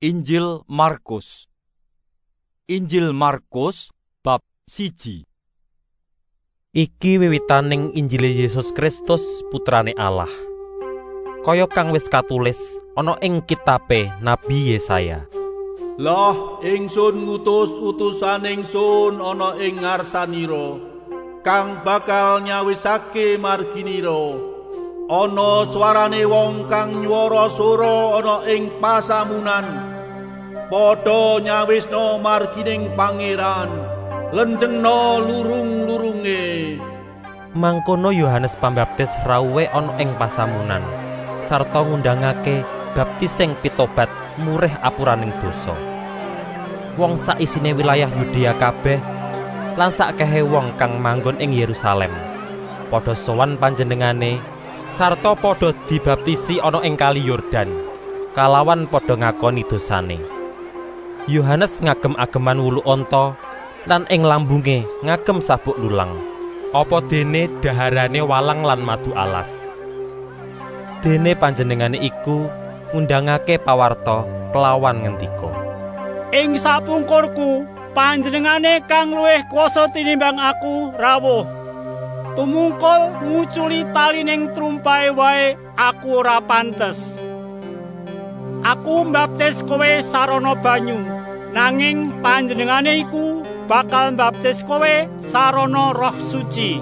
Injil Markus. Injil Markus bab 1. Iki wiwitaning Injile Yesus Kristus putrane Allah. Kaya kang wis katulis ana ing kitabe Nabi Yesaya. Lah ingsun ngutus utusan ingsun ana ing ngarsanira, kang bakal nyawisake marginira. Ana swarane wong kang nywara swara ana ing pasamunan. Padha nyawisna margining pangeran, lenjengna lurung-lurunge. Mangkono Yohanes Pambaptis rawuhe ana ing pasamunan, sarta ngundangake baptis sing pitobat murih apuraning dosa. Wong sak isine wilayah Yudea kabeh lan sakehe wong kang manggon ing Yerusalem padha sowan panjenengane sarta padha dibaptisi ana ing Kali Yordan, kalawan padha ngakoni dosane. Yohanes ngagem-ageman wulu onta lan ing lambunge ngagem sabuk lulang, apa dene daharane walang lan madu alas. Dene panjenengane iku ngundangake pawarta kelawan ngendika, "Ing sapungkurku panjenengane kang luwih kuwasa tinimbang aku rawuh. Tumungkul nguculi talining trumpae wae aku ora pantes. Aku mbaptis kowe sarana banyu, nanging panjenengane iku bakal mbaptis kowe sarana Roh Suci."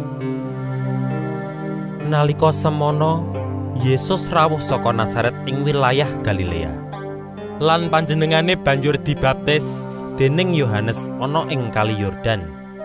Nalika semono Yesus rawuh saka Nazaret ing wilayah Galilea. Lan panjenengane banjur dibaptis dening Yohanes ana ing Kali Yordan.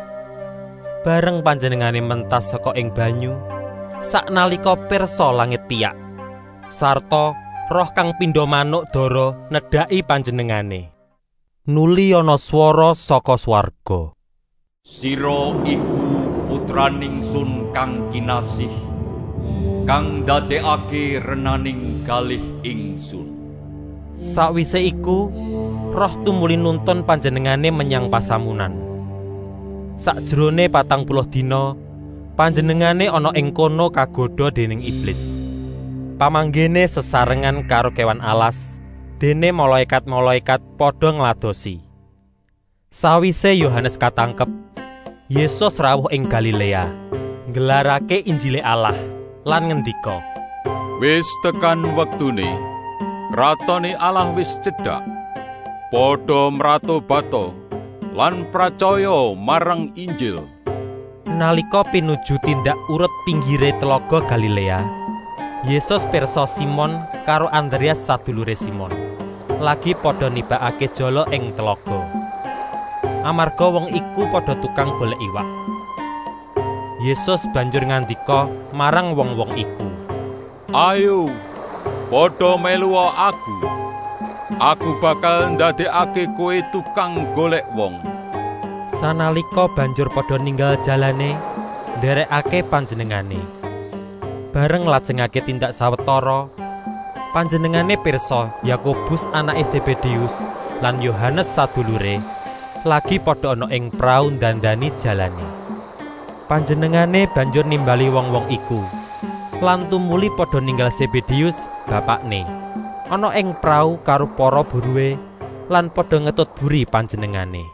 Bareng panjenengane mentas saka ing banyu, saknalika pirsa langit piyak, sarta roh kang pindha manuk dara nedhaki panjenengane. Nuli ana swara saka swarga, Sira iku putraning Sun kang kinasih, kang dadekake renaning kalih ingsun. Sakwise iku roh tumuli nuntun panjenengane menyang pasamunan. Sakjroné 40 dina panjenengane ana ing kono kagodha dening iblis. Pamanggene sesarengan karo kewan alas, dene malaikat-malaikat padha ngladosi. Sawise Yohanes katangkep, Yesus rawuh ing Galilea, nggelarake Injile Allah lan ngendika, "Wis tekan wektune, kratone Allah wis cedhak. Padha mratobato lan pracaya marang Injil." Nalika pinuju tindak urut pinggire telaga Galilea, Yesus pirsa Simon karo Andreas sadulure Simon lagi padha nibakake jala ing telaga. Amarga wong iku padha tukang golek iwak. Yesus banjur ngandika marang wong-wong iku, "Ayo, padha melu aku. Aku bakal ndadekake kowe tukang golek wong." Sanalika banjur padha ninggal jalane, nderekake panjenengane. Bareng lajengake tindak sawetara, panjenengane pirsa Yakobus anake Zebedeus lan Yohanes sadulure lagi padha ana ing prau ndandani jalane. Panjenengane banjur nimbali wong-wong iku lan tumuli padha ninggal Zebedeus bapakne ana ing prau karo para buruhe lan padha ngetut buri panjenengane.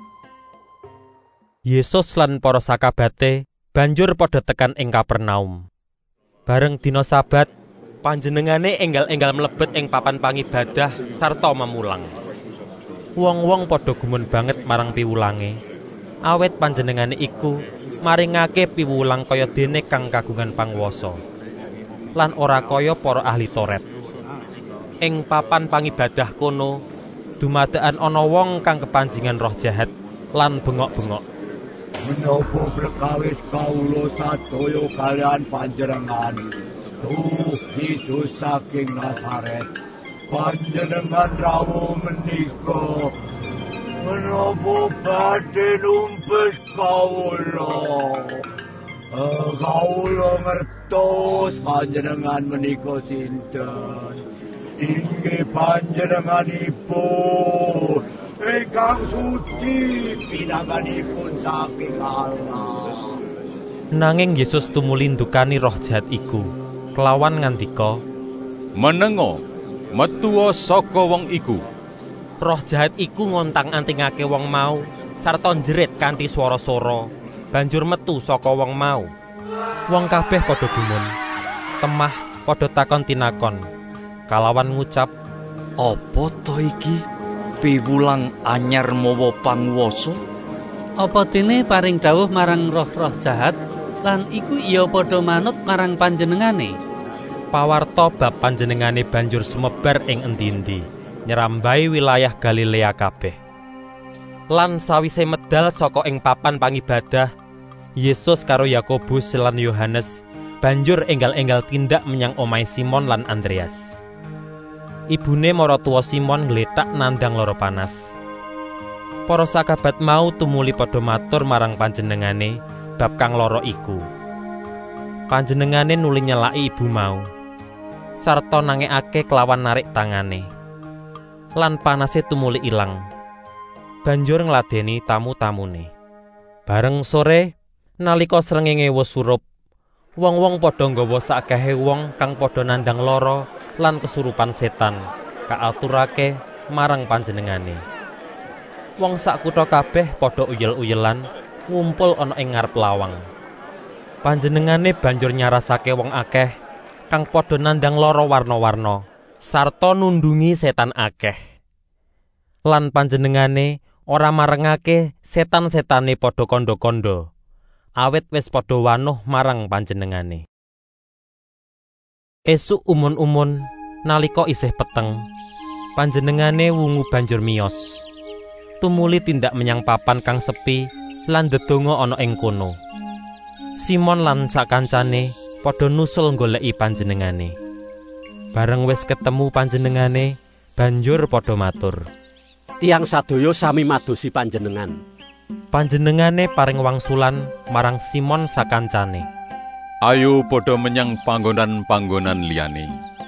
Yesus lan para sakabate banjur padha tekan ing Kapernaum. Bareng dina Sabat, panjenengane enggal-enggal mlebet ing papan pangibadah sarta memulang. Wong-wong padha gumun banget marang piwulange, awet panjenengane iku maringake piwulang kaya dene kang kagungan pangwasa, lan ora kaya para ahli Taurat. Ing papan pangibadah kono dumadekan ana wong kang kepanjingan roh jahat lan bengok-bengok. "Menapa perkawis kawula sadaya kalian panjenengan? Duh Yesus saking Nazaret, panjenengan rawuh menika. Menapa badhe numpes kawula? Kawula ngertos panjenengan menika sinten. Inggih panjenenganipun ingkang suci pinanganipun saking Allah." Nanging Yesus tumuli ndukani roh jahat iku, kelawan ngandika, "Menenga, metuwa saka wong iku." Roh jahat iku ngontang-antingake wong mau sarta njerit kanthi swara-swara, banjur metu saka wong mau. Wong kabeh padha gumun. Temah padha takon tinakon, kalawan ngucap, Apa to iki? Piwulang anyar mawa panguwasa? Apa dene paring dawuh marang roh-roh jahat lan iku iya padha manut marang panjenengane? Pawarta bab panjenengane banjur sumebar ing endi-endi, nyerambai wilayah Galilea kabeh. Lan sawise medal saka ing papan pangibadah, Yesus karo Yakobus lan Yohanes banjur enggal-enggal tindak menyang omahe Simon lan Andreas. Ibune maratuwa Simon ngletak nandang lara panas. Para sakabat mau tumuli padha matur marang panjenengane bab kang lara iku. Panjenengane nuli nyelaki ibu mau, sarta nangekake kelawan narik tangane. Lan panase tumuli ilang. Banjur ngladeni tamu-tamune. Bareng sore, nalika srengenge wis surup, wong-wong padha nggawa sakehe wong kang padha nandang lara lan kesurupan setan kaaturake marang panjenengane. Wong sak kutha kabeh padha uyel-uyelan ngumpul ana ing ngarep lawang. Panjenengane banjur nyarasake wong akeh kang padha nandang lara warna-warna sarta nundungi setan akeh. Lan panjenengane ora marengake setan-setane padha kandha-kandha, awit wis padha wanuh marang panjenengane. Esuk umun-umun nalika isih peteng, panjenengane wungu banjur miyos. Tumuli tindak menyang papan kang sepi lan ndedonga ana ing kono. Simon lan sakancane padha nusul goleki panjenengane. Bareng wis ketemu panjenengane, banjur padha matur, "Tiyang sadaya sami madosi panjenengan." Panjenengane paring wangsulan marang Simon sakancane. Ayo padha menyang panggonan-panggonan liyane.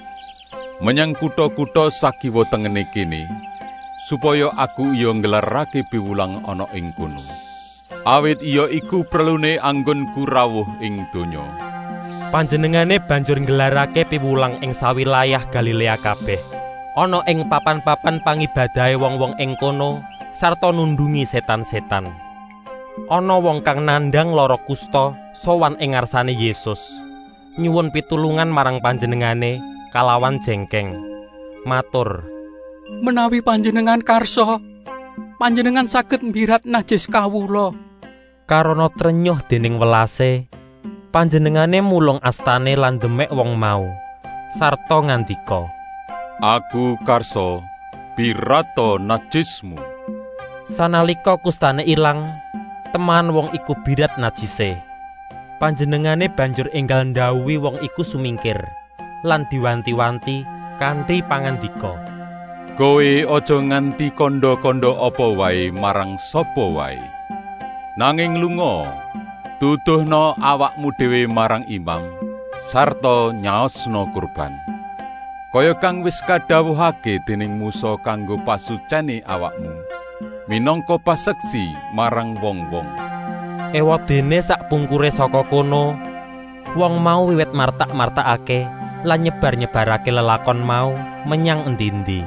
Menyang kutha-kutha sakiwa tengene kene, supaya aku iya nggelarake piwulang ana ing kono. Awit iya iku prelune anggonku rawuh ing donya. Panjenengane banjur nggelarake piwulang ing sawilayah Galilea kabeh. Ana ing papan-papan pangibadahe wong-wong ing kono sarta nundungi setan-setan. Ana wong kang nandang lara kusta sowan ing ngarsane Yesus, nyuwun pitulungan marang panjenengane kalawan jengkeng. Matur, "Menawi panjenengan karsa, panjenengan saged mbirat najis kawula." Karana trenyuh dening welase, panjenengane mulung astane lan demek wong mau, sarta ngandika, Aku karsa birato najismu. Sanalika kustane ilang, teman wong iku birat najise. Panjenengane banjur enggal ndhawuhi wong iku sumingkir lan diwanti-wanti kanthi pangandika, Kowe aja nganti kandha-kandha apa wae marang sapa wae. Nanging lunga, tuduhna awakmu dhewe marang imam sarta nyaosna kurban. Kaya kang wis kadhawuhake dening Musa kanggo pasucene awakmu, minangka paseksi marang wong-wong. Ewadene sak pungkure saka kono, wong mau wiwit martak-martakake lan nyebar-nyebarake lelakon mau menyang endi-endi.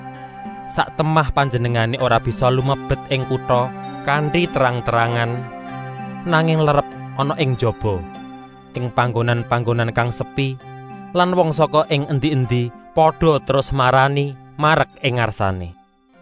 Sak temah panjenengane ora bisa lumebet ing kutha kanthi terang-terangan, nanging lerep ana ing jaba, ing panggonan-panggonan kang sepi, lan wong saka ing endi-endi padha terus marani marek ing ngarsane.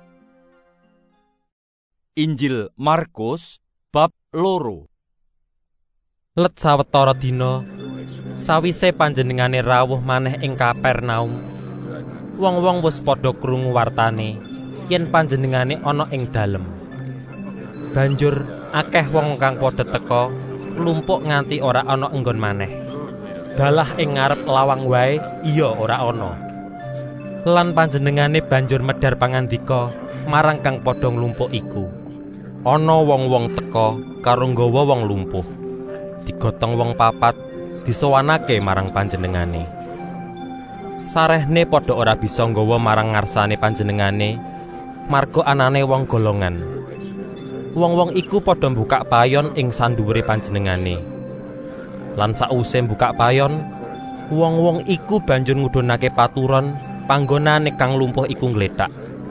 Injil Markus bab 2. Let sawetara dina, sawise panjenengane rawuh maneh ing Kapernaum, wong-wong wis padha krungu wartane yen panjenengane ana ing dalem. Banjur akeh wong kang padha teka lumpuk nganti ora ana enggon maneh. Dalah ing ngarep lawang wae iya ora ana. Lan panjenengane banjur medhar pangandika marang kang padha nglumpuk iku. Ana wong-wong teka karo nggawa wong lumpuh. Digotong wong papat disowanake marang panjenengane. Sarehne padha ora bisa nggawa marang ngarsane panjenengane marga anane wong golongan. Wong-wong iku padha mbukak payon ing sandhuwure panjenengane. Lan sawise mbukak payon, wong-wong iku banjur ngudhunake paturon panggonane kang lumpuh iku ngletak.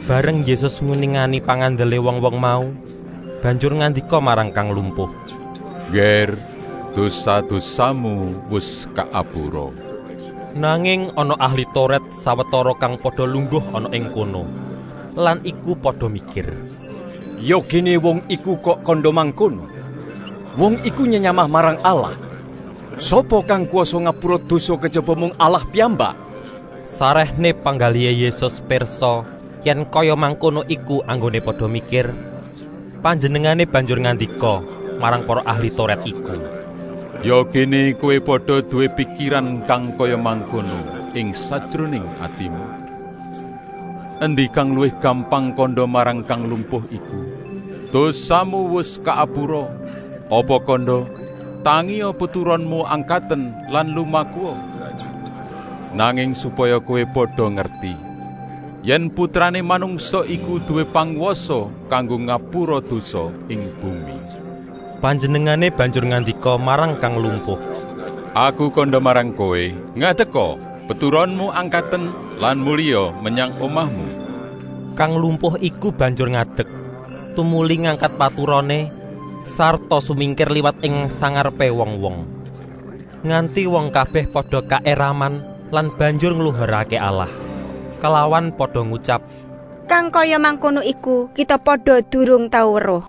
Bareng Yesus nguningani pangandele wong-wong mau, banjur ngandika marang kang lumpuh, "Ger, dosa-dosamu wis kaapura." Nanging ana ahli Taurat sawetara kang padha lungguh ana ing kono. Lan iku padha mikir, "Ya gene wong iku kok kandha mangkono? Wong iku nyenyamah marang Allah. Sopo kang kuwasa ngapura dosa kejaba mung Allah piyambak?" Sarehne panggalihe Yesus pirsa yen kaya mangkono iku anggone padha mikir, panjenengane banjur ngandika marang para ahli Taurat iku, "Ya gene kowe padha duwe pikiran kang kaya mangkono ing sajroning atimu. Endi kang luwih gampang kandha marang kang lumpuh iku? Dosamu wis kaapura, apa kandha tangi puturanmu angkaten lan lumaku? Nanging supaya kowe padha ngerti yen putrane manungsa iku duwe pangwasa kanggo ngapura dosa ing bumi." Panjenengane banjur ngandika marang kang lumpuh, "Aku kandha marang kowe, ngadeka peturonmu angkaten lan mulya menyang omahmu." Kang lumpuh iku banjur ngadeg, tumuli ngangkat paturane sarta sumingkir liwat ing sangarepe wong-wong. Nganti wong kabeh padha kaeraman lan banjur ngluhurake Allah. Kelawan padha ngucap, "Kang kaya mangkono iku kita padha durung tau weruh."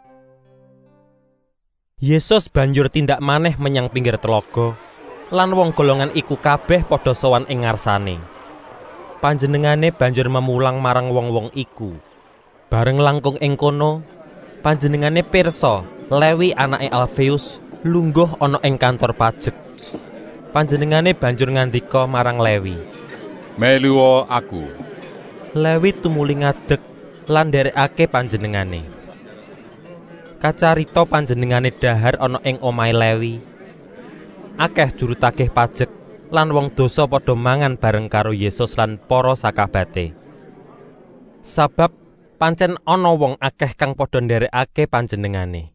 Yesus banjur tindak maneh menyang pinggir telaga, lan wong golongan iku kabeh padha sowan ing ngarsane. Panjenengane banjur memulang marang wong-wong iku. Bareng langkung ing kono, panjenengane pirsa Lewi anake Alfeus lungguh ana ing kantor pajek. Panjenengane banjur ngandika marang Lewi, "Melu aku." Lewi tumuli ngadeg lan nderekake panjenengane. Kacarita panjenengane dahar ana ing omahe Lewi. Akeh juru tagih pajek lan wong dosa padha mangan bareng karo Yesus lan para sakabate. Sabab pancen ana wong akeh kang padha nderekake panjenengane.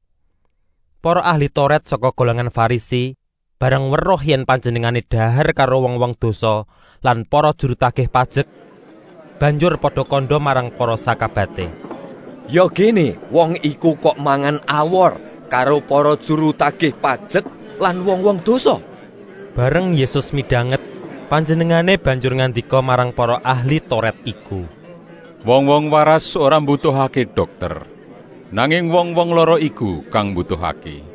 Para ahli Taurat saka golongan Farisi bareng weruh yen panjenengane dahar karo wong-wong dosa lan para juru tagih pajek, banjur padha kandha marang para sakabate, "Ya gene wong iku kok mangan awor karo para juru tagih pajek lan wong-wong dosa." Bareng Yesus midanget, panjenengane banjur ngandika marang para ahli Taurat iku, "Wong-wong waras ora mbutuhake dokter, nanging wong-wong lara iku kang mbutuhake.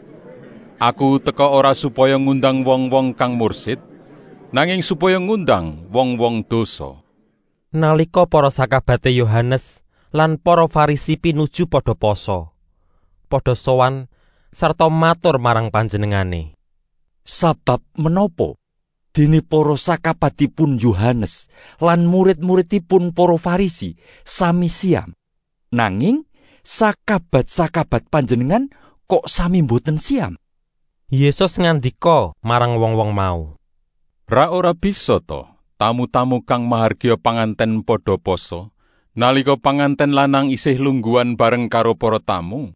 Aku teka ora supaya ngundang wong-wong kang mursid, nanging supaya ngundang wong-wong dosa." Nalika para sakabate Yohanes lan para Farisi pinuju padha poso, padha sowan sarta matur marang panjenengane, Sabab menapa dene para sakabatipun Yohanes lan murid-muridipun para Farisi sami siam, nanging sakabat-sakabat panjenengan kok sami mboten siam? Yesus ngandika marang wong-wong mau, Ora bisa to tamu-tamu kang mahargya panganten padha poso nalika panganten lanang isih lungguhan bareng karo para tamu.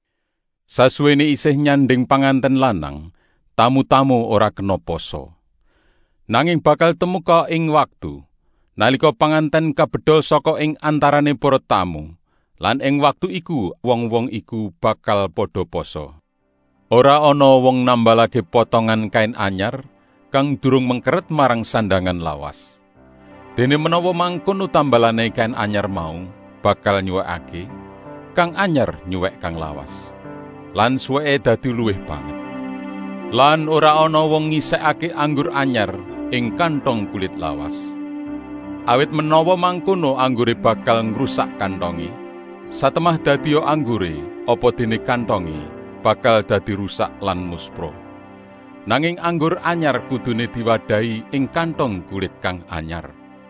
Sasuwene isih nyanding panganten lanang, tamu-tamu ora kena poso. Nanging bakal temuka ing waktu nalika panganten kabedol saka ing antarane para tamu, lan ing waktu iku wong-wong iku bakal padha poso. Ora ana wong nambalake potongan kain anyar kang durung mengkeret marang sandangan lawas. Dene menawa mangkono tambalane kain anyar mau bakal nyuwekake, kang anyar nyuwek kang lawas, lan suweke dadi luwih banget. Lan ora ana wong ngisekake anggur anyar ing kantong kulit lawas. Awit menawa mangkono anggure bakal ngrusak kantonge, satemah dadiya anggure apa dene kantonge bakal dadi rusak lan muspro. Nanging anggur anyar kudune diwadahi ing kantong kulit kang anyar.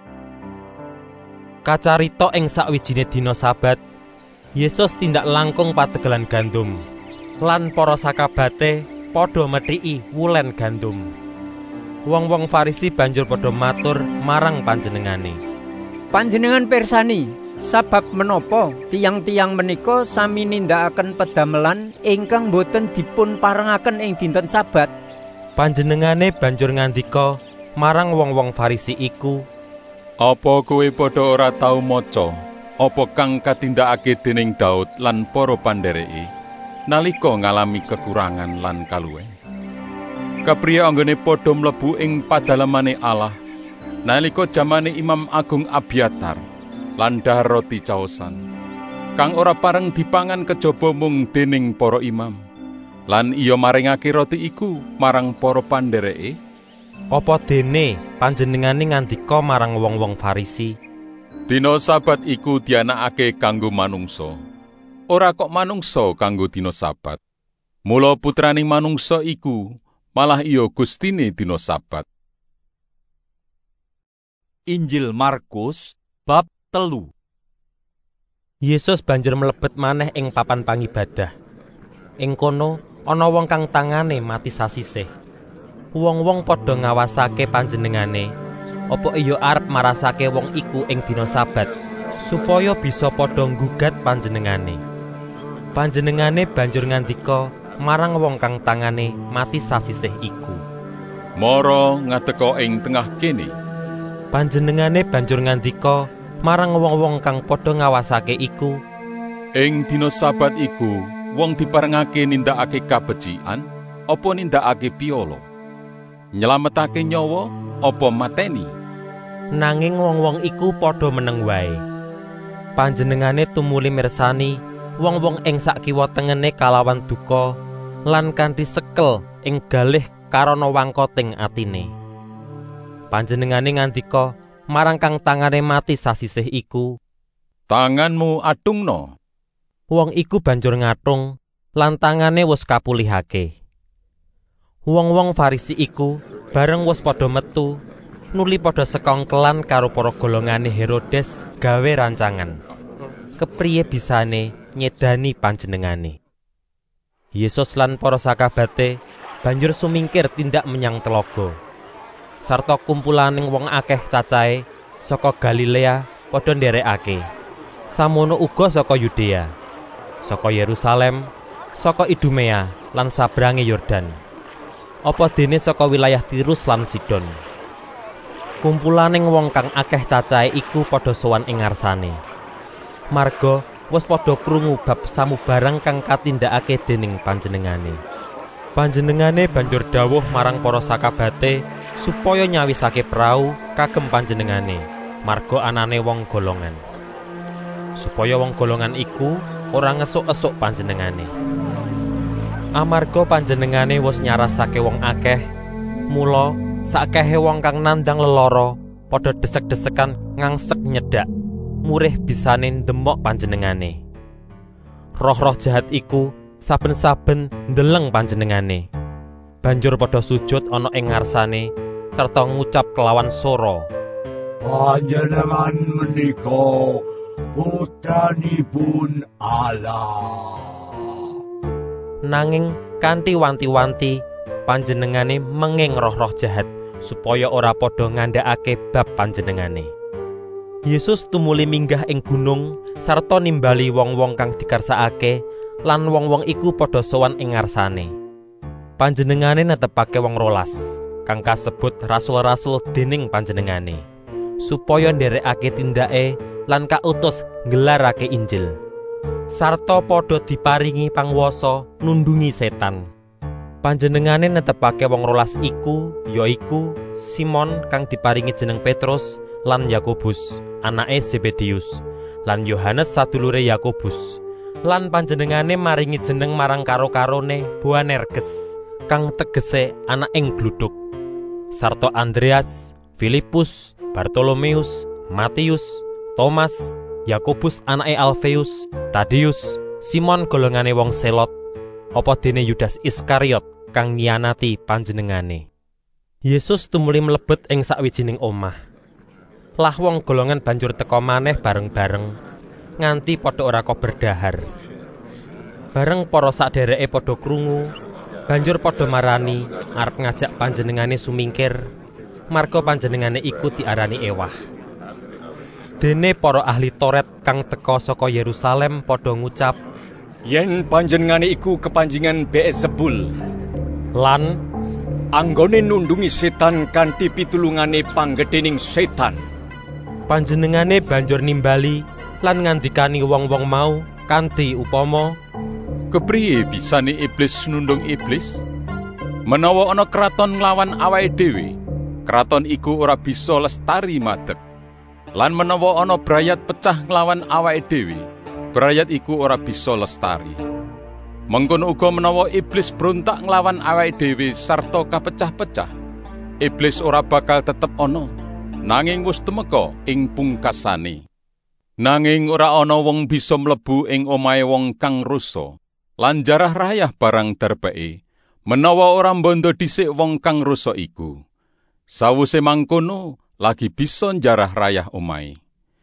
Kacarita ing sawijine dina Sabat, Yesus tindak langkung pategelan gandum, lan para sakabate padha methiki wulen gandum. Wong-wong Farisi banjur padha matur marang panjenengane, "Panjenengan pirsani, sabab menapa tiang-tiang menika sami nindakaken pedamelan ingkang boten dipun parengaken ing dinten Sabat?" Panjenengane banjur ngandika marang wong-wong Farisi iku, "Apa kowe padha ora tau maca apa kang katindakake dening Daud lan para pandhereke nalika ngalami kekurangan lan kaluwen. Kepriye anggone padha mlebu ing padalemane Allah nalika jamane Imam Agung Abiatar lan dahar roti caosan kang ora pareng dipangan kejaba mung dening para imam lan iya maringake roti iku marang para pandhereke. Apa dene panjenengane ngandika marang wong-wong Farisi, dina Sabat iku dianakake kanggo manungsa, ora kok manungsa kanggo dina Sabat. Mula putraning manungsa iku malah iya Gustine dina Sabat. Injil Markus bab 3. Yesus banjur mlebet maneh ing papan pangibadah. Ing kono ana wong kang tangane mati sasisih. Wong-wong padha ngawasake panjenengane, apa iya arep marasake wong iku ing dina Sabat supaya bisa padha nggugat panjenengane. Panjenengane banjur ngandika marang wong kang tangane mati sasisih iku, "Mara ngadeka ing tengah kene." Panjenengane banjur ngandika marang wong-wong kang padha ngawasake iku, "Ing dina Sabat iku wong diparengake nindakake kabecikan apa nindakake piyala? Nyelametake nyawa apa mateni?" Nanging wong-wong iku padha meneng wae. Panjenengane tumuli mirsani wong-wong ing sak kiwa tengene kalawan duka lan kanthi sekel ing galih karana wangkoting atine. Panjenengane ngandika marang kang tangane mati sasisih iku, "Tanganmu atungna." Wong iku banjur ngatung lan tangane wis kapulihake. Wong-wong Farisi iku bareng wis padha metu, nuli padha sekongkelan karo para golongane Herodes gawe rancangan kepriye bisane nyedani panjenengane. Yesus lan para sakabate banjur sumingkir tindak menyang telaga. Sarta kumpulaning wong akeh cacahe saka Galilea padha nderekake. Samono uga saka Yudea, saka Yerusalem, saka Idumea lan sabrange Yordan. Apa dene saka wilayah Tirus lan Sidon. Kumpulaning wong kang akeh cacahe iku padha sowan ing ngarsane. Marga wis padha krungu bab samubarang kang katindakake dening panjenengane. Panjenengane banjur dawuh marang para sakabate supaya nyawisake prau kagem panjenengane, marga anane wong golongan. Supaya wong golongan iku ora ngesuk-esuk panjenengane. Amarga panjenengane wis nyarasake wong akeh, mula sakehe wong kang nandang lelara padha desek-desekan ngangsek nyedak, murih bisane ndemok panjenengane. Roh-roh jahat iku saben-saben ndeleng panjenengane. Banjur padha sujud ana ing ngarsane sarta ngucap kelawan swara, "Panjenengan menika putranipun Allah." Nanging kanthi wanti-wanti panjenengane menging roh-roh jahat supaya ora padha ngandhakake bab panjenengane. Yesus tumuli minggah ing gunung sarta nimbali wong-wong kang dikarsakake lan wong-wong iku padha sowan ing ngarsane. Panjenengane netepake wong 12 kang kasebut rasul-rasul dening panjenengane supaya nderekake tindake lan kautus nggelarake Injil. Sarta padha diparingi pangwasa nundungi setan. Panjenengane netepake wong 12 iku yaiku Simon kang diparingi jeneng Petrus lan Yakobus anake Zebedius lan Yohanes sadulure Yakobus. Lan panjenengane maringi jeneng marang karo-karone Boanerges kang tegese anak ing gluduk. Sarta Andreas, Filipus, Bartolomeus, Matius, Thomas, Yakobus anake Alfeus, Tadeus, Simon golongane wong Selot, apa dene Yudas Iskariot kang ngianati panjenengane. Yesus tumuli mlebet ing sawijining omah. Lah wong golongan banjur teka maneh bareng-bareng nganti padha ora koberdahar. Bareng para sadhereke padha krungu, banjur padha marani arep ngajak panjenengane sumingkir, marga panjenengane iku diarani ewah. Dene para ahli Taurat kang teka saka Yerusalem padha ngucap, "Yen panjenengane iku kepanjingan Beelzebul lan anggone nundungi setan kanthi pitulungane panggedhening setan." Panjenengane banjur nimbali lan ngandikani wong-wong mau kanthi upama, "Kepriye bisane iblis nundung iblis? Menawa ana kraton nglawan awake dhewe, kraton iku ora bisa lestari madeg. Lan menawa ana brayat pecah nglawan awake dhewe, brayat iku ora bisa lestari. Mengkono uga menawa iblis brontak nglawan awake dhewe sarta kapecah-pecah, iblis ora bakal tetep ana, nanging wis temeka ing pungkasane. Nanging ora ana wong bisa mlebu ing omahe wong kang rusa, lan jarah rayah barang darbeke, menawa ora mbondo dhisik wong kang rusa iku. Sawuse mangkono lagi bisa jarah rayah omahe.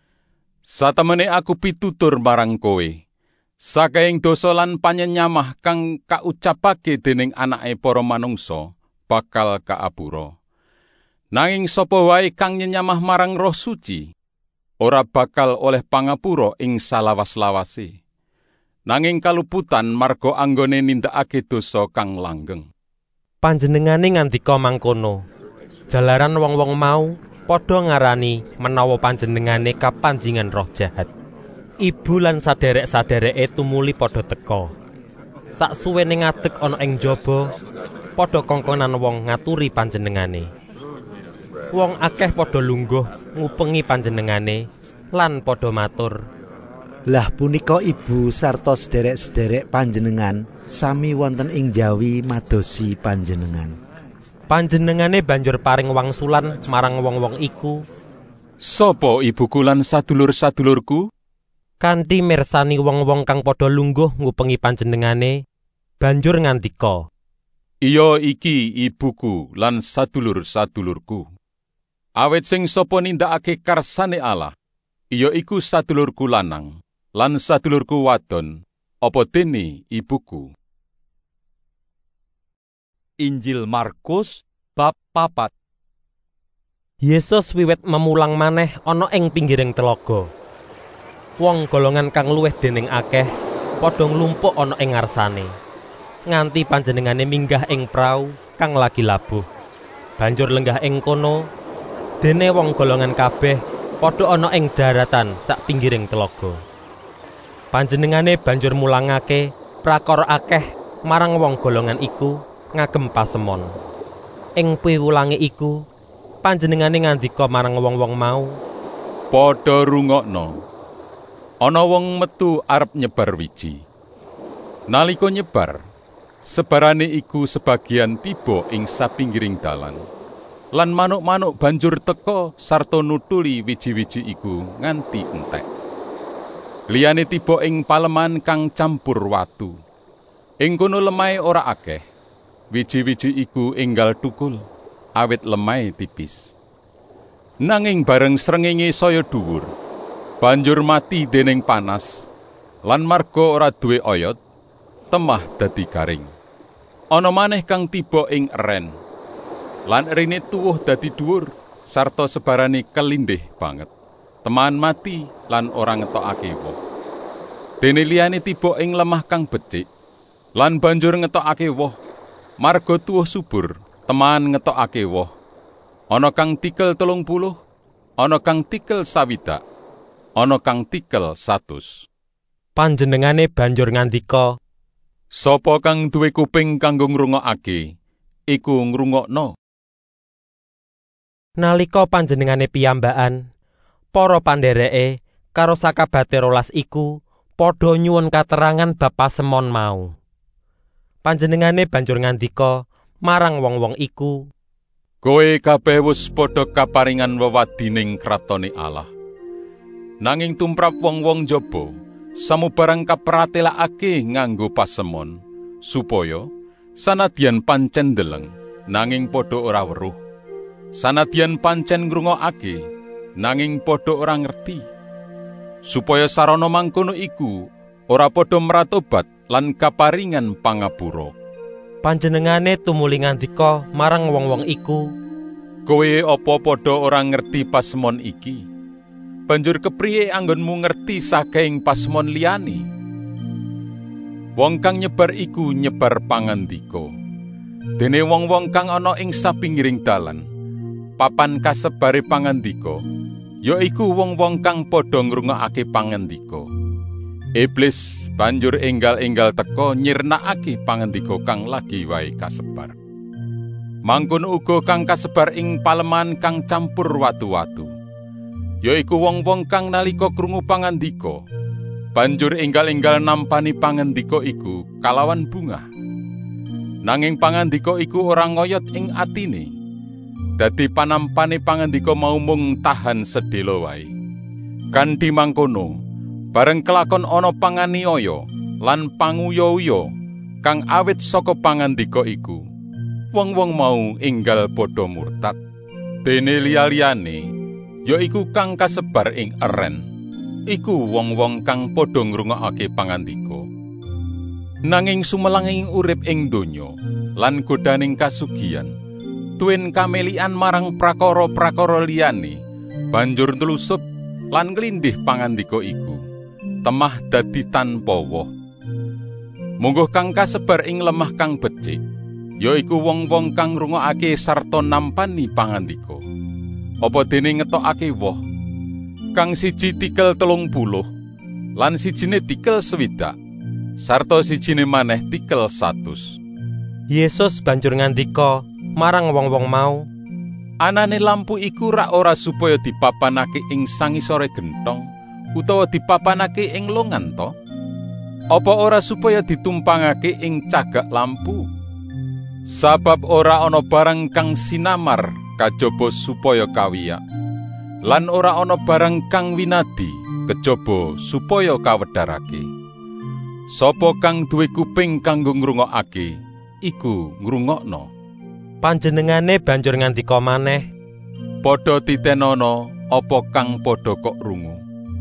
Satemene aku pitutur marang kowe, saking dosa lan panyenyamah kang kaucapake dening anake para manungsa bakal kaapura. Nanging sapa wae kang nyenyamah marang Roh Suci ora bakal oleh pangapura ing salawas-lawase. Nanging kaluputan marga anggone nindakake dosa kang langgeng." Panjenengane ngandika mangkono, jalaran wong-wong mau padha ngarani menawa panjenengane kapanjingan roh jahat. Ibu lan saderek-sadereke tumuli padha teka. Saksuwene ngadeg ana ing jaba, padha kongkonan wong ngaturi panjenengane. Wong akeh padha lungguh ngupengi panjenengane lan padha matur, "Lah punika ibu sarta sederek-sederek panjenengan sami wonten ing jawi madosi panjenengan." Panjenengane banjur paring wangsulan marang wong-wong iku, "Sapa ibuku lan sadulur-sadulurku?" Kanthi mirsani wong-wong kang padha lungguh ngupengi panjenengane, banjur ngandika, "Iya iki ibuku lan sadulur-sadulurku. Awit sing sapa nindakake karsane Allah, iya iku sadulurku lanang lan sadulurku wadon, apa dene ibuku." Injil Markus bab 4. Yesus wiwit memulang maneh ana ing pinggiring telaga. Wong golongan kang luwih dening akeh padha nglumpuk ana ing ngarsane, nganti panjenengane minggah ing prau kang lagi labuh. Banjur lenggah ing kono, dene wong golongan kabeh padha ana ing daratan sak pinggiring telaga. Panjenengane banjur mulangake prakara akeh marang wong golongan iku ngagem pasemon. Ing piwulange iku, panjenengane ngandika marang wong-wong mau, "Padha rungokna. Ana wong metu arep nyebar wiji. Nalika nyebar, sebarane iku sebagian tiba ing sapinggiring dalan. Lan manuk-manuk banjur teka sarta nutuli wiji-wiji iku nganti entek. Liyane tiba ing paleman kang campur watu. Ing kono lemahe ora akeh. Wiji-wiji iku enggal tukul, awit lemahe tipis. Nanging bareng srengenge saya dhuwur, banjur mati dening panas, lan marga ora duwe oyot, temah dadi garing. Ana maneh kang tiba ing eren, lan erine tuwuh dadi dhuwur, sarta sebarane kelindih banget. Teman mati lan ora ngetokake woh. Dene liyane tiba ing lemah kang becik, lan banjur ngetokake woh. Marga tuwuh subur, teman ngetokake woh. Ana kang tikel 30, ana kang tikel 60, ana kang tikel 100. Panjenengane banjur ngandika, "Sapa kang duwe kuping kanggo ngrungokake, iku ngrungokno." Nalika panjenengane piyambakan, para pandhereke karo sakabate 12 iku padha nyuwun katerangan bab pasemon mau. Panjenengane banjur ngandika marang wong-wong iku, "Kowe kabeh wis padha kaparingan wewadining kratone Allah. Nanging tumrap wong-wong jaba, samubarang kapratelakake nganggo pasemon, supaya sanadyan pancen ndeleng, nanging padha ora weruh. Sanadyan pancen ngrungokake, nanging padha ora ngerti. Supaya sarana mangkono iku ora padha mratobat lan kaparingan pangapura." Panjenengane tumuli ngandika marang wong-wong iku, "Kowe apa padha ora ngerti pasemon iki? Banjur kepriye anggonmu ngerti saking pasemon liyane? Wong kang nyebar iku nyebar pangandika. Dene wong-wong kang ana ing sapinggiring dalan, papan kasebare pangandika, yaiku wong-wong kang padha ngrungokake pangandika. Iblis banjur enggal-enggal teka nyirnakake pangandika kang lagi wae kasebar. Mangkono uga kang kasebar ing paleman kang campur watu-watu, yaiku wong-wong kang nalika krungu pangandika banjur enggal-enggal nampani pangandika iku kalawan bungah. Nanging pangandika iku ora ngoyot ing atine. Dadi panampane pangandika mau mung tahan sedhela wae. Kanthi mangkono, bareng kelakon ana panganiaya lan panguya-uya kang awit saka pangandika iku, wong-wong mau enggal padha murtad. Dene liya-liyane yaiku kang kasebar ing eren, iku wong-wong kang padha ngrungokake pangandika. Nanging sumelanging urip ing donya lan godaning kasugihan, tuwin kamelian marang prakara-prakara liyane, banjur ntelusup lan nglindhih pangandika iku, temah dadi tanpa woh. Mungguh kang kasebar ing lemah kang becik, yaiku wong-wong kang ngrungokake sarta nampani pangandika. Apa dene ngetokake woh, kang siji tikel 30, lan sijine tikel 60, sarta sijine maneh tikel 100. Yesus banjur ngandika marang wong-wong mau, anane lampu iku rak ora supaya dipapanake ing sangisore gentong utawa dipapanake ing longan to? Apa ora supaya ditumpangake ing cagak lampu? Sabab ora ana barang kang sinamar kajaba supaya kawiyak, lan ora ana barang kang winadi kejaba supaya kawedharake. Sapa kang duwe kuping kanggo ngrungokake, iku ngrungokno. Panjenengane banjur ngandika maneh, padha titenono apa kang padha kok rungu.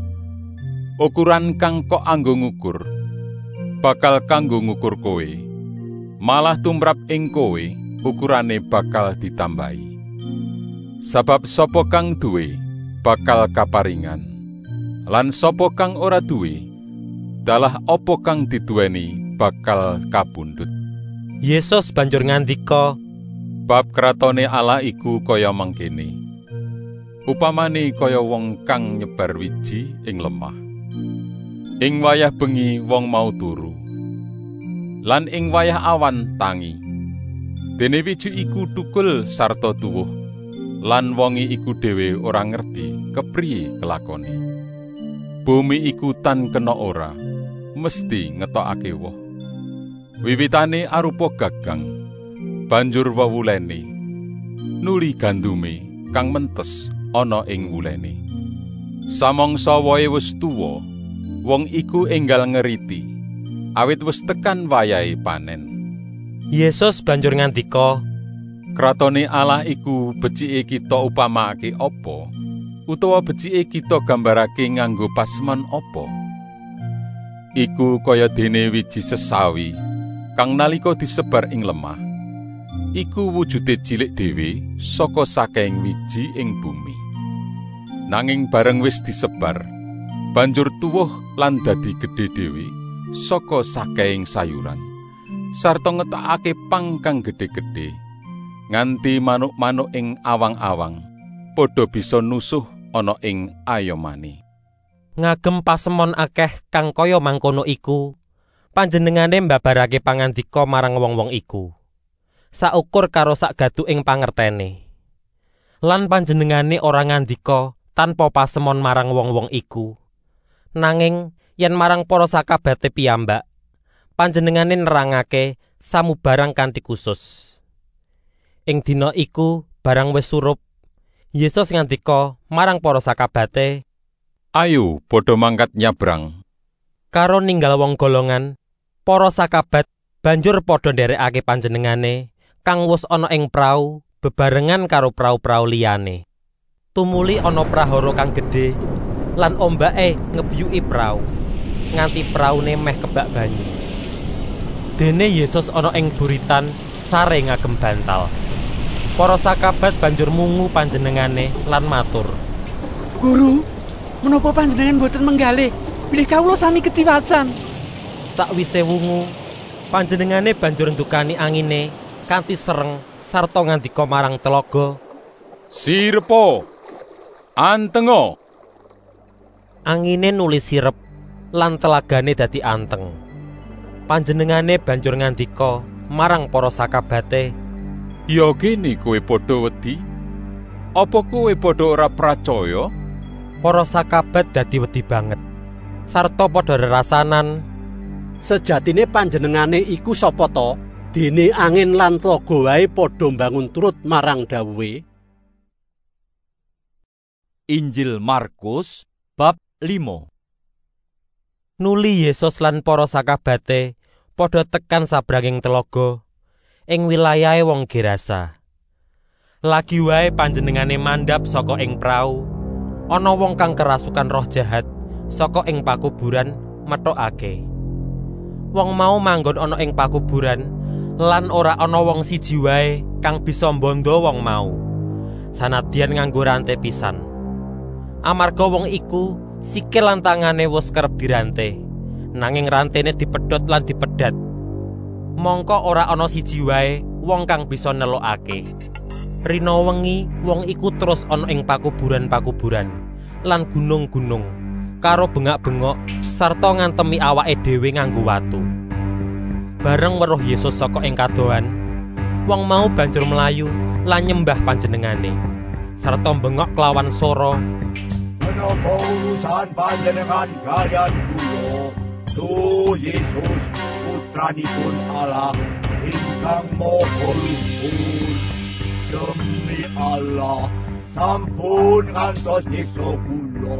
Ukuran kang kok anggo ngukur bakal kanggo ngukur kowe, malah tumrap ing kowe ukurane bakal ditambahi. Sabab sapa kang duwe bakal kaparingan, lan sapa kang ora duwe, dalah apa kang diduweni bakal kapundhut. Yesus banjur ngandika, bab kratone Allah iku kaya mangkene. Upamane kaya wong kang nyebar wiji ing lemah. Ing wayah bengi wong mau turu, lan ing wayah awan tangi. Dene wiji iku thukul sarta tuwuh, lan wongi iku dhewe ora ngerti kepriye kelakone. Bumi iku tan kena ora, mesti ngetokake woh. Wiwitane arupa gagang, banjur wewulene nuli gandume kang mentes ana ing wulene. Samangsa wohe wis tuwa, wong iku enggal ngeriti, awit wis tekan wayahe panen. Yesus banjur ngandika, kratone Allah iku becike kita upamake apa, utawa becike kita gambarake nganggo pasemon apa? Iku kaya dene wiji sesawi kang nalika disebar ing lemah, iku wujude cilik dhewe saka saking wiji ing bumi. Nanging bareng wis disebar, banjur tuwuh lan dadi gedhe dhewe saka saking sayuran, sarta ngetokake pang kang gedhe-gedhe, nganti manuk-manuk ing awang-awang padha bisa nusuh ana ing ayomane. Ngagem pasemon akeh kang kaya mangkono iku, panjenengane mbabarake pangandika marang wong-wong iku, saukur karo sak gaduking pangertene. Lan panjenengane ora ngandika tanpa pasemon marang wong-wong iku, nanging yen marang para sakabate piyambak, panjenengane nerangake samubarang kanthi khusus. Ing dina iku barang wis surup, Yesus ngandika marang para sakabate, ayo padha mangkat nyabrang. Karo ninggal wong golongan, para sakabat banjur padha nderekake panjenengane kang wis ana ing prau bebarengan karo prau-prau liyane. Tumuli ana prahara kang gedhe lan ombake ngebyuki prau, nganti praune meh kebak banyu. Dene Yesus ana ing buritan sare ngagem bantal. Para sakabat banjur mungu panjenengane lan matur, Guru, menapa panjenengan boten menggalih bilih kawula sami ketiwasan? Sakwise wungu, panjenengane banjur ndukani angine kanthi sereng sarta ngandika marang telaga, Sirpa, Antengo. Angine nuli sirep lan telagane dadi anteng. Panjenengane banjur ngandika marang para sakabate, "Ya kene kowe padha wedi? Apa kowe padha ora pracaya?" Para sakabat dadi wedi banget. Sarta padha rerasanan, "Sejatine panjenengane iku sapa to? Dene angin lan tlaga wae padha mbangun turut marang dawuhe." Injil Markus bab 5. Nuli Yesus lan para sakabate padha tekan sabranging telaga ing wilayahe wong Gerasa. Lagi wae panjenengane mandhap saka ing prau, ana wong kang kerasukan roh jahat saka ing pakuburan metokake. Wong mau manggon ana ing pakuburan lan ora ana wong siji wae kang bisa mbondo wong mau, sanadyan nganggo rantai pisan. Amarga wong iku sikil lan tangane wis kerep dirante, nanging rantene dipedhot lan dipedhat. Mongko ora ana siji wae wong kang bisa nelokake. Rina wengi wong iku terus ana ing pakuburan-pakuburan lan gunung-gunung karo bengak-bengok sarta ngantemi awake dhewe nganggo watu. Bareng weruh Yesus saka ing kadohan, wong mau banjur mlayu lan nyembah panjenengane sarta bengok kelawan swara, "Menapa urusan panjenengan kalian kula? Duh Yesus, putranipun Allah ingkang maha luhur. Demi Allah, sampun ngantos nyiksa kula."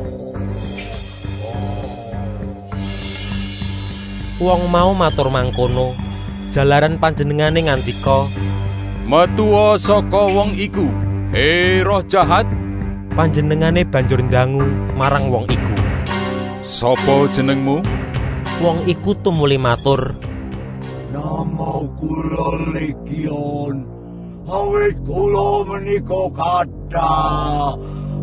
Wong mau matur mangkono, jalaran panjenengane ngandika, "Metuwa saka wong iku, he roh jahat." Panjenengane banjur ndangu marang wong iku, "Sapa jenengmu?" Wong iku tumuli matur, "Nama kula Legion, awit kula menika kathah."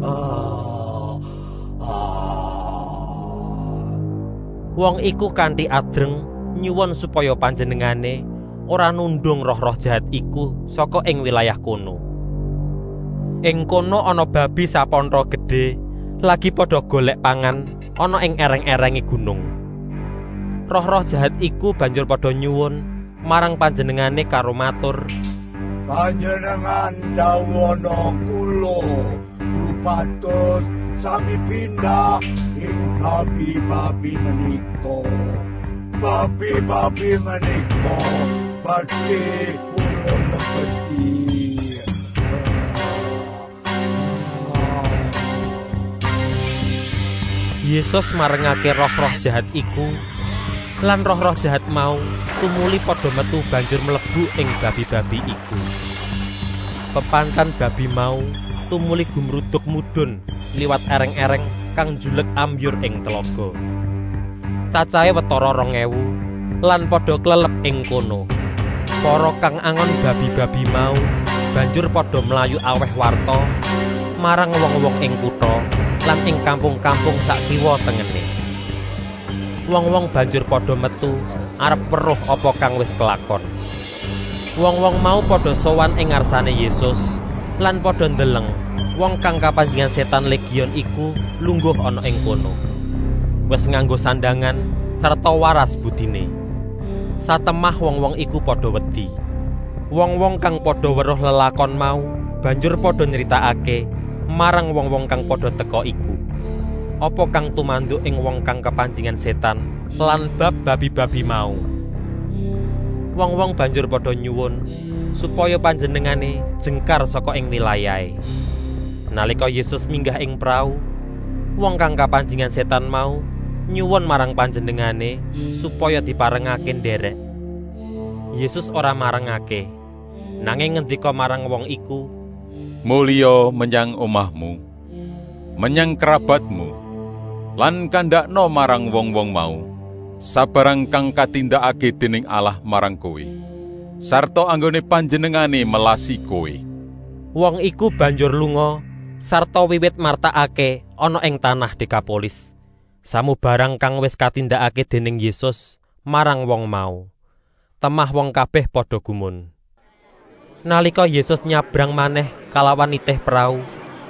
Wong iku kanthi adreng nyuwun supaya panjenengane ora nundung roh-roh jahat iku saka ing wilayah kono. Ing kono ana babi sapontho gedhe lagi padha golek pangan ana ing ereng-erenge gunung. Roh-roh jahat iku banjur padha nyuwun marang panjenengane karo matur, "Panjenengan dawono kula rupados sami pindah ing babi-babi menika. Babi-babi menika badhe kula lebeti." Yesus marengake roh-roh jahat iku, lan roh-roh jahat mau tumuli padha metu banjur mlebu ing babi-babi iku. Pepantan babi mau tumuli gumruduk mudhun liwat ereng-ereng kang julek ambyur ing telaga. Cacahe watara 2000 lan padha klelep ing kono. Para kang angon babi-babi mau banjur padha mlayu aweh warta marang wong-wong ing kutha lan ing kampung-kampung sak kiwa tengene. Wong-wong banjur padha metu arep weruh apa kang wis kelakon. Wong-wong mau padha sowan ing ngarsane Yesus lan padha ndeleng wong kang kapanjingan setan Legion iku lungguh ana ing kono. Wis nganggo sandangan sarta waras budine. Satemah wong-wong iku padha wedi. Wong-wong kang padha weruh lelakon mau banjur padha nyritakake marang wong-wong kang padha teka iku apa kang tumanduk ing wong kang kapanjingan setan lan bab babi-babi mau. Wong-wong banjur padha nyuwun supaya panjenengane jengkar saka ing wilayahe. Nalika Yesus minggah ing prau, wong kang kapanjingan setan mau nyuwun marang panjenengane supaya diparengake nderek. Yesus ora marengake, nanging ngendika marang wong iku, "Mulya menyang omahmu, menyang kerabatmu, lan kandhakno marang wong-wong mau sabarang kang katindakake dening Allah marang kowe, sarta anggone panjenengane melasi kowe." Wong iku banjur lunga sarta wiwit martakake ana ing tanah Dekapolis samubarang kang wis katindakake dening Yesus marang wong mau. Temah wong kabeh padha gumun. Nalika Yesus nyabrang maneh kalawan nitih prau,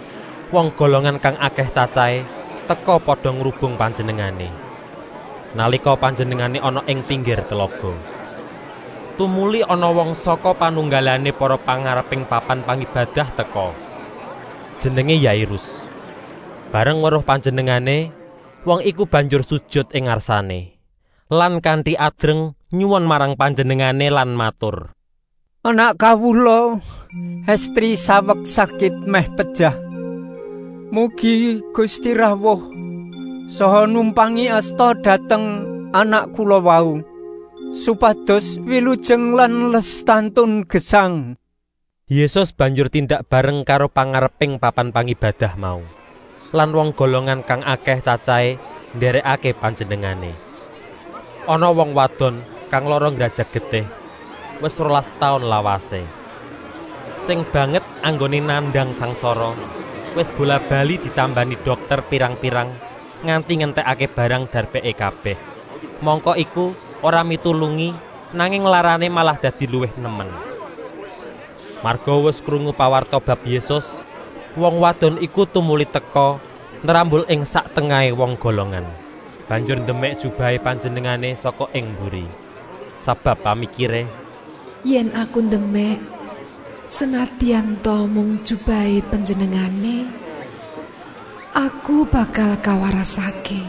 wong golongan kang akeh cacahe teka padha ngrubung panjenengane. Nalika panjenengane ana ing pinggir telaga, tumuli ana wong saka panunggalane para pangareping papan pangibadah teka. Jenenge Yairus. Bareng weruh panjenengane, wong iku banjur sujud ing ngarsane, lan kanthi adreng nyuwun marang panjenengane lan matur, "Anak kawula, estri saweg sakit meh pejah. Mugi Gusti rawuh saha numpangi asta dhateng anak kula wau, supados wilujeng lan lestantun gesang." Yesus banjur tindak bareng karo pangareping papan pangibadah mau, lan wong golongan kang akeh cacahe nderekake panjenengane. Ana wong wadon kang lara ngrajak getih, wis 12 taun lawase. Sing banget anggone nandhang sangsara, wis bola-bali ditambani dokter pirang-pirang nganti ngentekake barang darbeke kabeh. Mongko iku ora mitulungi, nanging larane malah dadi luwih nemen. Marga wis krungu pawarta bab Yesus, wong wadon iku tumuli teka nrambul ing sak tengahe wong golongan. Banjur ndemek jubahe panjenengane saka ing mburi. Sabab pamikire, yen aku ndemek senadyan to mung jubahe panjenengane, aku bakal kawarasake.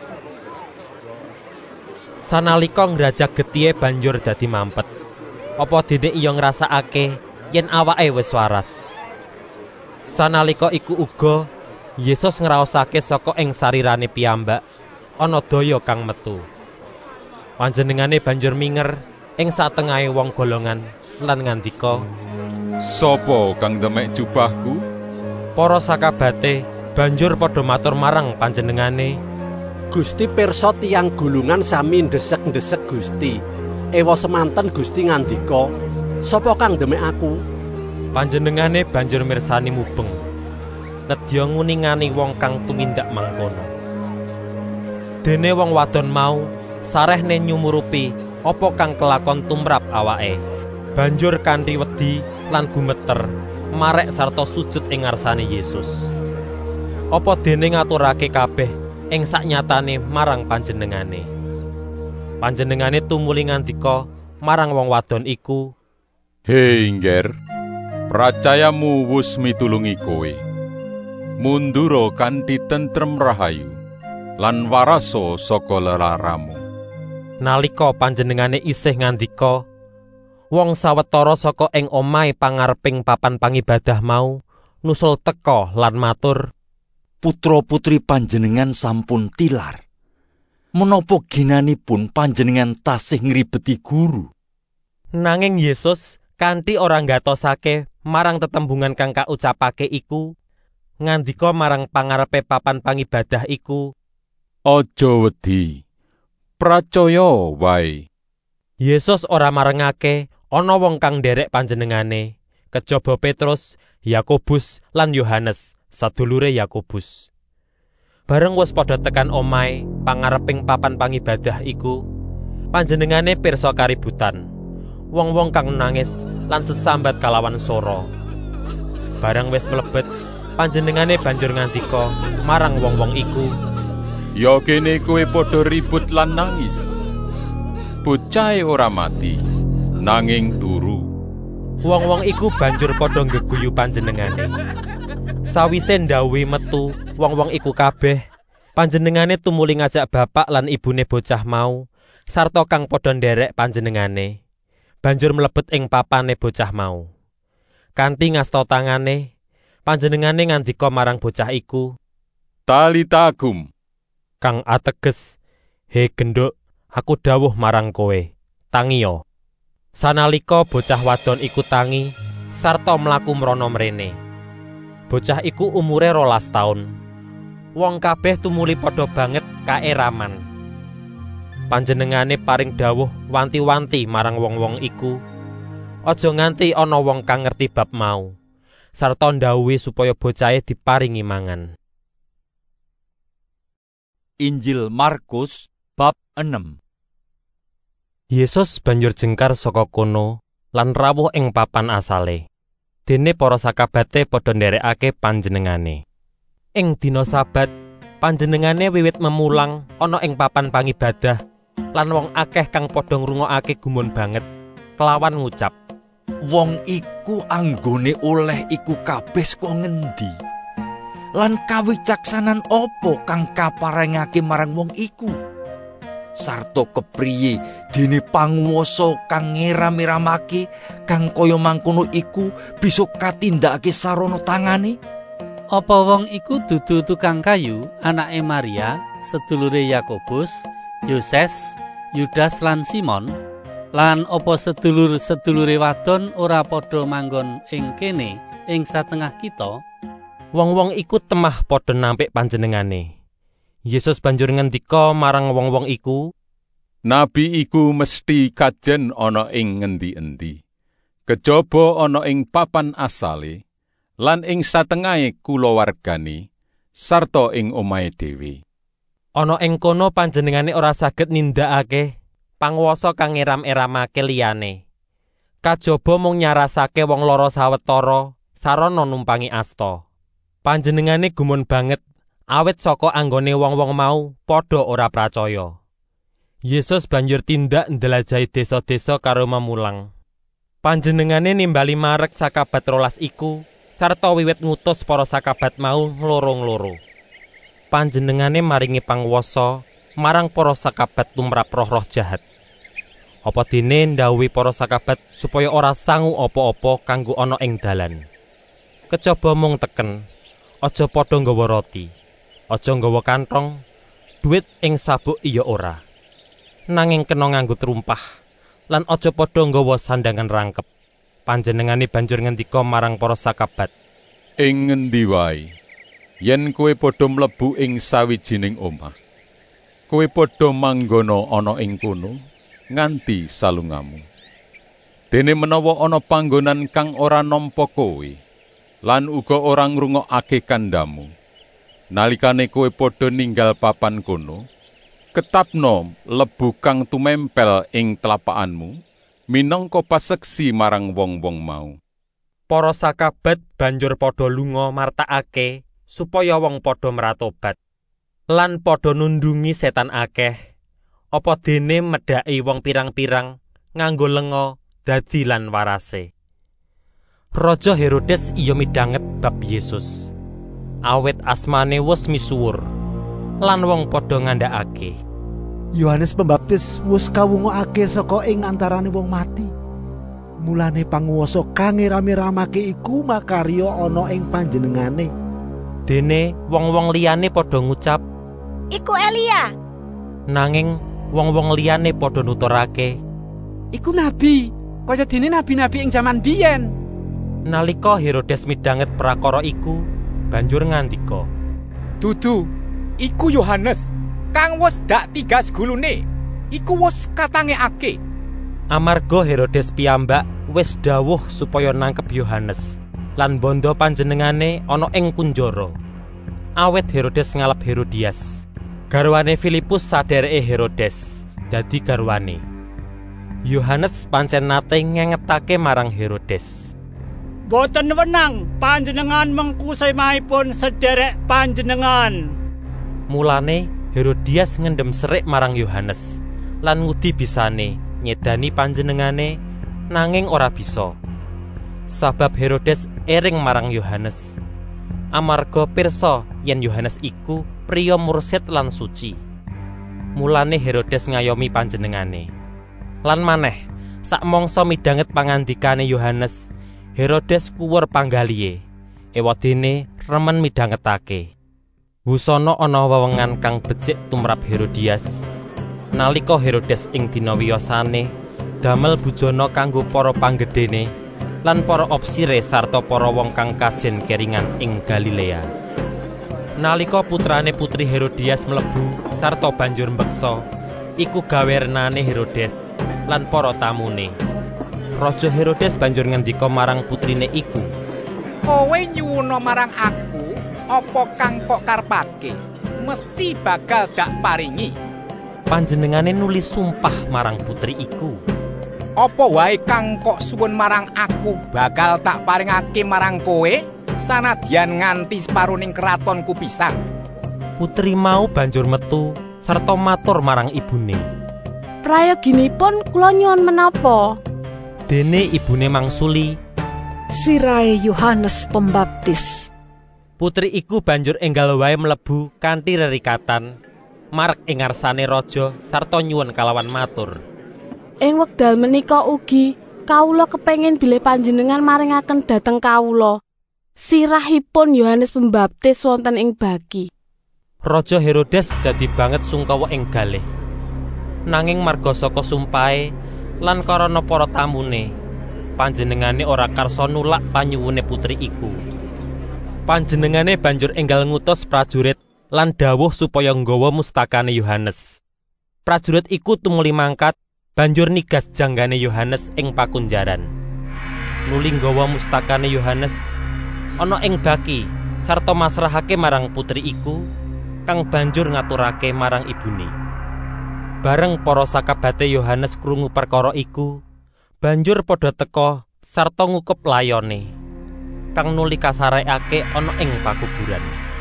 Sanalika ngrajak getihe banjur dadi mampet. Apa dene iya ngrasakake yen awake wis waras. Sanalika iku uga Yesus ngraosake saka ing sarirane piyambak ana daya kang metu. Panjenengane banjur minger ing satengahe wong golongan lan ngandika, "Sapa kang ndemek jubahku?" Para sakabate banjur padha matur marang panjenengane, "Gusti pirsa tiyang gulungan sami ndesek-ndesek Gusti. Ewa semanten Gusti ngandika, sapa kang ndemek aku?" Panjenengane banjur mirsani mubeng, nedya nguningani wong kang tumindak mangkono. Dene wong wadon mau sarehne nyumurupi apa kang kelakon tumrap awake. Banjur kanthi wedi lan gumeter marek sarta sujud ing ngarsane Yesus. Apa dene ngaturake kabeh ing saknyatane marang panjenengane. Panjenengane tumuli ngandika marang wong wadon iku, "Hei Ngger, pracayamu wus mitulungi kowe. Mundura kanthi tentrem rahayu lan waraso saka lelaramu." Nalika panjenengane isih ngandika, wong sawetara saka ing omahe pangareping papan pangibadah mau nusul teka lan matur, "Putra-putri panjenengan sampun tilar. Menapa ginanipun panjenengan tasih ngribeti guru?" Nanging Yesus kanthi ora ngatosake marang tetembungan kang kaucapake iku, ngandika marang pangarepe papan pangibadah iku, "Aja wedi, pracaya wae." Yesus ora marengake ana wong kang nderek panjenengane, kejaba Petrus, Yakobus lan Yohanes, sadulure Yakobus. Bareng wis padha tekan omahe pangareping papan pangibadah iku, panjenengane pirsa kaributan, wong-wong kang nangis lan sesambat kalawan swara. Bareng wis mlebet, panjenengane banjur ngandika marang wong-wong iku, "Ya kene kowe padha ribut lan nangis. Bocahe ora mati, nanging turu." Wong-wong iku banjur padha ngeguyu panjenengane. Sawise ndhawuhi metu wong-wong iku kabeh, panjenengane tumuli ngajak bapak lan ibune bocah mau sarta kang padha nderek panjenengane, banjur mlebet ing papane bocah mau. Kanthi ngasta tangane, panjenengane ngandika marang bocah iku, "Talita kum," kang ateges, "He genduk, aku dawuh marang kowe, tangiya." Sanalika bocah wadon iku tangi sarta mlaku mrana mrene. Bocah iku umure 12 taun. Wong kabeh tumuli padha banget kaeraman. Panjenengane paring dawuh wanti-wanti marang wong-wong iku, aja nganti ana wong kang ngerti bab mau, sarta ndhawuhi supaya bocahe diparingi mangan. Injil Markus bab 6. Yesus banjur jengkar saka kono lan rawuh ing papan asale. Dene para sakabate padha nderekake panjenengane. Ing dina Sabat panjenengane wiwit memulang ana ing papan pangibadah lan wong akeh kang padha ngrungokake gumun banget kelawan ngucap, Wong iku anggone oleh iku kabeh saka ngendi? Lan kawicaksanan apa kang kaparengake marang wong iku? Sarta kepriye dene panguwasa kang ngeram-eramake kang kaya mangkono iku bisa katindakake sarana tangane? Apa wong iku dudu tukang kayu, anake Maria, sedulure Yakobus, Yoses, Yudas lan Simon? Lan apa sedulur-sedulure wadon ora padha manggon ing kene ing satengah kita? Wong-wong iku temah padha nampik panjenengane. Yesus banjur ngendika marang wong-wong iku, Nabi iku mesti kajen ana ing ngendi-endi. Kejaba ana ing papan asale, lan ing satengahe kulawargane, sarta ing omahe dhewe. Ana ing kono panjenengane ora saged nindakake panguwasa kang ngeram-eramake liyane. Kajaba mung nyarasake wong lara sawetara sarana numpangi asta. Panjenengane gumun banget awit saka anggone wong-wong mau padha ora pracaya. Yesus banjur tindak ndelajahi desa-desa karo memulang. Panjenengane nimbali marek sakabat 12 iku sarta wiwit ngutus para sakabat mau ngloro-ngloro. Panjenengane maringi panguwasa marang para sakabat tumrap roh-roh jahat. Apa dene ndhawuhi para sakabat supaya ora sangu apa-apa kanggo ana ing dalan. Kejaba mung teken, aja padha nggawa roti, aja nggawa kantong, dhuwit ing sabuk iya ora. Nanging kena nganggo trumpah, lan aja padha nggawa sandangan rangkep. Panjenengane banjur ngendika marang para sakabat, Ing ngendi wae yen kowe padha mlebu ing sawijining omah, kowe padha manggono ana ing kono nganti salungamu. Dene menawa ana panggonan kang ora nampa kowe, lan uga ora ngrungokake kandhamu, nalikane kowe padha ninggal papan kono, ketapno lebu kang tumempel ing telapakanmu, minangka paseksi marang wong-wong mau. Para sakabat banjur padha lunga martakake supaya wong padha mratobat lan padha nundungi setan akeh. Apa dene medhaki wong pirang-pirang nganggo lenga dadi lan warase. Raja Herodes iya midhanget bab Yesus. Awit asmane wis misuwur lan wong padha ngandhakake, Yohanes Pembaptis wis kawungokake saka ing antarane wong mati. Mulane panguwasa kang rame-ramake iku makarya ana ing panjenengane. Dene wong-wong liyane padha ngucap, Iku Elia. Nanging wong-wong liyane padha nuturake, Iku nabi, kaya dene nabi-nabi ing jaman biyen. Nalika Herodes midhanget prakara iku, banjur ngandika, Dudu, iku Yohanes kang wis dak 3 gulune. Iku wis katangekake. Amarga Herodes piyambak wis dawuh supaya nangkep Yohanes lan bondo panjenengane ana ing kunjara. Awit Herodes ngalap Herodias, garwane Filipus sadereke Herodes, dadi garwane. Yohanes pancen nate ngengetake marang Herodes, Boten wenang panjenengan mengku semahipun sederek panjenengan. Mulane Herodias ngendhem serik marang Yohanes lan ngudi bisane nyedani panjenengane, nanging ora bisa. Sabab Herodes ering marang Yohanes, amarga pirsa yen Yohanes iku priya mursid lan suci. Mulane Herodes ngayomi panjenengane. Lan maneh, sak mangsa midhanget pangandikane Yohanes, Herodes kuwur panggalihe. Ewadene remen midhangetake. Wusana ana wewengan kang becik tumrap Herodias. Nalika Herodes ing dina wiyosane damel bujana kanggo para panggedhene lan para opsire sarta para wong kang kajen keringan ing Galilea. Nalika putrane putri Herodias mlebu sarta banjur mbeksa, iku gawe renane Herodes lan para tamune. Raja Herodes banjur ngendika marang putrine iku, Kowe nyuwuna marang aku apa kang kok karepake? Mesti bakal dak paringi. Panjenengane nulis sumpah marang putri iku, Apa wae kang kok suwun marang aku bakal tak paringake marang kowe? sanadyan nganti separuning keratonku pisan. Putri mau banjur metu sarta matur marang ibune. Prayoginipun kula nyuwun menapa? Dene ibune mangsuli, sirahe Yohanes Pembaptis. Putri iku banjur enggal wae mlebu kanthi rerikatan marek ing ngarsane raja sarta nyuwun kalawan matur. Ing wekdal menika ugi kawula kepengin bilih panjenengan maringaken dhateng kawula sirahipun Yohanes Pembaptis wonten ing bagi. Raja Herodes dadi banget sungkawa ing galih. Nanging marga saka sumpahe lan karana para tamune, panjenengane ora karsa nulak panyuwune putri iku. Panjenengane banjur enggal ngutus prajurit lan dawuh supaya nggawa mustakane Yohanes. Prajurit iku tumuli mangkat banjur nigas janggane Yohanes ing pakunjaran. Nuli nggawa mustakane Yohanes ana ing baki sarta masrahake marang putri iku kang banjur ngaturake marang ibune. Bareng para sakabate Yohanes krungu perkara iku, banjur padha teka sarta ngukup layone kang nuli kasarekake ana ing pakuburan.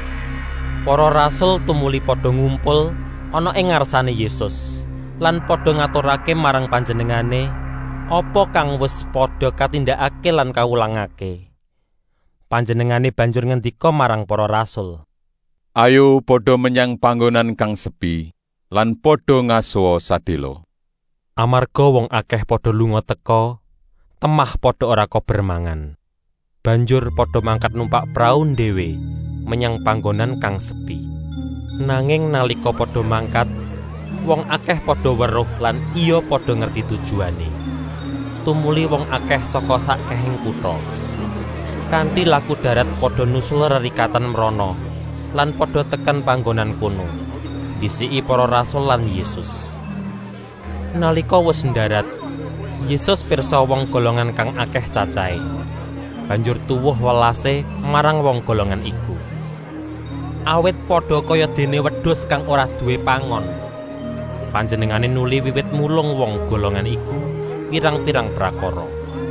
Para rasul tumuli padha ngumpul ana ing ngarsane Yesus lan padha ngaturake marang panjenengane apa kang wis padha katindakake lan kawulangake. Panjenengane banjur ngendika marang para rasul, "Ayo padha menyang panggonan kang sepi lan padha ngasuwa sadelo." Amarga wong akeh padha lunga teka, temah padha ora kober mangan. Banjur padha mangkat numpak prau dhewe menyang panggonan kang sepi. Nanging nalika padha mangkat, wong akeh padha weruh lan iya padha ngerti tujuane. Tumuli wong akeh saka sakehing kutha. Kanthi laku darat padha nusul rerikatan mrana lan padha tekan panggonan kono. Disiki para rasul lan Yesus. Nalika wis ndarat, Yesus pirsa wong golongan kang akeh cacahe. Banjur tuwuh welase marang wong golongan iku. Awit padha kaya dene wedhus kang ora duwe pangon. Panjenengane nuli wiwit mulung wong golongan iku pirang-pirang prakara.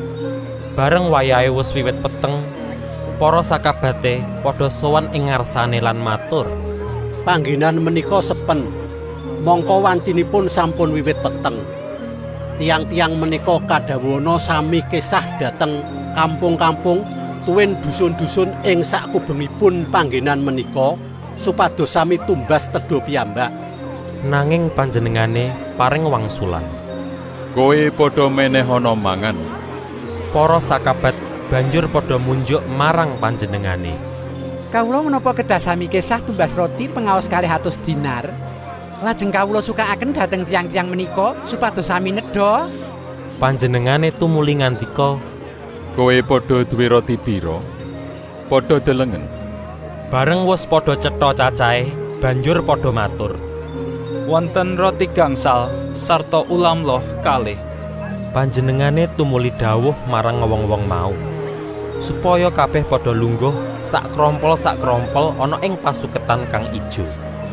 Bareng wayahe wis wiwit peteng, para sakabate padha sowan ing ngarsane lan matur, "Panggenan menika sepen, mongko wancinipun sampun wiwit peteng. Tiang-tiang menika kadhawana sami kesah dhateng kampung-kampung tuwin dusun-dusun ing sakubengipun panggenan menika supados sami tumbas tedha piyambak." Nanging panjenengane paring wangsulan. "Kowe padha meneh ana mangan." Para sakabat banjur padha munjuk marang panjenengane. "Kawula menapa kedah sami kesah tumbas roti pengaos 200 dinar? Lajeng kawula sukaaken dhateng tiang-tiang menika supados sami nedha." Panjenengane tumuli ngandika, "Kowe padha duwe roti pira? Padha delengen." Bareng wis padha cetha cacahe, banjur padha matur, "Wonten roti gangsal sarta ulam loh kalih." Panjenengane tumuli dawuh marang wong-wong mau, supaya kabeh padha lungguh sak krompol ana ing pasuketan kang ijo.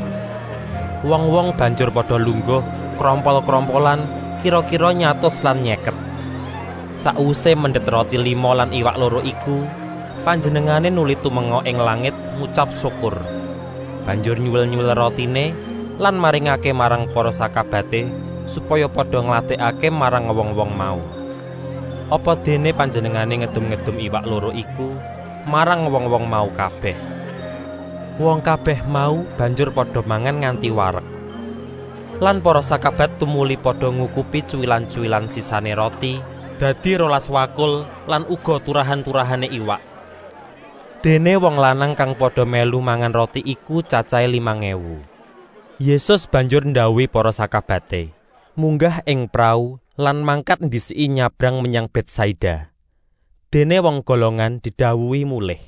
Wong-wong banjur padha lungguh krompol-krompolan kira-kira 100 lan nyeket. Sakwise mendhet roti 5 lan iwak 2 iku, panjenengane nuli tumenga ing langit ngucap syukur. Banjur nyuwil-nyuwil rotine lan maringake marang para sakabate supaya padha nglatekake marang wong-wong mau. Apa dene panjenengane ngedum-ngedum iwak 2 iku marang wong-wong mau kabeh. Wong kabeh mau banjur padha mangan nganti wareg. Lan para sakabat tumuli padha ngukupi cuwilan-cuwilan sisane roti dadi 12 wakul lan uga turahan-turahane iwak. Dene wong lanang kang padha melu mangan roti iku cacahe 5.000. Yesus banjur ndhawuhi para sakabate munggah ing prau lan mangkat ndisiki nyabrang menyang Betsaida. Dene wong golongan didhawuhi mulih.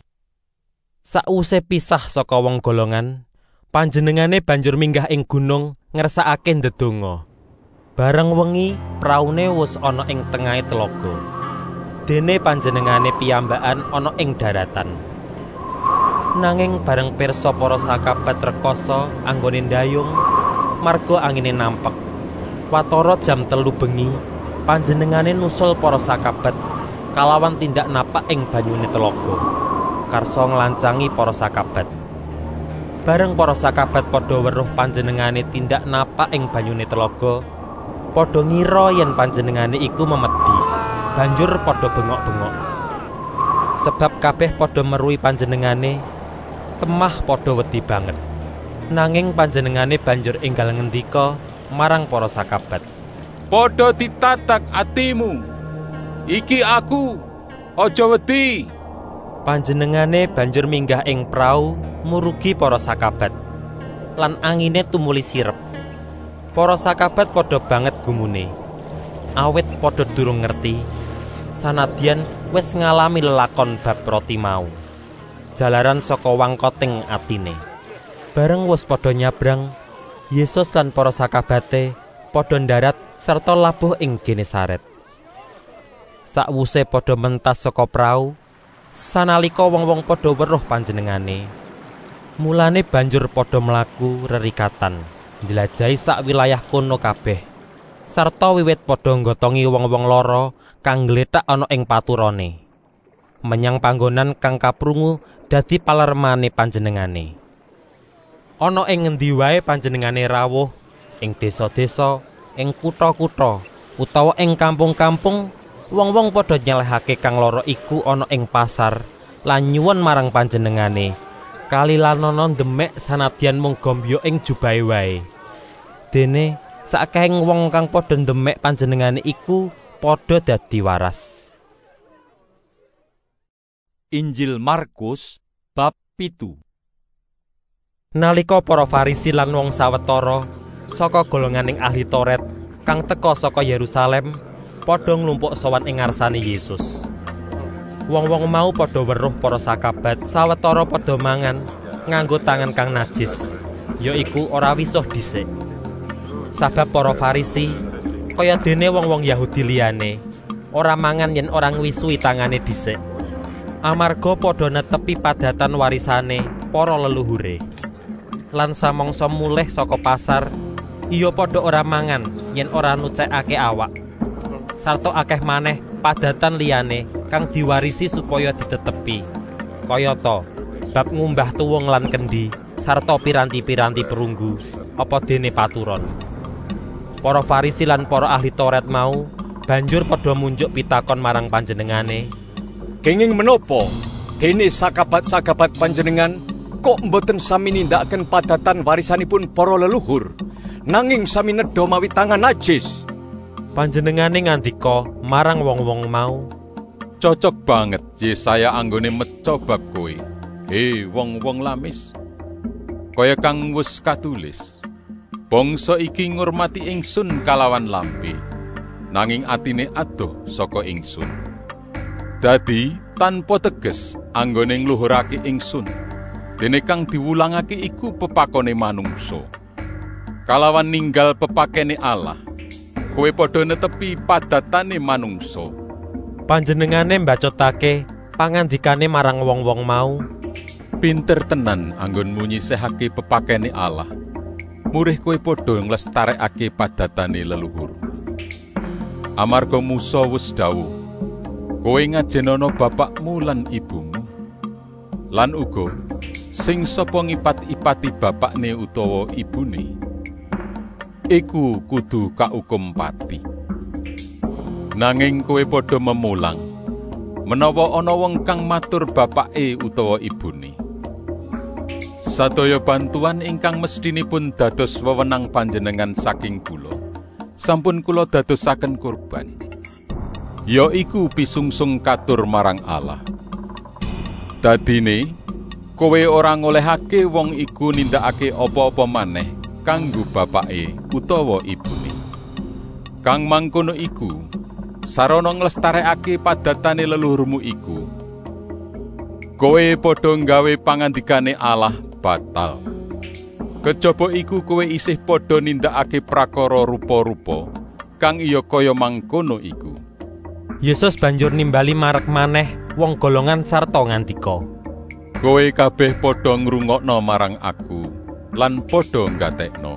Sakwise pisah saka wong golongan, panjenengane banjur minggah ing gunung ngersakake ndedonga. Bareng wengi, praune wis ana ing tengahe telaga. Dene panjenengane piyambakan ana ing daratan. Nanging bareng pirsa para sakabat rekoso anggone ndayung, marga angine nampek. Watara jam 3 bengi, panjenengane nusul para sakabat kalawan tindak napak ing banyune telaga. makarsa nglancangi para sakabat. Bareng para sakabat padha weruh panjenengane tindak napak ing banyune telaga, padha ngira yen panjenengane iku memedi, banjur padha bengok-bengok. Sebab kabeh padha meruhi panjenengane, temah padha wedi banget. Nanging panjenengane banjur enggal ngendika marang para sakabat, "Padha ditatak atimu. Iki aku, aja wedi." Panjenengane banjur minggah ing prau murugi para sakabat, lan angine tumuli sirep. Para sakabat padha banget gumune, awit padha durung ngerti sanadyan wis ngalami lelakon bab roti mau. Jalaran saka wangkoting atine. Bareng wis padha nyabrang, Yesus lan para sakabate padha ndarat sarta labuh ing Genesaret. Sakwuse padha mentas saka prau, sanalika wong-wong padha weruh panjenengane, mulane banjur padha mlaku rerikatan njlajahi sak wilayah kono kabeh, sarta wiwit padha nggotongi wong-wong lara kang gletak ana ing paturane menyang panggonan kang kaprungu dadi palermane panjenengane. Ana ing ngendi wae panjenengane rawuh, ing desa-desa, ing kutha-kutha utawa ing kampung-kampung, wong-wong padha nyelehake kang lara iku ana ing pasar lan nyuwun marang panjenengane kalilanana demek sanadyan mung gombyo ing jubahe wae. Dene sakehing wong kang padha demek panjenengane iku padha dadi waras. Injil Markus bab 7. Nalika para Farisi lan wong sawetara saka golonganing ahli Taurat kang teka saka Yerusalem padha nglumpuk sowan ing ngarsane Yesus. Wong-wong mau padha weruh para sakabat sawetara padha mangan nganggo tangan kang najis, yaiku ora wisuh dhisik. Sabab para Farisi kaya dene wong-wong Yahudi liyane ora mangan yen ora ngwisui tangane dhisik. Amarga padha netepi padatan warisane para leluhure. Lan samangsa mulih saka pasar, iya padha ora mangan yen ora nucekake awak. Sarta akeh maneh padatan liyane kang diwarisi supaya ditetepi. Kayata bab ngumbah tuwung lan kendi sarta piranti-piranti perunggu apa dene paturon. Para Farisi lan para ahli Taurat mau banjur padha munjuk pitakon marang panjenengane, "Kenging menapa dene sakabat-sakabat panjenengan kok mboten sami nindakaken padatan warisanipun para leluhur, nanging sami nedha mawi tangan najis?" Panjenengane ngandika marang wong-wong mau, "Cocok banget Yesaya anggone meca bab kowe, he wong-wong lamis. Kaya kang wis katulis, bangsa iki ngurmati ingsun kalawan lambe, nanging atine adoh saka ingsun. Dadi tanpa teges anggone ngluhurake ingsun, dene kang diwulangake iku pepakone manungsa. Kalawan ninggal pepakene Allah, kowe padha netepi padatane manungsa." Panjenengane mbacotake pangandikane marang wong-wong mau, "Pinter tenan anggonmu nyisihake pepakene Allah. Murih kowe padha nglestarekake padatane leluhur. Amarga Musa wis dawuh, kowe ngajenana bapakmu lan ibumu. Lan uga sing sapa ngipat-ipati bapakne utawa ibune, iku kudu kaukum pati. Nanging kowe padha memulang menawa ana wong kang matur bapake utawa ibune. Sadaya bantuan ingkang mestinipun dados wewenang panjenengan saking kula, sampun kula dadosaken kurban, yaiku pisungsung katur marang Allah. Dadine kowe ora ngolehake wong iku nindakake apa-apa maneh kanggo bapake utawa ibune. Kang mangkono iku sarana nglestarekake padatane leluhurmu iku, kowe padha nggawe pangandikane Allah batal. Kejaba iku kowe isih padha nindakake prakara rupa-rupa kang iya kaya mangkono iku." Yesus banjur nimbali marek maneh wong golongan sarta ngandika, "Kowe kabeh padha ngrungokna marang aku lan padha nggatekna.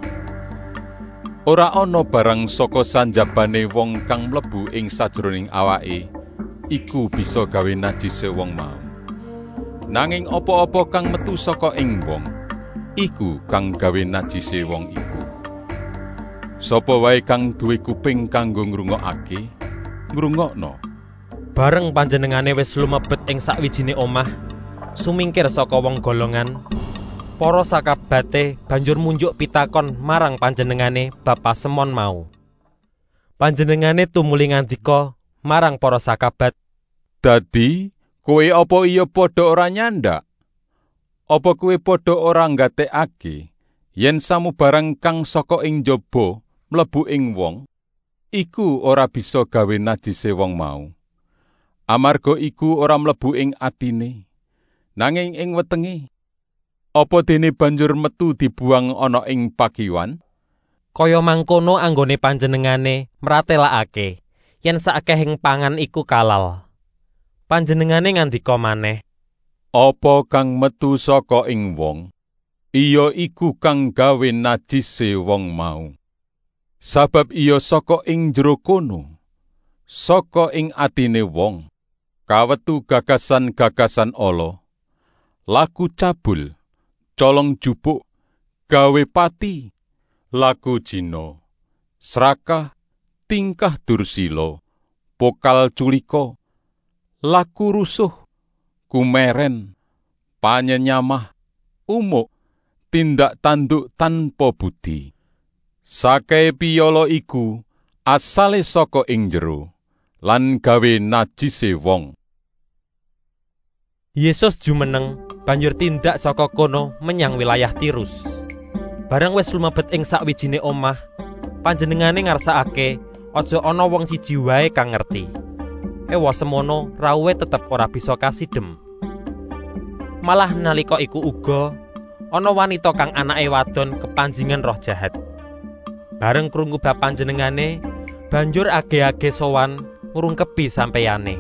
Ora ana barang saka sanjabane wong kang mlebu ing sajroning awake iku bisa gawe najise wong mau. Nanging apa-apa kang metu saka ing wong, iku kang gawe najise wong iku. Sapa wae kang duwe kuping kanggo ngrungokake, ngrungokno. Bareng panjenengane wis lumebet ing sakwijine omah, sumingkir saka wong golongan, para sakabate banjur munjuk pitakon marang panjenengane bab pasemon mau. Panjenengane tumuli ngandika marang para sakabat, "Dadi kowe apa iya padha ora nyandak? Apa kowe padha ora nggatekake yen samubarang kang saka ing jaba mlebu ing wong, iku ora bisa gawe najise wong mau. Amarga iku ora mlebu ing atine, nanging ing wetenge. Apa dene banjur metu dibuang ana ing pakiwan? Kaya mangkono anggone panjenengane mratelakake yen saakehing pangan iku kalal." Panjenengane ngandika maneh, "Apa kang metu saka ing wong, iya iku kang gawe najise wong mau. Sabab iya saka ing jero kono, saka ing atine wong, kawetu gagasan-gagasan ala, laku cabul, colong jupuk, gawe pati, laku jina, srakah, tingkah dursila, pokal culika, laku rusuh, kumeren, panyenyamah, umuk, tindak tanduk tanpa budi. Sakae piyala iku asale saka ing jero lan gawe najise wong." Yesus jumeneng banjur tindak saka kono menyang wilayah Tirus. Bareng wis lumebet ing sakwijine omah, panjenengane ngarsakake aja ana wong siji wae kang ngerti. Ewa semono rawuhe tetep ora bisa kasidhem. Malah nalika iku uga ana wanita kang anake wadon kepanjingan roh jahat. Bareng krungu bab panjenengane, banjur age-age sowan ngrungkebi sampeyane.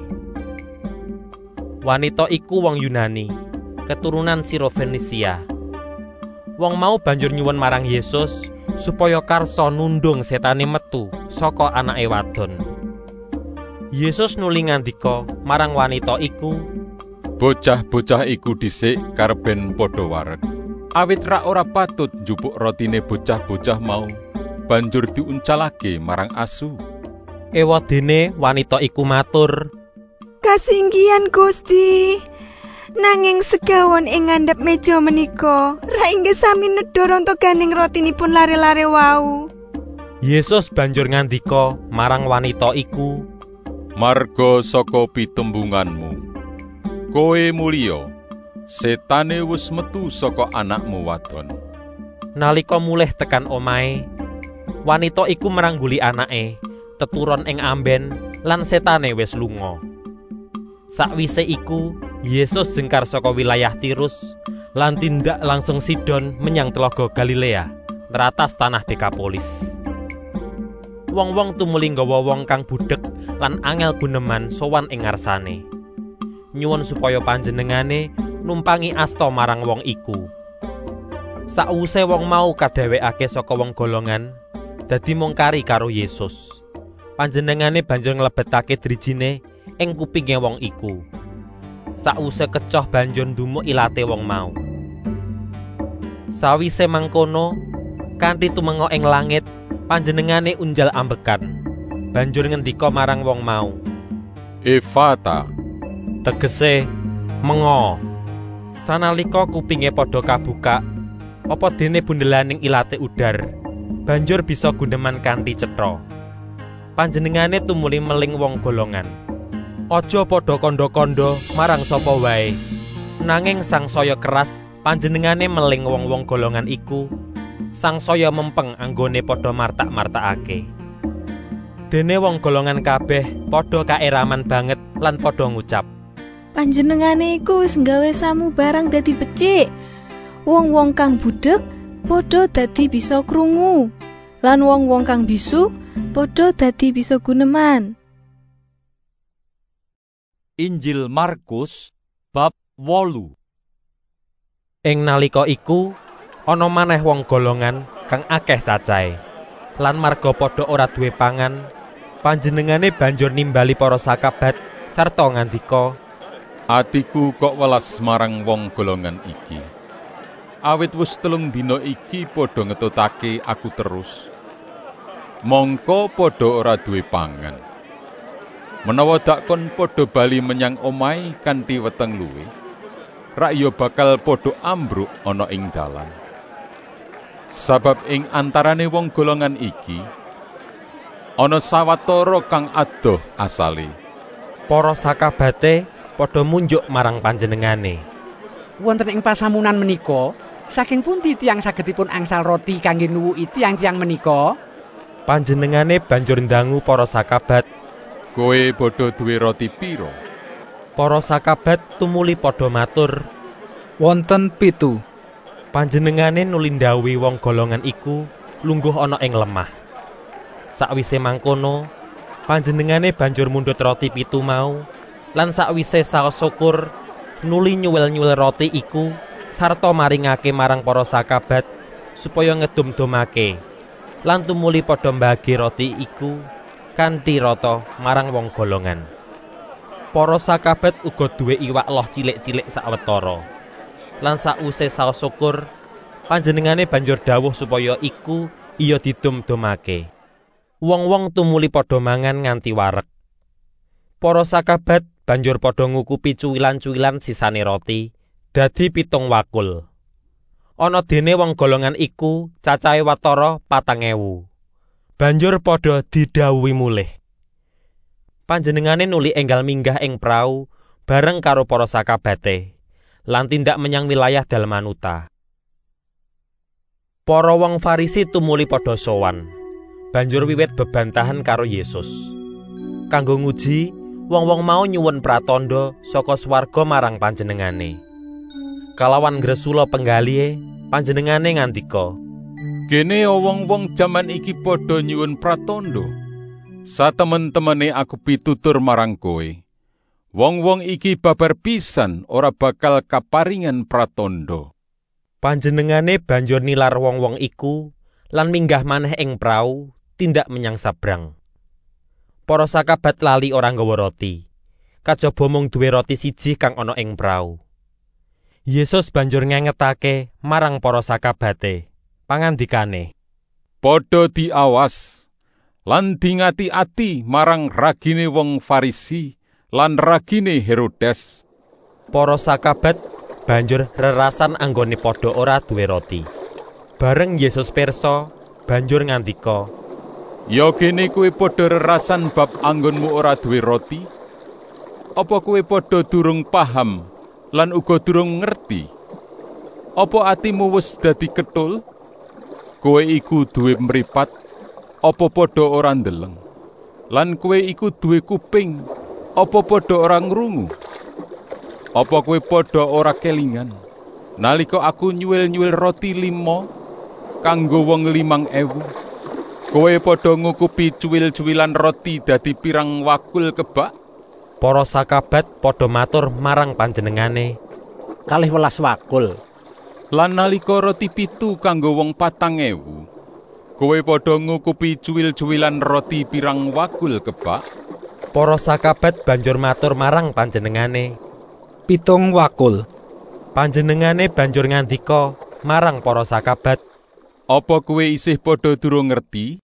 Wanita iku wong Yunani, keturunan Sirofenisia. Wong mau banjur nyuwun marang Yesus supaya karsa nundung setane metu saka anake wadon. Yesus nuli ngandika marang wanita iku, "Bocah-bocah iku dhisik karben padha wareg. Awit rak ora patut njupuk rotine bocah-bocah mau banjur diuncalake marang asu." Ewadene wanita iku matur, "Kasinggihan Gusti, nanging segawon ing ngandhap meja menika ra inggih sami nedha rontoganing rotinipun lare-lare wau." Yesus banjur ngandika marang wanita iku, "Marga saka pitembunganmu, kowe mulya, setane wis metu saka anakmu wadon." Nalika mulih tekan omahe, wanita iku merangguli anake, teturon ing amben lan setane wis lunga. Sakwise iku, Yesus jengkar saka wilayah Tirus lan tindak langsung Sidon menyang telaga Galilea, neratas tanah Dekapolis. Wong-wong tumuli nggawa wong kang budhek lan angel guneman sowan ing ngarsane, nyuwun supaya panjenengane numpangi asta marang wong iku. Sakwuse wong mau kadhewekake saka wong golongan, dadi mungkari karo Yesus. Panjenengane banjur nglebetake drijine ing kupinge wong iku. Sakwuse kecoh banjur ndumuk ilate wong mau. Sawise mangkono, kanthi tumenga ing langit, panjenengane unjal ambekan. Banjur ngendika marang wong mau, "Efata," tegese menga. Sanalika kupinge padha kabuka, apa dene bundelaning ilate udar, banjur bisa guneman kanthi cetha. Panjenengane tumuli meling wong golongan, "Aja padha kandha-kandha marang sapa wae." Nanging sangsaya keras panjenengane meling wong-wong golongan iku, sangsaya mempeng anggone padha martak-martakake. Dene wong golongan kabeh padha kaeraman banget lan padha ngucap, "Panjenengane iku wis nggawe samu barang dadi becik. Wong-wong kang budhek padha dadi bisa krungu, lan wong-wong kang bisu padha dadi bisa guneman." Injil Markus bab 8. Ing nalika iku ana maneh wong golongan kang akeh cacahe, lan marga padha ora duwe pangan, panjenengane banjur nimbali para sakabat sarta ngandika, Atiku kok welas marang wong golongan iki. Awit wis 3 dina iki padha ngetutake aku terus. Mongko padha ora duwe pangan. Menawa dak kon padha bali menyang omahe kanthi weteng luwih, rak ya bakal padha ambruk ana ing dalan. Sabab ing antarane wong golongan iki ana sawetara kang adoh asale. Para sakabate padha munjuk marang panjenengane. Wonten ing pasamunan menika, saking pundi tiyang sagedipun angsal roti kangge nuwuki tiyang-tiyang menika? Panjenengane banjur ndangu para sakabat, "Kowe padha duwe roti pira?" Para sakabat tumuli padha matur, "Wonten 7." Panjenengane nuli ndhawuhi wong golongan iku lungguh ana ing lemah. Sakwise mangkono, panjenengane banjur mundhut roti 7 mau, lan sakwise saos syukur nuli nyuwil-nyuwil roti iku sarta maringake marang para sakabat supaya ngedum-dumake, lan tumuli padha mbagi roti iku kanthi rata marang wong golongan. Para sakabat uga duwe iwak loh cilik-cilik sawetara. Lan sakwise saos syukur, panjenengane banjur dawuh supaya iku iya didum-dumake. Wong-wong tumuli padha mangan nganti wareg. Para sakabat banjur padha ngukupi cuwilan-cuwilan sisane roti, dadi 7 wakul. Ana dene wong golongan iku cacahe watara 4.000. Banjur padha didhawuhi mulih. Panjenengane nuli enggal minggah ing prau bareng karo para sakabate, lan tindak menyang wilayah Dalmanuta. Para wong Farisi tumuli padha sowan, banjur wiwit bebantahan karo Yesus. Kanggo nguji, wong-wong mau nyuwun pratandha saka swarga marang panjenengane. Kalawan gresula penggalihe, panjenengane ngandika, "Kene wong-wong jaman iki padha nyuwun pratandha. Satemen-temene aku pitutur marang kowe. Wong-wong iki babar pisan ora bakal kaparingan pratandha." Panjenengane banjur nilar wong-wong iku lan minggah maneh ing prau tindak menyang sabrang. Para sakabat lali ora nggawa roti. Kajaba mung duwe roti 1 kang ana ing prau. Yesus banjur ngengetake marang para sakabate, pangandikane, "Padha diawas lan dingati-ati marang ragine wong Farisi lan ragine Herodes." Para sakabat banjur rerasan anggone padha ora duwe roti. Bareng Yesus pirsa, banjur ngandika, "Ya kene kowe padha rerasan bab anggonmu ora duwe roti? Apa kowe padha durung paham lan uga durung ngerti? Apa atimu wis dadi ketul? Kowe iku duwe mripat, apa padha ora ndeleng? Lan kowe iku duwe kuping, apa padha ora ngrungu? Apa kowe padha ora kelingan nalika aku nyuwil-nyuwil roti 5 kanggo wong 5.000? Kowe padha ngukupi cuwil-cuwilan roti dadi pirang wakul kebak?" Para sakabat padha matur marang panjenengane, 12 wakul. "Lan nalika roti 7 kanggo wong 4.000, kowe padha ngukupi cuwil-cuwilan roti pirang wakul kebak?" Para sakabat banjur matur marang panjenengane, 7 wakul. Panjenengane banjur ngandika marang para sakabat, "Apa kowe isih padha durung ngerti?"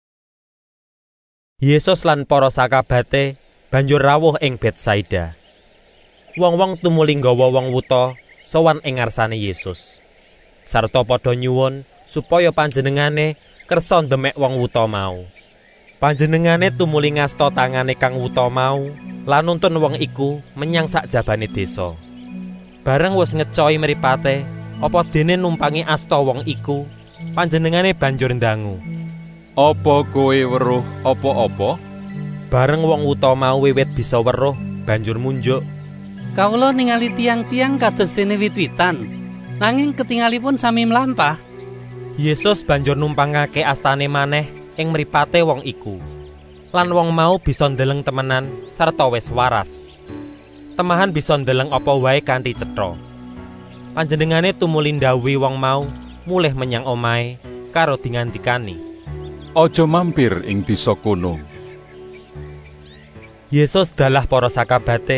Yesus lan para sakabate banjur rawuh ing Betsaida. Wong-wong tumuli nggawa wong wuta sowan ing ngarsane Yesus, sarta padha nyuwun supaya panjenengane kersa ndemek wong wuta mau. Panjenengane tumuli ngasta tangane kang wuta mau lan nuntun wong iku menyang sak jabane desa. Bareng wis ngecohi mripate, apa dene numpangi asta wong iku, panjenengane banjur ndangu, "Apa kowe weruh apa-apa?" Bareng wong wuta mau wiwit bisa weruh, banjur munjuk. "Kawula ningali tiang-tiang kados dene wit-witan, nanging ketingalipun sami mlampah." Yesus banjur numpangake astane maneh ing mripate wong iku. Lan wong mau bisa ndeleng temenan sarta wis waras. Temahan bisa ndeleng apa wae kanthi cetha. Panjenengane tumuli ndhawuhi wong mau mulih menyang omahe karo dingandikani, "Aja mampir ing desa kono." Yesus dalah para sakabate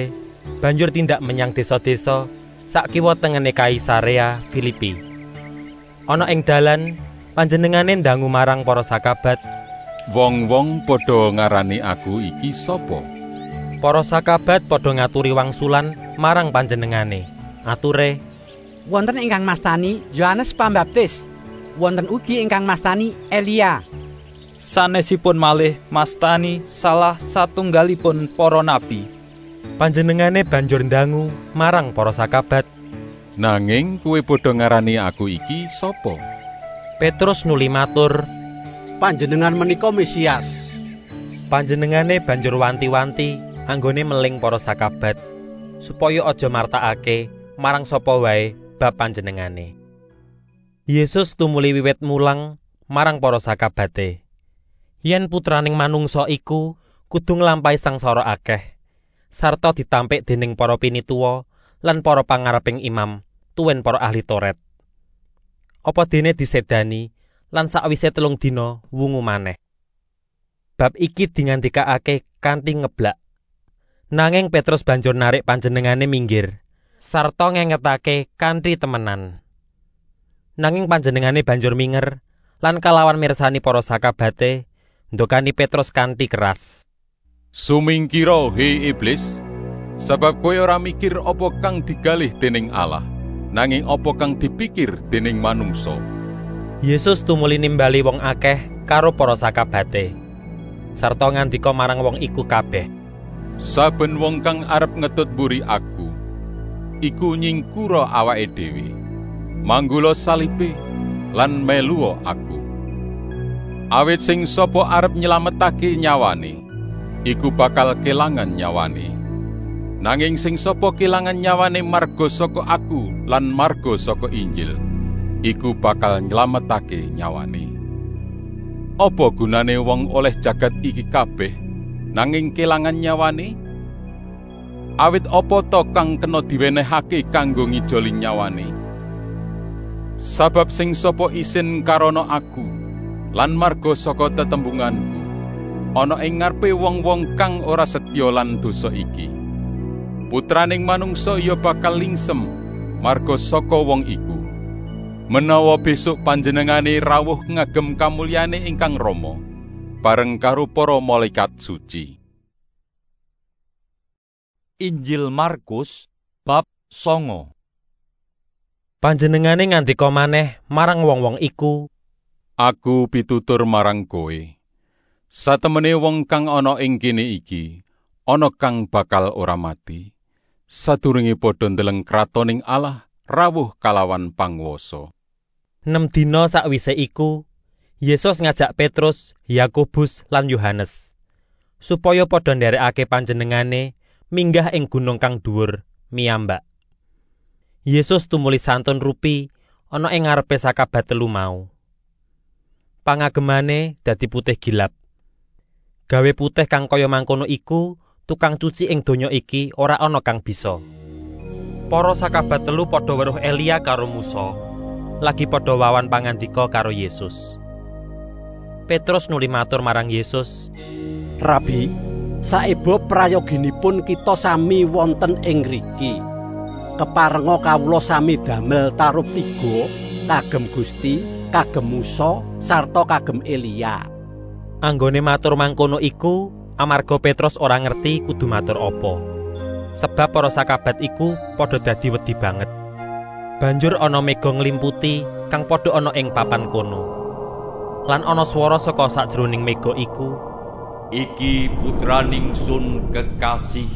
Banjur tindak menyang desa-desa sak kiwa tengene Kaisarea Filipi. Ana ing dalan panjenengane ndangu marang para sakabat, "Wong-wong padha ngarani aku iki sapa?" Para sakabat padha ngaturi wangsulan marang panjenengane. Ature, "Wonten ingkang mastani Yohanes Pambaptis, wonten ugi ingkang mastani Elia. Sanesipun malih mastani salah satunggalipun para nabi." Panjenengane banjur ndangu marang para sakabat, "Nanging kowe padha ngarani aku iki sapa?" Petrus nuli matur, "Panjenengan menika Mesias." Panjenengane banjur wanti-wanti anggone meling para sakabat supaya aja martakake marang sapa wae bab panjenengane. Yesus tumuli wiwit mulang marang para sakabate. Yen putraning manungsa iku kudu nglampahi sangsara akeh, sarta ditampik dening para pinituwa lan para pangareping imam, tuwin para ahli Taurat. Apa dene disedani lan sakwise 3 dina wungu maneh. Bab iki dingandikake kanthi ngeblak. Nanging Petrus banjur narik panjenengane minggir, sarta ngengetake kanthi temenan. Nanging panjenengane banjur minger lan kalawan mirsani para sakabate ndokani Petrus kanthi keras. "Sumingkira he iblis, sebab kowe ora mikir apa kang digalih dening Allah, nanging apa kang dipikir dening manungsa." Yesus tumuli nimbali wong akeh karo para sakabate, sarta ngandika marang wong iku kabeh, "Saben wong kang arep ngetut mburi aku, iku nyingkura awake dhewe, manggula salipe lan meluwa aku. Awit sing sapa arep nyelametake nyawane, iku bakal kelangan nyawane. Nanging sing sapa kelangan nyawane marga saka aku lan marga saka Injil, iku bakal nyelametake nyawane. Apa gunane wong oleh jagat iki kabeh nanging kelangan nyawane? Awit apa to kang kena diwenehake kanggo ngijoli nyawane? Sabab sing sapa isin karono aku lan marga saka tetembunganku ana ing ngarepe wong-wong kang ora setya lan dosa iki, Putraning manungsa ya bakal lingsem marga saka wong iku. Menawa besok panjenengane rawuh ngagem kamulyane ingkang rama bareng karo para malaikat suci. Injil Markus bab 9. Panjenengane ngandika maneh marang wong-wong iku, "Aku pitutur marang kowe, satemene wong kang ana ing kene iki, ana kang bakal ora mati, sadurunge padha ndeleng kratoning Allah rawuh kalawan pangwasa." 6 dina sakwise iku, Yesus ngajak Petrus, Yakobus lan Yohanes supaya padha nderekake panjenengane minggah ing gunung kang dhuwur miyambak. Yesus tumuli santun rupi ana ing ngarepe sakabat telu mau. Pangagemane dadi putih gilap. Gawe putih kang kaya mangkono iku tukang cuci ing donya iki ora ana kang bisa. Para sakabat telu padha weruh Elia karo Musa, lagi padha wawan pangandika karo Yesus. Petrus nuli matur marang Yesus, "Rabi, saeba prayoginipun kita sami wonten ing ngriki. Keparenga kawula sami damel tarup 3 kagem Gusti, kagem Musa, sarta kagem Elia." Anggone matur mangkono iku amarga Petrus ora ngerti kudu matur apa. Sebab para sakabat iku padha dadi wedi banget. Banjur ana mega nglimputi kang padha ana ing papan kono. Lan ana swara saka sakjroning mega iku, "Iki putraning sun kekasih,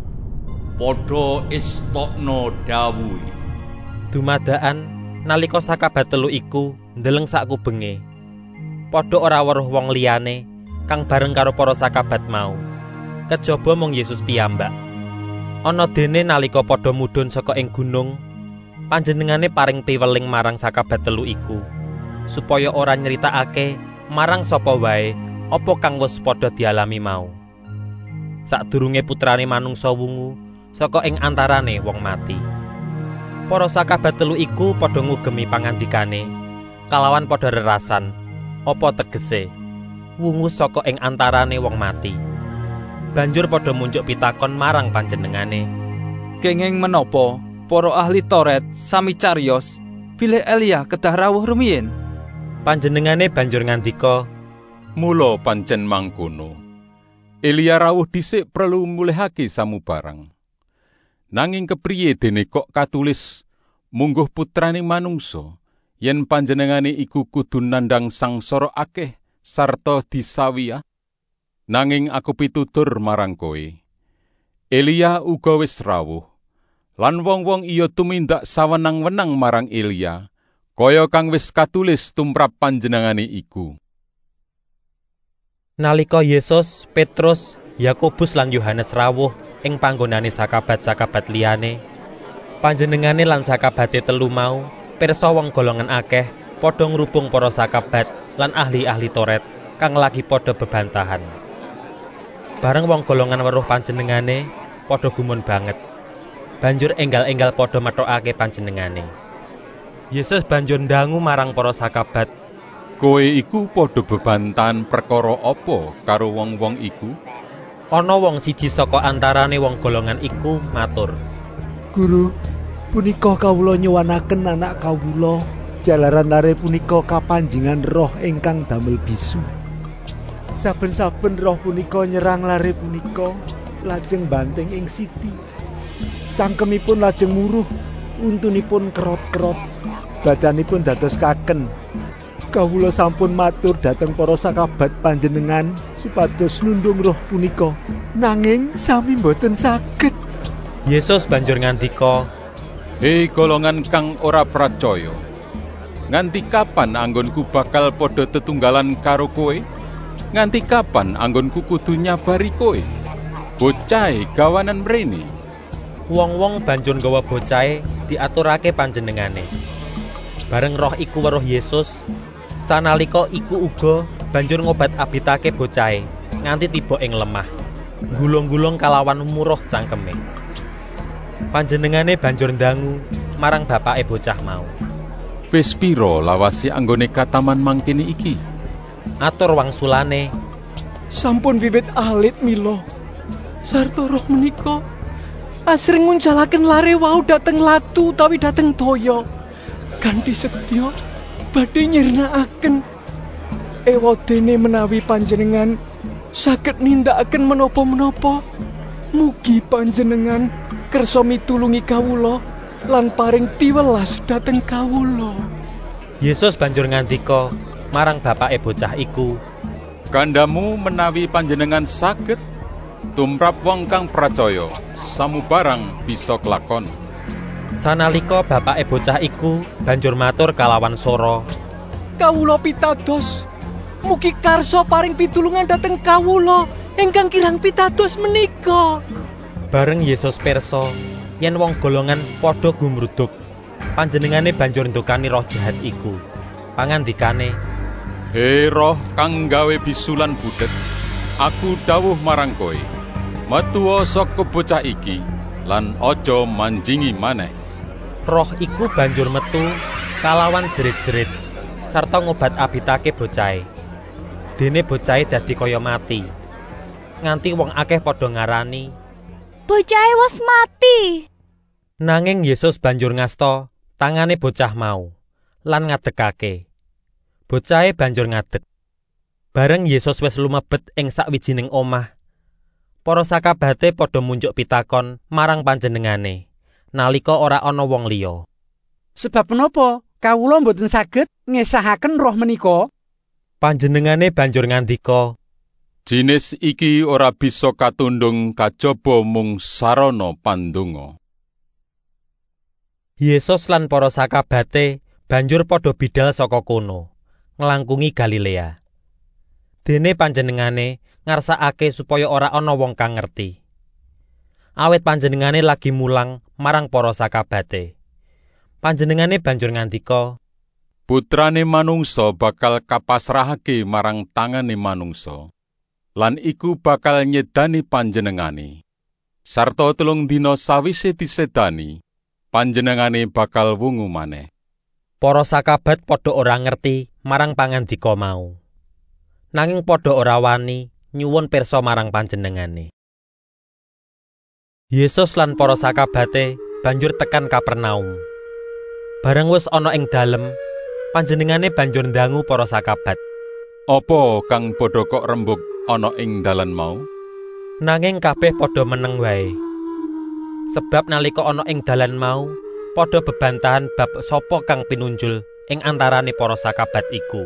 padha istokno dawuhe." Dumadakan nalika sakabat telu iku ndeleng sakubenge, padha ora weruh wong liyane kang bareng karo para sakabat mau, kejaba mung Yesus piyambak. Ana dene nalika padha mudhun saka ing gunung, panjenengane paring piweling marang sakabat telu iku, supaya ora nyritakake marang sapa wae apa kang wis padha dialami mau. Sadurunge putrane manungsa wungu saka ing antarane wong mati. Para sakabat telu iku padha ngugemi pangandikane, kalawan padha rerasan, apa tegese wungu saka ing antarane wong mati. Banjur padha munjuk pitakon marang panjenengane, Kenging menapa para ahli Taurat sami cariyos bilih Elia kedah rawuh rumiyin? Panjenengane banjur ngandika, "Mula pancen mangkono. Elia rawuh dhisik perlu mulihake samubarang. Nanging kepriye dene kok katulis mungguh putraning manungsa yen panjenengane iku kudu nandhang sangsara akeh sarta disawiya? Nanging aku pitutur marang kowe, Elia uga wis rawuh, lan wong-wong iya tumindak sawenang-wenang marang Elia, kaya kang wis katulis tumrap panjenengane iku." Nalika Yesus, Petrus, Yakobus lan Yohanes rawuh ing panggonane sakabat-sakabat liyane, panjenengane lan sakabate telu mau pirsa wong golongan akeh padha ngrubung para sakabat lan ahli-ahli Taurat kang lagi padha bebantahan. Bareng wong golongan weruh panjenengane padha gumun banget. Banjur enggal-enggal padha metokake panjenengane. Yesus banjur ndangu marang para sakabat, "Kowe iku padha bebantahan perkara apa karo wong-wong iku?" Ana wong siji saka antarane wong golongan iku matur, "Guru, punika kawula nyuwanaken anak kawula jalaran lare punika kapanjingan roh ingkang damel bisu. Saben-saben roh punika nyerang lare punika, lajeng banting ing siti. Cangkemipun lajeng muruh, untunipun kerot-kerot, badanipun dados kaken. Kawula sampun matur dhateng para sakabat panjenengan supados nundung roh punika, nanging sami boten saged." Yesus banjur ngandika, "Hei golongan kang ora pracaya, nganti kapan anggonku bakal padha tetunggalan karo kowe? Nganti kapan anggonku kudu nyabari kowe? Bocahe gawanan mrene." Wong-wong banjur nggawa bocahe diaturake panjenengane. Bareng roh iku weruh Yesus, sanalika iku uga banjur ngobat-abitake bocahe nganti tiba ing lemah. Gulung-gulung kalawan muruh cangkeme. Panjenengane banjur ndangu marang bapake bocah mau. "Wis pira lawase anggone kataman mangkene iki?" Atur wangsulane, "Sampun wiwit alit mila. Sarta roh menika asring nguncalaken lare wau dhateng latu utawi dhateng toya. Kanthi setya badhe nyirnakaken ewadene menawi panjenengan saged nindakaken menapa-menapa. Mugi panjenengan kersa mitulungi kawula lan paring piwelas dhateng kawula." Yesus banjur ngandika marang bapake bocah iku, "Kandamu menawi panjenengan saged tumrap wong kang pracaya, samubarang bisa kelakon." Sanalika bapake bocah iku banjur matur kalawan swara, "Kawula pitados, mugi karsa paring pitulungan dhateng kawula ingkang kirang pitados menika." Bareng Yesus pirsa yen wong golongan padha gumruduk, panjenengane banjur ndukani roh jahat iku. Pangandikane, "Hei roh kang gawe bisulan budhet, aku dawuh marang kowe, metuwa saka bocah iki lan aja manjingi maneh." Roh iku banjur metu kalawan jerit-jerit sarta ngobat-abitake bocahe. Dene bocahe dadi kaya mati. Nganti wong akeh padha ngarani, "Bocahe wis mati." Nanging Yesus banjur ngasta tangane bocah mau lan ngadegake. Bocahe banjur ngadeg. Bareng Yesus wis lumebet ing sakwijining omah, para sakabate padha munjuk pitakon marang panjenengane nalika ora ana wong liya. "Sebab menapa kawula mboten saged ngesahaken roh menika?" Panjenengane banjur ngandika, "Jinis iki ora bisa katundung kajaba mung sarana pandonga." Yesus lan para sakabate banjur padha bidhal saka kono, nglangkungi Galilea. Dene panjenengane ngarsakake supaya ora ana wong kang ngerti. Awit panjenengane lagi mulang marang para sakabate. Panjenengane banjur ngandika, "Putrane manungsa bakal kapasrahake marang tangane manungsa, lan iku bakal nyedani panjenengane. Sarta 3 dina sawise disedani, panjenengane bakal wungu maneh." Para sakabat padha ora ngerti marang pangandika mau. Nanging padha ora wani nyuwun pirsa marang panjenengane. Yesus lan para sakabate banjur tekan Kapernaum. Bareng wis ana ing dalem, panjenengane banjur ndangu para sakabat. Apa kang padha kok rembug ana ing dalan mau? Nanging kabeh padha meneng wae. Sebab nalika ana ing dalan mau, padha bebantahan bab sapa kang pinunjul ing antarane para sakabat iku.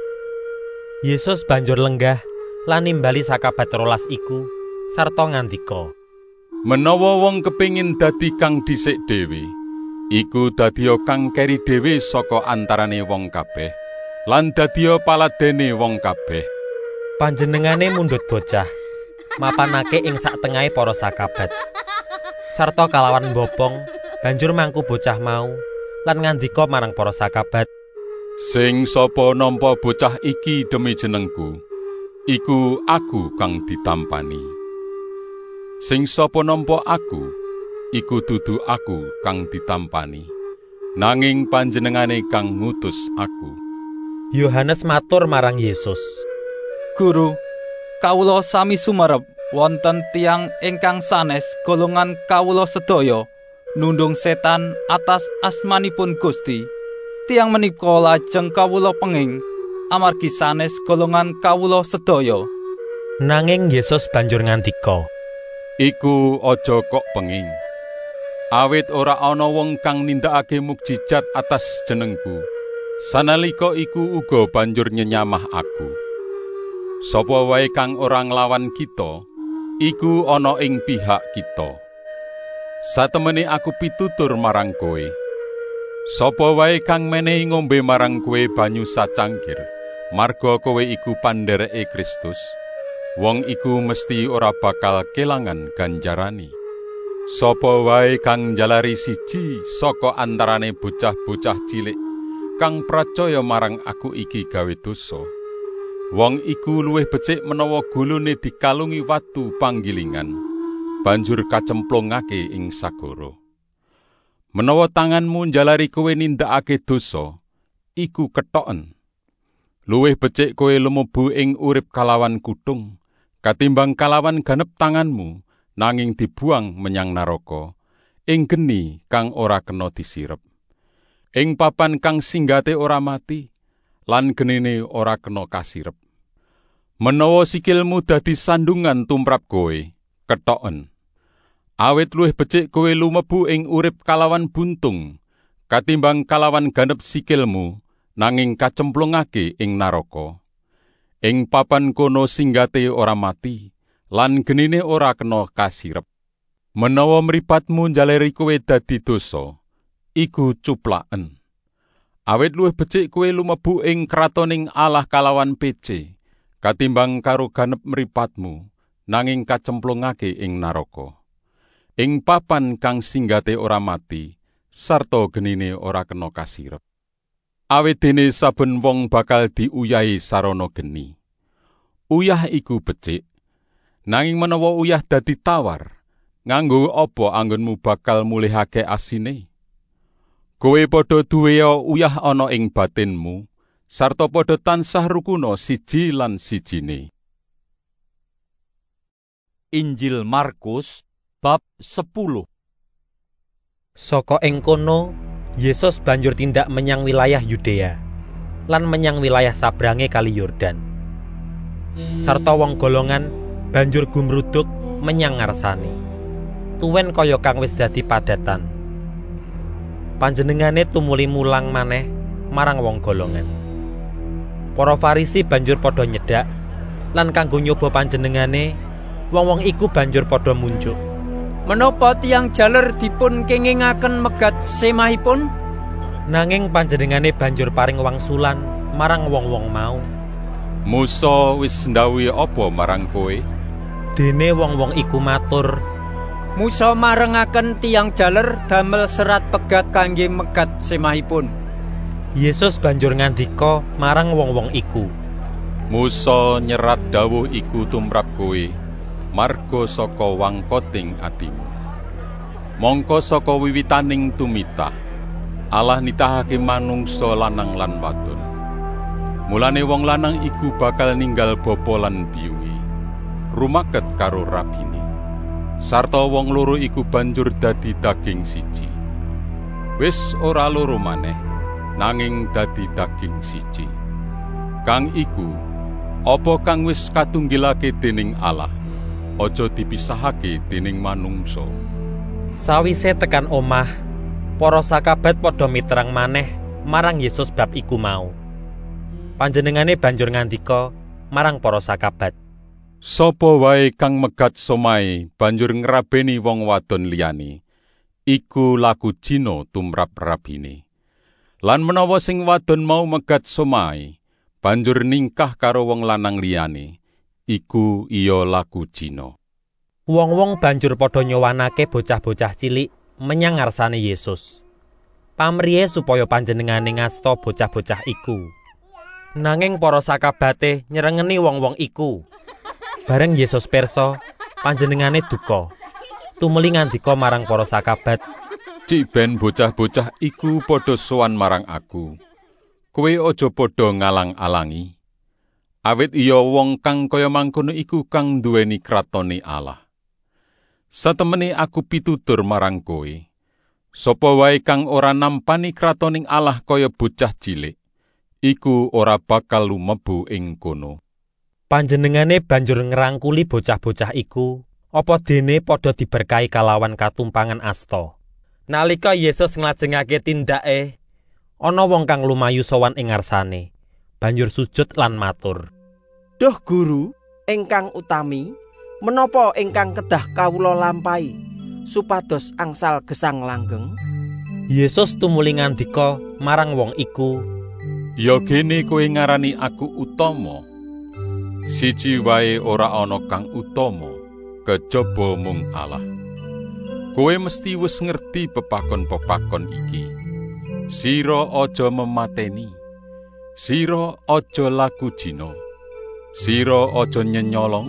Yesus banjur lenggah lan nimbali sakabat 12 iku sarta ngandika, Menawa wong kepingin dadi kang dhisik dhewe, iku dadiya kang keri dhewe saka antarane wong kabeh, lan dadiya paladene wong kabeh. Panjenengane mundhut bocah, mapanake ing sak tengahe para sakabat. Sarta kalawan mbopong, banjur mangku bocah mau, lan ngandika marang para sakabat, Sing sapa nampa bocah iki demi jenengku, iku aku kang ditampani. Sing sapa nampa aku, iku dudu aku kang ditampani, nanging panjenengane kang ngutus aku. Yohanes matur marang Yesus, Guru, kawula sami sumerep wonten tiyang ingkang sanes golongan kawula sedaya nundung setan atas asmanipun Gusti. Tiyang menika lajeng kawula penging amargi sanes golongan kawula sedaya. Nanging Yesus banjur ngandika, Iku aja kok penging. Awit ora ana wong kang nindakake mukjizat atas jenengku. Sanalika iku uga banjur nyenyamah aku. Sapa wae kang ora nglawan kita, iku ana ing pihak kita. Satemene aku pitutur marang kowe. Sapa wae kang menehi ngombe marang kowe banyu sacangkir, marga kowe iku pandhereke Kristus. Wong iku mesti ora bakal kelangan ganjarane. Sapa wae kang njalari siji saka antarane bocah-bocah cilik kang pracaya marang aku iki gawe dosa, wong iku luwih becik menawa gulune dikalungi watu panggilingan, banjur kacemplungake ing sagara. Menawa tanganmu njalari kowe nindakake dosa, iku kethoken. Luwih becik kowe lumebu ing urip kalawan kutung, katimbang kalawan ganep tanganmu, nanging dibuang menyang naraka, ing geni kang ora kena disirep. Ing papan kang singgate ora mati, lan genine ora kena kasirep. Menawa sikilmu dadi sandungan tumrap kowe, kethoken. Awit luwih becik kowe lumebu ing urip kalawan buntung, katimbang kalawan ganep sikilmu, nanging kacemplungake ing naraka. Ing papan kono singgate ora mati, lan genine ora kena kasirep. Menawa mripatmu njalari kowe dadi dosa, iku cuplaken. Awit luwih becik kowe lumebu ing kratoning Allah kalawan pece, katimbang karo ganep mripatmu, nanging kacemplungake ing naraka. Ing papan kang singgate ora mati, sarta genine ora kena kasirep. Awit dene saben wong bakal diuyahi sarana geni. Uyah iku becik, nanging menawa uyah dadi tawar, nganggo apa anggonmu bakal mulihake asine? Kowe padha duwe uyah ana ing batinmu, sarta padha tansah rukuna siji lan sijine. Injil Markus bab 10. Saka ing kono, Yesus banjur tindak menyang wilayah Yudea, lan menyang wilayah sabrange Kali Yordan. Sarta wong golongan banjur gumruduk menyang ngarsane. Tuwen kaya kang wis dadi padatan. Panjenengane tumuli mulang maneh marang wong golongan. Para Farisi banjur padha nyedak, lan kanggo nyoba panjenengane, wong-wong iku banjur padha munjuk. Menapa tiyang jaler dipun kengingaken megat semahipun? Nanging panjenengane banjur paring wangsulan marang wong-wong mau. Musa wis ndhawuhi apa marang kowe? Dene wong-wong iku matur, Musa marengaken tiyang jaler damel serat pegat kangge megat semahipun. Yesus banjur ngandika marang wong-wong iku, Musa nyerat dawuh iku tumrap kowe, marga saka wangkoting atimu. Mongko saka wiwitaning tumitah, Allah nitahake manungsa lanang lan wadon. Mulane wong lanang iku bakal ninggal bapa lan biyunge, rumaket karo rabine. sarta wong loro iku banjur dadi daging siji. Wis ora loro maneh, nanging dadi daging siji. Kang iku apa kang wis katunggilake dening Allah, aja dipisahake dening manungsa. Sawise tekan omah, para sakabat padha miterang maneh marang Yesus bab iku mau. Panjenengane banjur ngandika marang para sakabat, sapa wae kang megat somai banjur ngrabeni wong wadon liyane, iku laku jina tumrap rabine. Lan menawa sing wadon mau megat somai banjur ningkah karo wong lanang liyane, iku iya laku jina. Wong-wong banjur padha nyowanake bocah-bocah cilik menyang ngarsane Yesus, pamriye supaya panjenengane ngasta bocah-bocah iku. Nanging para sakabate nyerengeni wong-wong iku. Bareng Yesus pirsa, panjenengane duka. Tumeli ngandika marang para sakabat, "Cik ben bocah-bocah iku padha sowan marang aku. Kowe aja padha ngalang-alangi. Awit iya wong kang kaya mangkono iku kang nduweni kratone Allah. Satemene aku pitutur marang kowe, sapa wae kang ora nampani kratoning Allah kaya bocah cilik, iku ora bakal lumebu ing kono." Panjenengane banjur ngrangkuli bocah-bocah iku, apa dene padha diberkahi kalawan katumpangan asta. Nalika Yesus nglajengake tindake, ana wong kang lumayu sowan ing ngarsane, banjur sujud lan matur, "Duh Guru, ingkang utami, menapa ingkang kedah kawula lampahi supados angsal gesang langgeng?" Yesus tumuli ngandika marang wong iku, "Ya kene kowe ngarani aku utama. Siji wae ora ana kang utama kejaba mung Allah. Kowe mesti wis ngerti pepakon-pepakon iki. Sira aja memateni, sira aja laku jina, sira aja nyenyolong,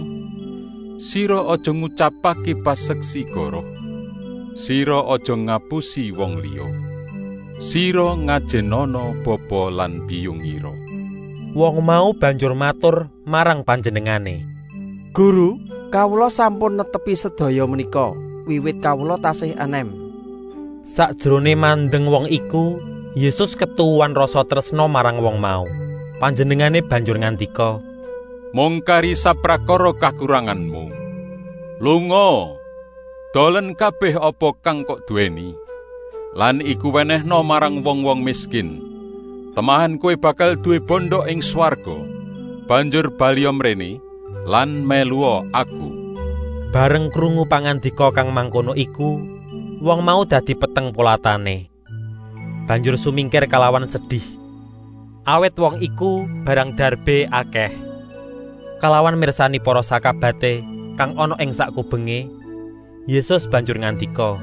sira aja ngucapake paseksi goroh, sira aja ngapusi wong liya, sira ngajenana bapa lan biyungira." Wong mau banjur matur marang panjenengane, "Guru, kawula sampun netepi sedaya menika wiwit kawula tasih enem." Sakjroné mandeng wong iku, Yesus ketuwuhan rasa tresna marang wong mau. Panjenengane banjur ngandika, "Mungkari saprakara kakuranganmu. Lunga, dolen kabeh apa kang kok duweni, lan iku wenehna marang wong-wong miskin. Temahan kowe bakal duwe bondo ing swarga. Banjur bali mrene lan meluwa aku." Bareng krungu pangandika kang mangkono iku, wong mau dadi peteng polatane. Banjur sumingkir kalawan sedih. Awet wong iku barang darbe akeh. Kalawan mirsani para sakabate kang ana ing sakubenge, Yesus banjur ngandika,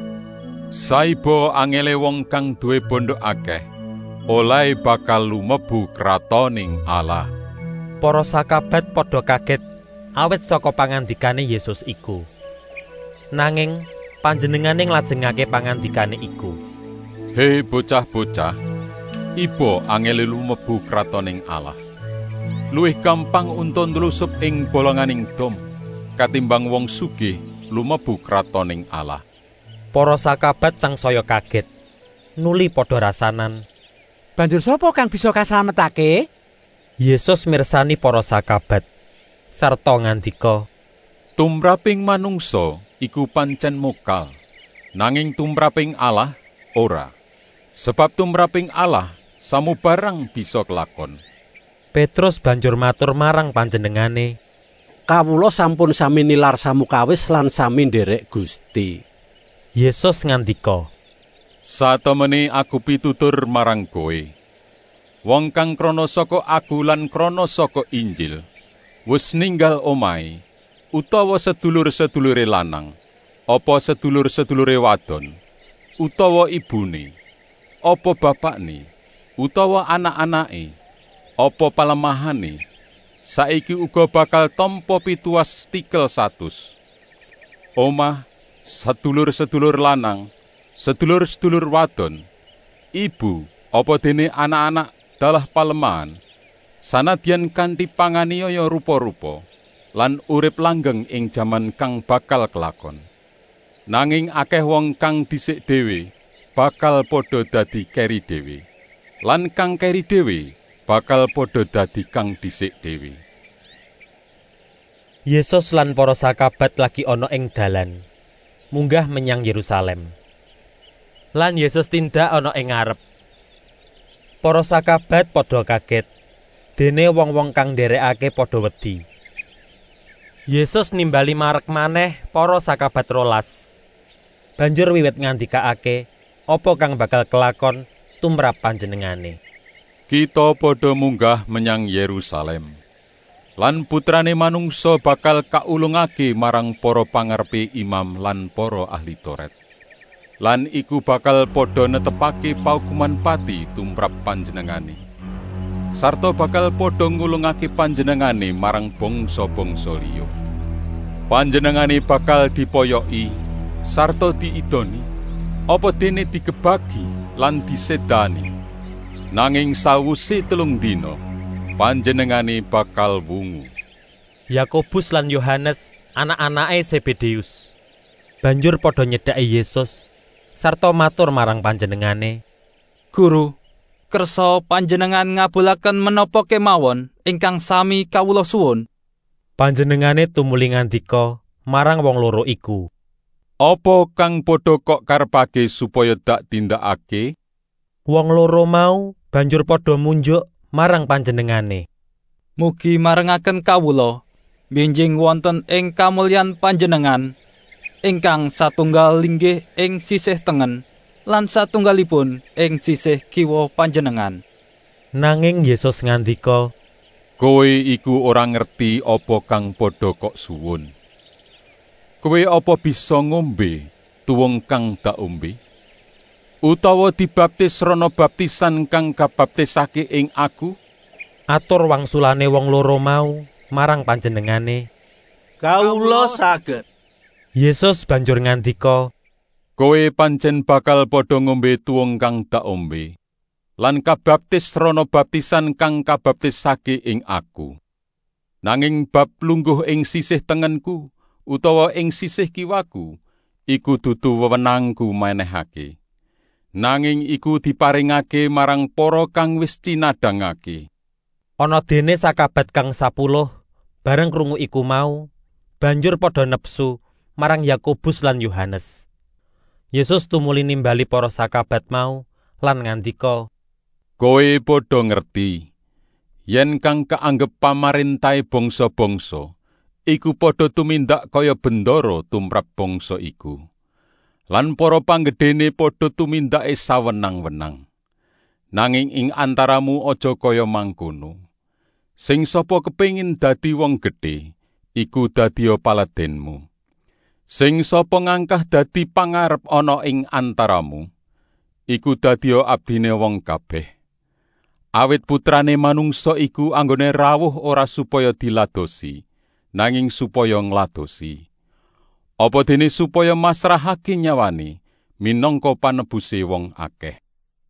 "Saiba angele wong kang duwe bondo akeh, oleh bakal lumebu kratoning Allah." Para sakabat padha kaget awit saka pangandikane Yesus iku. Nanging panjenengane nglajengake pangandikane iku, "Hei bocah-bocah, iba angele lumebu kratoning Allah. Luwih gampang unta nlusup ing bolonganing dom katimbang wong sugih lumebu kratoning Allah." Para sakabat sangsaya kaget, nuli padha rasanan, "Banjur sapa kang bisa kaslametake?" Yesus mirsani para sakabat sarta ngandika, "Tumraping manungsa iku pancen mokal, nanging tumraping Allah ora. Sebab tumraping Allah samubarang bisa kelakon." Petrus banjur matur marang panjenengane, "Kawula sampun sami nilar samukawis lan sami nderek Gusti." Yesus ngandika, "Satemene aku pitutur marang kowe, wong kang krana saka aku lan krana saka Injil wis ninggal omahe, utawa sedulur-sedulure lanang, apa sedulur-sedulure wadon, utawa ibune, apa bapakne, utawa anak-anake, apa palemahane, saiki uga bakal tampa pituas tikel 100. Omah, sedulur-sedulur lanang, sedulur-sedulur wadon, ibu, apa dene anak-anak dalah palemahan, sanadyan kanthi panganiaya rupa-rupa lan urip langgeng ing jaman kang bakal kelakon. Nanging akeh wong kang dhisik dhewe bakal padha dadi keri dhewe, lan kang keri dhewe bakal padha dadi kang dhisik dhewe. Yesus lan para sakabat lagi ana ing dalan, munggah menyang Yerusalem. Lan Yesus tindak ana ing ngarep. Para sakabat padha kaget, dene wong-wong kang nderekake padha wedi. Yesus nimbali marek maneh para sakabat 12. Banjur wiwit ngandikaake apa kang bakal kelakon tumrap panjenengane. Kita padha munggah menyang Yerusalem. Lan putrane manungsa bakal kaulungake marang para pangarepe imam lan para ahli Taurat. Lan iku bakal padha netepake paukuman pati tumrap panjenengane. Sarta bakal padha ngulungake panjenengane marang bangsa-bangsa liya. Panjenengane bakal dipoyoki sarta diidoni, apa dene digebagi lan disedani. Nanging sawuse 3 dina, panjenengane bakal wungu. Yakobus lan Yohanes, anak-anake Zebedeus, banjur padha nyedhaki Yesus sarta matur marang panjenengane, Guru, kersa panjenengan ngabulaken menapa kemawon ingkang sami kawula suwun. Panjenengane tumuli ngandika marang wong loro iku, Apa kang padha kok karepake supaya dak tindakake? Wong loro mau banjur padha munjuk marang panjenengane. Mugi marengaken kawula benjing wonten ing kamulyan panjenengan, ingkang satunggal linggih ing sisih tengen lan satunggalipun ing sisih kiwa panjenengan. Nanging Yesus ngandika, Kowe iku ora ngerti apa kang padha kok suwun. Kowe apa bisa ngombe tuwung kang dak ombe? Utawa dibaptis rono baptisan kang kabaptisake ing aku? Atur wangsulane wong loro mau marang panjenengane, Kawula saged. Yesus banjur ngandika, Kowe pancen bakal padha ngombe tuwung kang dak ombe, lan kabaptis rono baptisan kang kabaptisake ing aku. Nanging bab lungguh ing sisih tengenku utawa ing sisih kiwaku, iku dudu wewenangku menehake. Nanging iku diparingake marang para kang wis cinadhangake. Ana dene sakabat kang 10 bareng krungu iku mau, banjur padha nepsu marang Yakobus lan Yohanes. Yesus tumuli nimbali para sakabat mau lan ngandika, Kowe padha ngerti yen kang kaanggep pamarintahe bangsa-bangsa iku padha tumindak kaya bendara tumrap bangsa iku. Lan para panggedhene padha tumindake sawenang-wenang. Nanging ing antaramu aja kaya mangkono. Sing sapa kepengin dadi wong gedhe, iku dadiya paladenmu. Sing sapa ngangkah dadi pangarep ana ing antaramu, iku dadiya abdine wong kabeh. Awit putrane manungsa iku anggone rawuh ora supaya diladosi, nanging supaya ngladosi. Apa dene supaya masrahake nyawane minangka panebuse wong akeh.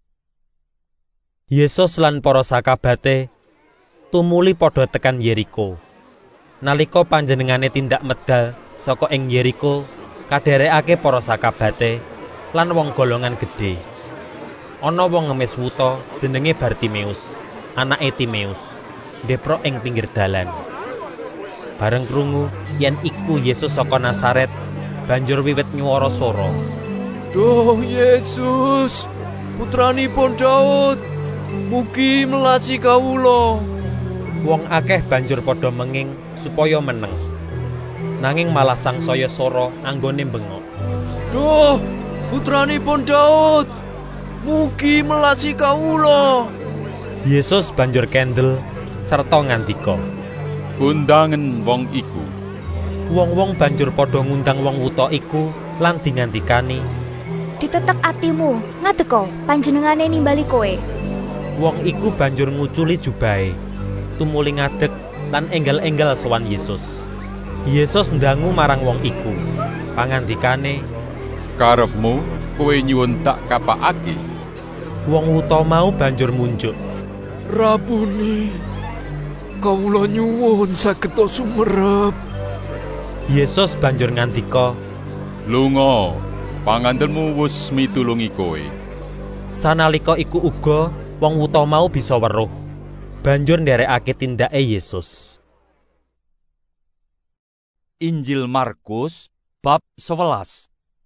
Yesus lan para sakabate tumuli padha tekan Yeriko. Nalika panjenengane tindak medal saka ing Yeriko, kadherekake para sakabate lan wong golongan gedhe. Ana wong ngemis wuta jenenge Bartimeus, anake Timeus, ndeprok ing pinggir dalan. Bareng krungu yen iku Yesus saka Nazaret, banjur wiwit nyuwara swara, Duh Yesus, putranipun Daud, mugi melasi kawula. Wong akeh banjur padha menging supaya meneng. Nanging malah sangsaya swara anggone bengok, Duh, putranipun Daud, mugi melasi kawula. Yesus banjur kendel sarta ngandika, Undangen wong iku. Wong-wong banjur padha ngundang wong wuta iku lan dingandikani, Ditetek atimu, ngadeka panjenengane nimbali kowe. Wong iku banjur nguculi jubahe, tumuli ngadeg lan enggal-enggal sowan Yesus. Yesus ndangu marang wong iku, pangandikane, Karepmu kowe nyuwun tak kapakake. Wong wuta mau banjur munjuk, Rabuni, kawula nyuwun saged sumerep. Yesus banjur ngandika, Lunga, pangandelmu wis mitulungi kowe. Sanalika iku uga wong wuta mau bisa weruh, banjur nderekake tindake Yesus. Injil Markus bab 11.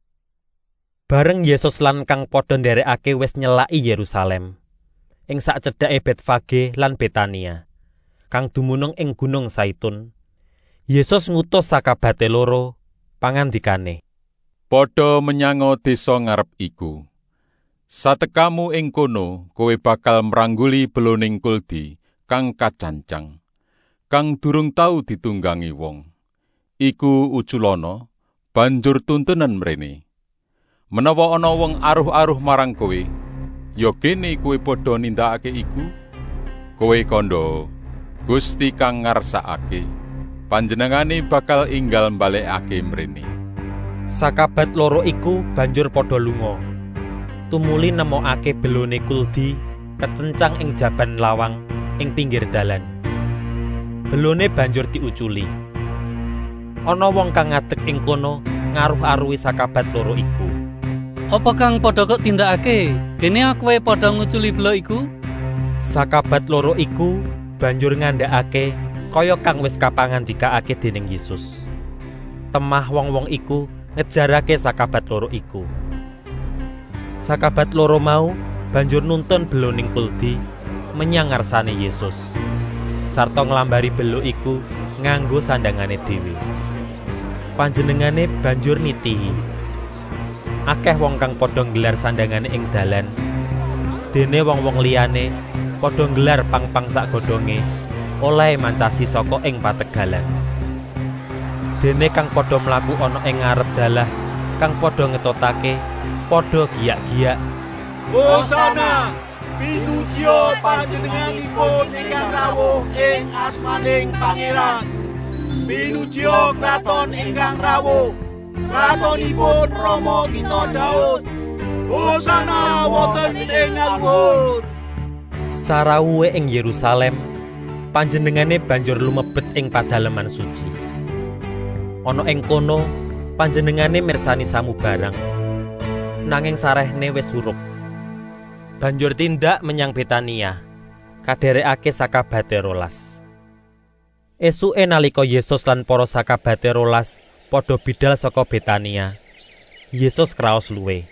Bareng Yesus lan kang padha nderekake wis nyelaki Yerusalem ing sak cedhake Betfage lan Betania kang dumunung ing Gunung Zaitun. Yesus ngutus sakabate loro pangandikane, Padha menyang desa ngarep iku. Satekamu ing kono kowe bakal mrangguli beloning kuldi kang kacancang, kang durung tau ditunggangi wong. Iku uculana banjur tuntunan mrene. Menawa ana wong aruh-aruh marang kowe, ya kene kowe padha nindakake iku. Kowe kandha Gusti kang ngarsakake, panjenengane bakal inggal mbalekake mrene. Sakabat loro iku banjur padha lunga. Tumuli nemokake belone kuldi kecencang ing jaban lawang ing pinggir dalan. Belone banjur diuculi. Ana wong kang ngadeg ing kono ngaruh-aruhi sakabat loro iku. Apa kang padha kok tindakake? Kene kowe padha nguculi belo iku? Sakabat loro iku banjur ngandhakake kaya kang wis kapangandikaake dening Yesus. Temah wong-wong iku ngejarake sakabat loro iku. Sakabat loro mau banjur nuntun beloning kuldi menyang ngarsane Yesus, sarta nglambari belo iku nganggo sandangane dhewe. Panjenengane banjur nitihi. Akeh wong kang padha nggelar sandangane ing dalan. Dene wong-wong liyane padha nggelar pang-pang sak godhonge oleh mancasi saka ing pategalan. Dene kang padha mlaku ana ing ngarep dalah kang padha ngetotake padha giyak-giyak, Hosana, pinuji panjenenganipun ingkang rawuh ing asmaning Pangeran. Pinuji kraton ingkang rawuh, kratonipun Rama kita Daud. Hosana wonten ing dhuwur. Sarawuhe ing Yerusalem, panjenengane banjur lumebet ing padaleman suci. Ana ing kono panjenengane mirsani samubarang, nanging sarehne wis surup. Banjur tindak menyang Betania, kadherekake sakabate 12. Esuke nalika Yesus lan para sakabate 12 padha bidal saka Betania, Yesus kraos luwe.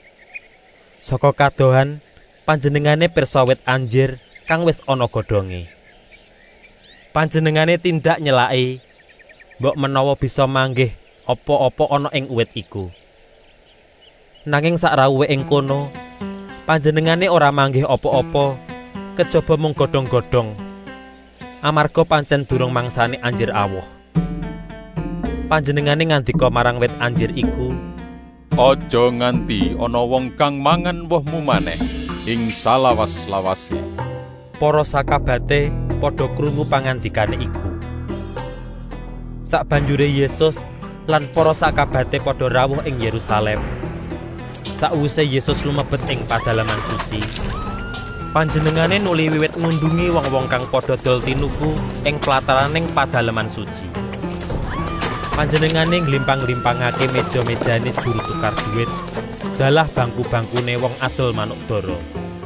Saka kadohan panjenengane pirsa wit anjir kang wis ana godhonge. Panjenengane tindak nyelaki, mbok menawa bisa manggih apa-apa ana ing uwit iku. Nanging sakrawuhe ing kono panjenengane ora manggih apa-apa kejaba mung godhong-godhong, amarga pancen durung mangsane anjir awoh. Panjenengane ngandika marang wit anjir iku, Aja nganti ana wong kang mangan wohmu maneh ing salawas-lawase. Para sakabate padha krungu pangandikane iku. Sakbanjure Yesus lan para sakabate padha rawuh ing Yerusalem. Sakwise Yesus lumebet ing padalaman suci, panjenengane nuli wiwit ngundungi wong-wong kang padha dol tinuku ing plataraning padalaman suci. Panjenengane nglimpang-limpangake meja-mejane juru tukar dhuwit, dalah bangku-bangkune wong adol manuk dara.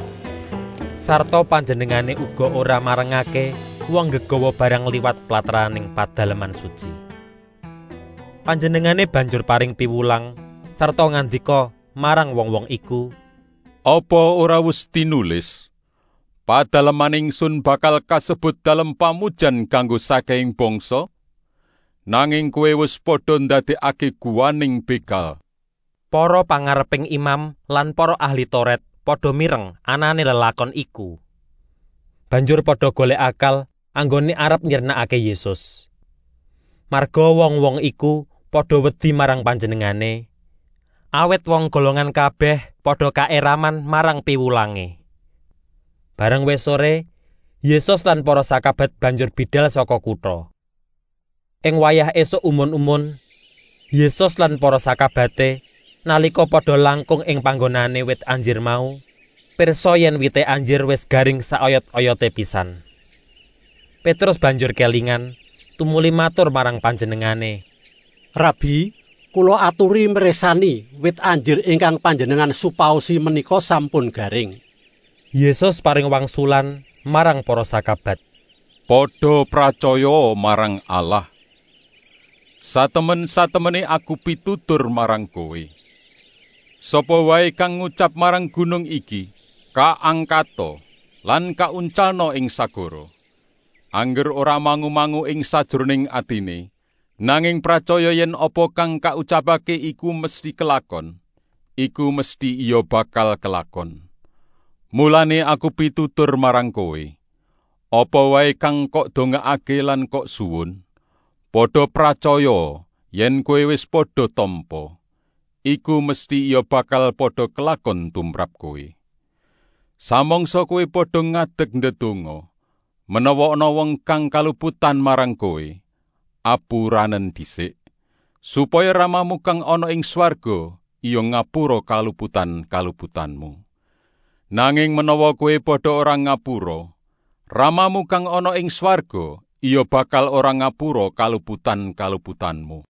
Sarta panjenengane uga ora marengake wong nggawa barang liwat plataraning padalaman suci. Panjenengane banjur paring piwulang sarta ngandika marang wong-wong iku, Apa ora wis tinulis? Padaleman ingsun bakal kasebut dalem pamujan kanggo saking bangsa, nanging kowe wis padha ndadekake guwaning begal. Para pangareping imam lan para ahli Taurat padha mireng anane lelakon iku. Banjur padha golek akal anggone arep nyernakake Yesus. Marga wong-wong iku padha wedi marang panjenengane, awet wong golongan kabeh padha kaeraman marang piwulange. Bareng wis sore, Yesus lan para sakabat banjur bidal saka kutha. Ing wayah esuk umun-umun, Yesus lan para sakabate nalika padha langkung ing panggonane wit anjir mau, pirsa yen wite anjir wis garing saoyot-oyote pisan. Petrus banjur kelingan, tumuli matur marang panjenengane, Rabi, kula aturi mirsani wit anjir ingkang panjenengan supaosi menika sampun garing. Yesus paring wangsulan marang para sakabat. Padha pracaya marang Allah. Satemen-satemene aku pitutur marang kowe. Sapa wae kang ngucap marang gunung iki, kaangkata lan kauncalna ing sagara. Angger ora mangu-mangu ing sajroning atine, nanging pracaya yen apa kang kaucapake iku mesti kelakon, iku mesti iya bakal kelakon. Mulane aku pitutur marang kowe, apa wae kang kok dongakake lan kok suwun, padha pracaya yen kowe wis padha tampa, iku mesti iya bakal padha kelakon tumrap kowe. Samangsa kowe padha ngadeg ndedonga, menawa ana wong kang kaluputan marang kowe, apuranen dhisik, supaya Ramamu kang ana ing swarga iya ngapura kaluputan-kaluputanmu. Nanging menawa kowe padha ora ngapura, Ramamu kang ana ing swarga iya bakal ora ngapura kaluputan-kaluputanmu.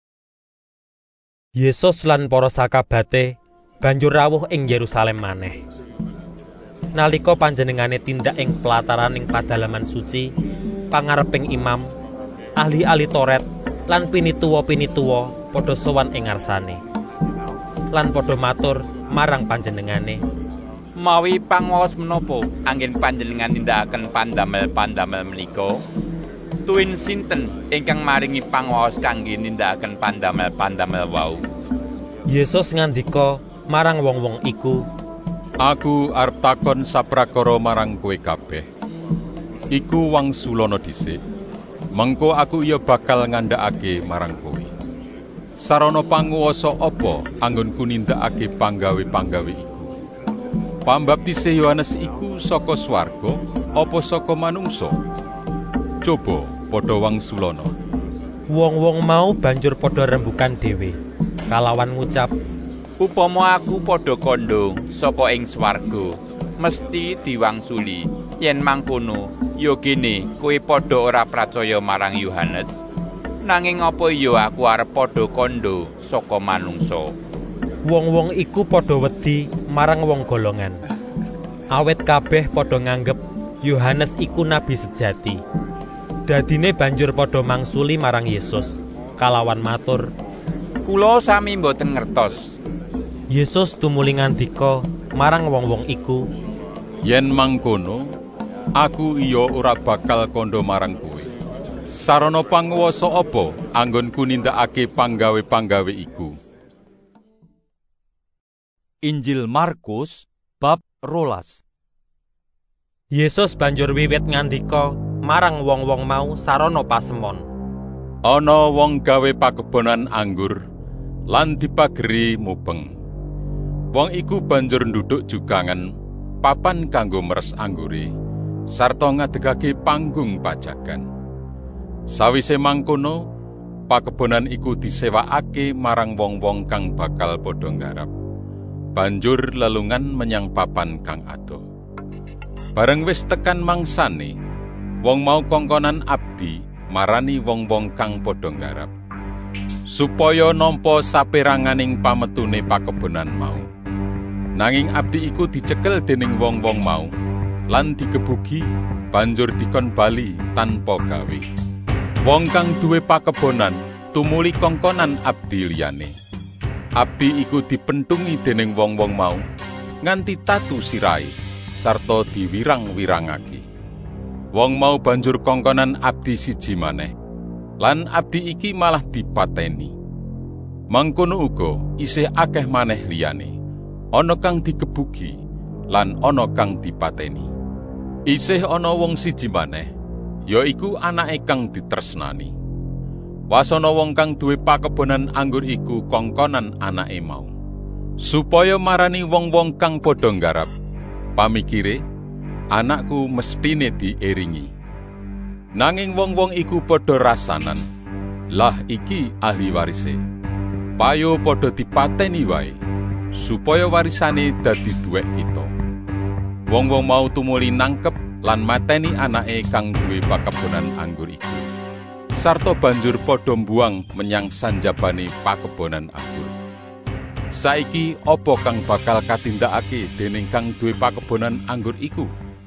Yesus lan para sakabate banjur rawuh ing Yerusalem maneh. Nalika panjenengane tindak ing pelataraning padalaman suci, pangareping imam, ahli-ahli Toret lan pinituwa-pinituwa padha sowan ing ngarsane. Lan padha matur marang panjenengane, "Mawi pangaos menapa anggen panjenengan nindakaken pandamel-pandamel menika? Tuwin sinten ingkang maringi pangaos kangge nindakaken pandamel-pandamel wau?" Yesus ngandika marang wong-wong iku, "Aku arep takon saprakara marang kowe kabeh. Iku wangsulana dhisik. Mengko aku iya bakal ngandhakake marang kowe. Sarana panguwasa apa anggonku nindakake panggawe-panggawe iku? Pambaptise Yohanes iku saka swarga apa saka manungsa? Coba padha wangsulana." Wong-wong mau banjur padha rembukan dhewe, kalawan ngucap, "Upama aku padha kandha saka ing swarga, mesti diwangsuli. Yen mangkono, ya kene kowe padha ora pracaya marang Yohanes. Nanging apa ya aku arep padha kandha saka manungsa?" Wong-wong iku padha wedi marang wong golongan. Awet kabeh padha nganggep Yohanes iku nabi sejati. Dadine banjur padha mangsuli marang Yesus, kalawan matur, "Kula sami mboten ngertos." Yesus tumuli ngandika marang wong-wong iku, "Yen mangkono, aku iya ora bakal kandha marang kowe. Sarana panguwasa apa anggonku nindakake panggawe-panggawe iku?" Injil Markus bab 12. Yesus banjur wiwit ngandika marang wong-wong mau sarana pasemon. Ana wong gawe pakebonan anggur lan dipageri mubeng. Wong iku banjur nduduk jugangen papan kanggo meres anggure sarta ngadegake panggung pajagan. Sawise mangkono, pakebonan iku disewakake marang wong-wong kang bakal padha nggarap. Banjur lelungan menyang papan kang adoh. Bareng wis tekan mangsane, wong mau kongkonan abdi marani wong-wong kang padha nggarap, supaya nampa saperanganing pametune pakebonan mau. Nanging abdi iku dicekel dening wong-wong mau lan digebuki, banjur dikon bali tanpa gawe. Wong kang duwe pakebonan tumuli kongkonan abdi liyane. Abdi iku dipentungi dening wong-wong mau nganti tatu sirahe sarta diwirang-wirangake. Wong mau banjur kongkonan abdi siji maneh, lan abdi iki malah dipateni. Mangkono uga isih akeh maneh liyane, ana kang dikebuki lan ana kang dipateni. Isih ana wong siji maneh, yaiku anake kang ditresnani. Wasana wong kang duwe pakebonan anggur iku kongkonan anake mau, supaya marani wong-wong kang padha nggarap. Pamikire, anakku mestine diiringi. Nanging wong-wong iku padha rasanan, lah iki ahli warise. Payo padha dipateni wae, supaya warisane dadi duwek kita. Wong-wong mau tumuli nangkep lan mateni anake kang duwe pakebonan anggur iku. sarta banjur padha mbuang menyang sanjabane pakebonan anggur. Saiki apa kang bakal katindakake dening kang duwe pakebonan anggur iku?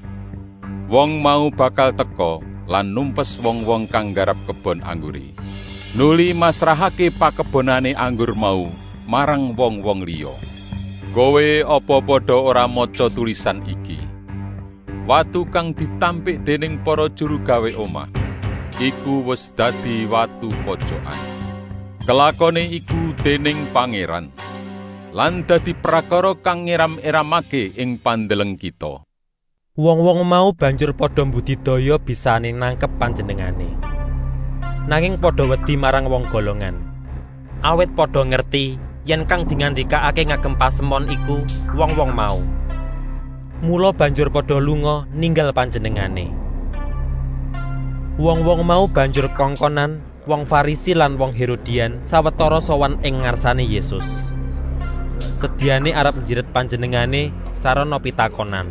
Wong mau bakal teka lan numpes wong-wong kang garap kebon anggure. Nuli masrahake pakebonane anggur mau marang wong-wong liya. Kowe apa padha ora maca tulisan iki? Watu kang ditampik dening para juru gawe omah iku wis dadi watu pojokan. Kelakone iku dening pangeran lan dadi prakara kang ngeram-eramake ing pandeleng kita. Wong-wong mau banjur padha mbudidaya bisane nangkep panjenengane. Nanging padha wedi marang wong golongan. Awit padha ngerti yen kang dingandikake ngagem pasemon iku wong-wong mau. Mula banjur padha lunga ninggal panjenengane. Wong-wong mau banjur kongkonan wong Farisi lan wong Herodian sawetara sowan ing ngarsane Yesus. Sediane arep njiret panjenengane sarana pitakonan.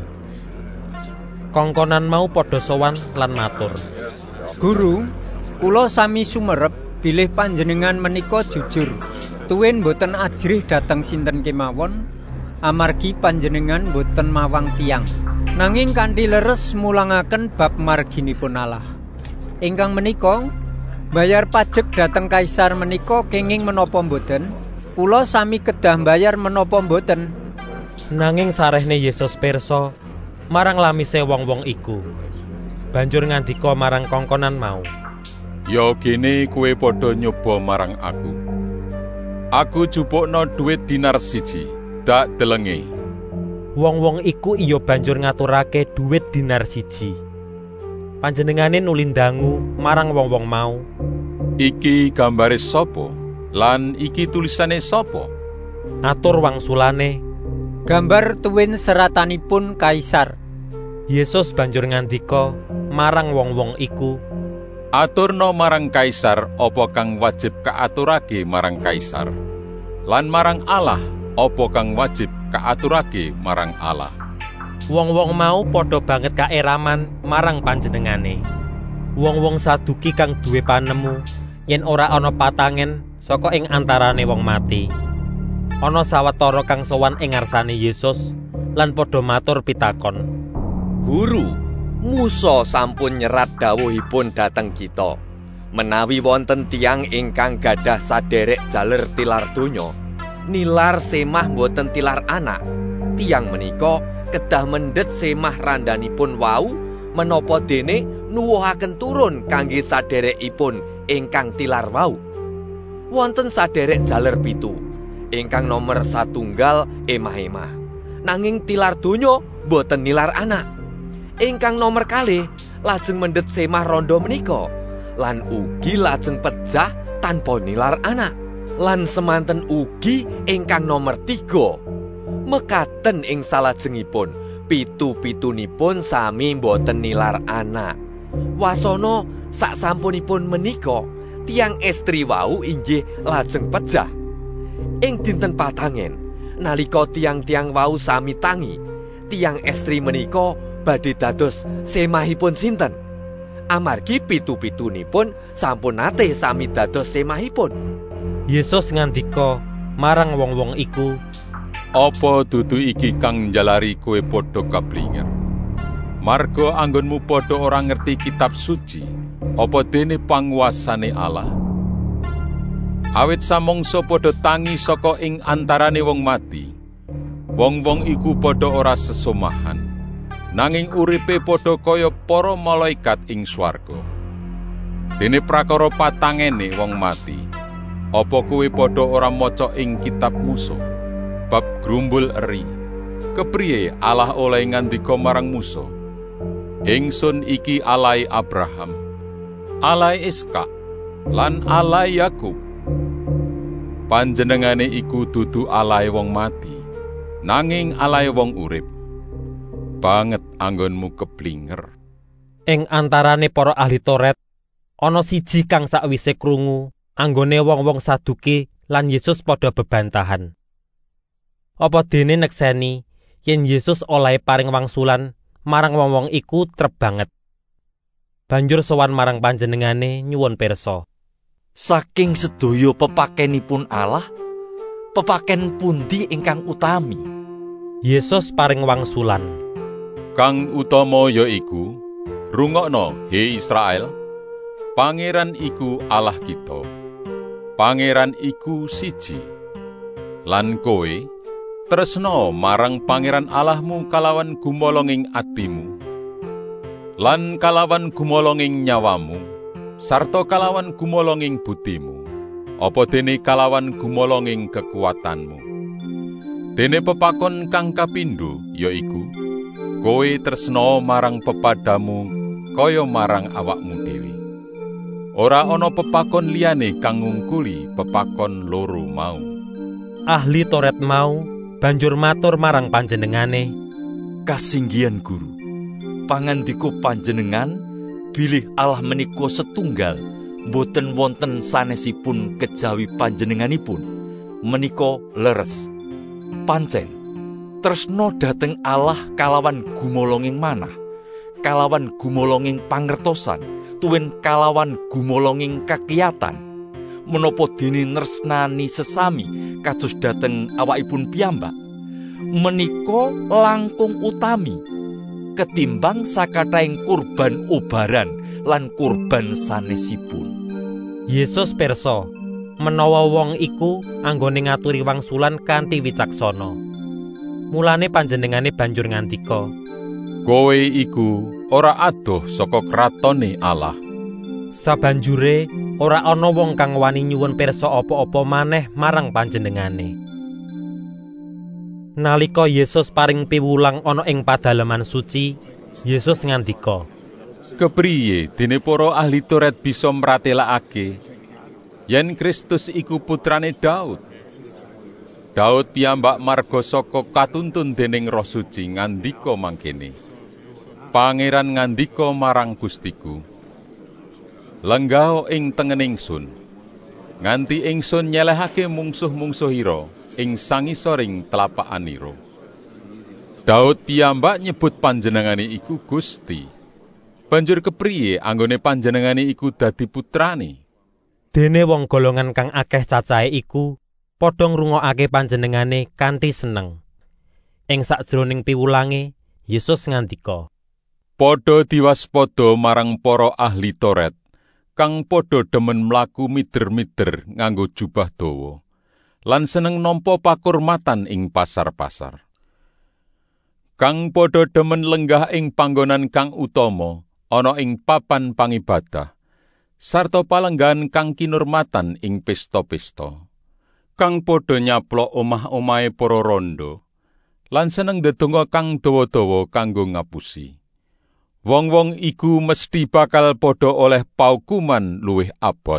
Kongkonan mau padha sowan lan matur, "Guru, kula sami sumerep bilih panjenengan menika jujur. Tuwin boten ajrih dhateng sinten kemawon, amargi panjenengan boten mawang tiyang, nanging kanthi leres mulangaken bab marginipun Allah. Ingkang menika bayar pajek dhateng kaisar menika kenging menapa boten? Kula sami kedah bayar menapa boten?" Nanging sarehne Yesus pirsa marang lamise wong-wong iku. Banjur ngandika marang kongkonan mau, "Ya kene kowe padha nyoba marang aku. Aku jupukno dhuwit dinar 1, dak delenge." Wong-wong iku iya banjur ngaturake dhuwit dinar 1. Panjenengane nuli ndangu marang wong-wong mau, "Iki gambare sapa? Lan iki tulisane sapa?" Atur wangsulane, "Gambar tuwin seratanipun kaisar." Yesus banjur ngandika marang wong-wong iku, "Aturna marang kaisar apa kang wajib kaaturake marang kaisar, lan marang Allah apa kang wajib kaaturake marang Allah." Wong-wong mau padha banget kaeraman marang panjenengane. Wong-wong Saduki kang duwe panemu yen ora ana patangen saka ing antarane wong mati. Ana sawetara kang sowan ing ngarsane Yesus lan padha matur pitakon, "Guru, Musa sampun nyerat dawuhipun dhateng kita, menawi wonten tiyang ingkang gadah saderek jaler tilar donya, nilar semah boten tilar anak, tiyang menika kedah mendhet semah randanipun wau menapa dene nuwuhaken turun kangge saderekipun ingkang tilar wau. Wonten saderek jaler 7, ingkang nomer 1 emah-emah, nanging tilar donya boten nilar anak. Ingkang nomer 2 lajeng mendhet semah rondo menika, lan ugi lajeng pejah tanpa nilar anak. Lan semanten ugi ingkang nomer 3, mekaten ing salajengipun pitu-pitunipun sami boten nilar anak. Wasana sak sampunipun menika tiang estri wau inggih lajeng pejah. Ing dinten patangen nalika tiang-tiang wau sami tangi, tiang estri menika badhe dados semahipun sinten? Amargi pitu-pitunipun sampun nate sami dados semahipun." Yesus ngandika marang wong-wong iku, "Apa dudu iki kang njalari kowe padha kablinger? Marga anggonmu padha ora ngerti kitab suci, apa dene panguwasane Allah? Awit samangsa padha tangi saka ing antarane wong mati, wong-wong iku padha ora sesomahan, nanging uripe padha kaya para malaikat ing swarga. Dene prakara patangene wong mati, apa kowe padha ora maca ing kitab Musa bab grumbul eri? Kepriye Allah oleh ngandika marang Musa, Ingsun iki Alai Abraham, Alai Iskak, lan Alai Yakub. Panjenengane iku dudu Alai wong mati, nanging Alai wong urip. Banget anggonmu keblinger." Ing antarane para ahli Taurat ana siji kang sakwise krungu anggone wong-wong Saduki lan Yesus padha bebantahan. Apa dene nekseni yen Yesus oleh paring wangsulan marang wong-wong iku trep banget. banjur sowan marang panjenengane nyuwun pirsa. Saking sedaya pepakenipun Allah, pepaken pundi ingkang utami? Yesus paring wangsulan. Kang utama yaiku, rungokno he Israel, Pangeran iku Allah kita. Pangeran iku siji. Lan kowe tresna marang Pangeran Allahmu kalawan gumolonging atimu, lan kalawan gumolonging nyawamu, sarta kalawan gumolonging butimu, apa dene kalawan gumolonging kekuatanmu. Dene pepakon kang kapindho yaiku, kowe tresna marang pepadamu kaya marang awakmu dhewe. Ora ana pepakon liyane kang ngungkuli pepakon loro mau. Ahli Toret mau banjur matur marang panjenengane, Kasinggihan Guru, pangandika panjenengan bilih Allah menika setunggal, boten wonten sanesipun kejawi panjenenganipun, menika leres. Pancen tresna dhateng Allah kalawan gumolonging manah, kalawan gumolonging pangertosan, tuwin kalawan gumolonging kakiyatan, menapa dene nresnani sesami kados dhateng awakipun piyambak, menika langkung utami ketimbang sakathahing kurban obaran lan kurban sanesipun. Yesus pirsa menawa wong iku anggone ngaturi wangsulan kanthi wicaksana. Mulane panjenengane banjur ngandika, Kowe iku ora adoh saka kratone Allah. Sabanjure ora ana wong kang wani nyuwun pirsa apa-apa maneh marang panjenengane. Nalika Yesus paring piwulang ana ing padalaman suci, Yesus ngandika, Kepriye dene para ahli Toret bisa mratelakake yen Kristus iku putrane Daud? Daud piyambak marga saka katuntun dening Roh Suci ngandika mangkene, Pangeran ngandika marang Gustiku, lenggah ing tengen ingsun, nganti ingsun nyelehake mungsuh-mungsuhira ing sangisoring telapakanira. Daud piyambak nyebut panjenengane iku Gusti. Banjur kepriye anggone panjenengane iku dadi putrane? Dene wong golongan kang akeh cacahe iku padha ngrungokake panjenengane kanthi seneng. Ing sakjroning piwulange, Yesus ngandika, Padha diwaspada marang para ahli Toret kang padha demen mlaku mider-mider nganggo jubah dawa lan seneng nampa pakurmatan ing pasar-pasar. Kang padha demen lenggah ing panggonan kang utama ana ing papan pangibadah, sarta palenggan kang kinurmatan ing pesta-pesta. Kang padha nyaplok omah-omahe para randha lan seneng ndedonga kang dawa-dawa kanggo ngapusi. Wong-wong iku mesti bakal padha oleh paukuman luwih abot.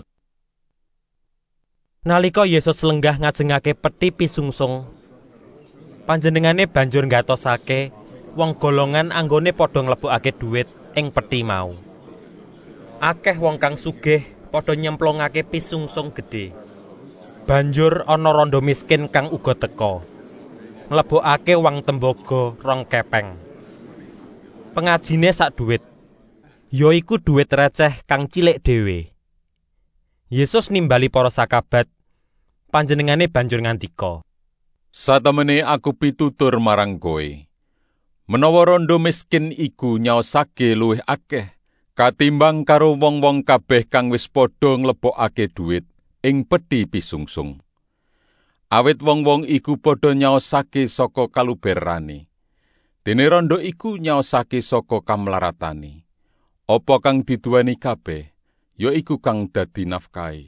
Nalika Yesus lenggah ngajengake peti pisungsung, panjenengane banjur ngatosake wong golongan anggone padha nglebokake dhuwit ing peti mau. Akeh wong kang sugih padha nyemplungake pisungsung gedhe. Banjur ana randha miskin kang uga teka, nglebokake wang tembaga 2 kepeng. Pengajine sak dhuwit, yaiku dhuwit receh kang cilik dhewe. Yesus nimbali para sakabat, panjenengane banjur ngandika, Satemene aku pitutur marang kowe, menawa randha miskin iku nyaosake luwih akeh katimbang karo wong-wong kabeh kang wis padha nglebokake dhuwit ing peti pisungsung. Awit wong-wong iku padha nyaosake saka kaluberane, dene randha iku nyaosake saka kamlaratane. Apa kang diduweni kabeh, yaiku kang dadi nafkahe.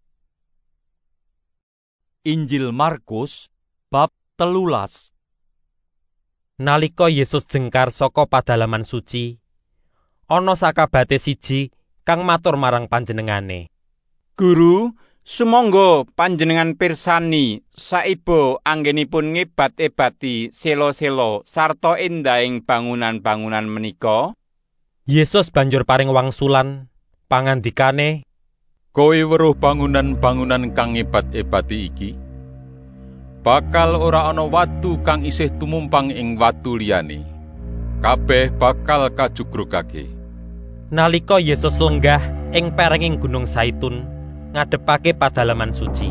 Injil Markus bab 13. Nalika Yesus jengkar saka padalaman suci, ana sakabate siji kang matur marang panjenengane, Guru, sumangga panjenengan pirsani saiba anggenipun ngebat-ebati sela-sela sarta endahing bangunan-bangunan menika. Yesus banjur paring wangsulan, pangandikane, Kowe weruh bangunan-bangunan kang ebat-ebati iki? Bakal ora ana watu kang isih tumumpang ing watu liyane. Kabeh bakal kajugrugake. Nalika Yesus lenggah ing perenging Gunung Zaitun ngadepake padalaman suci,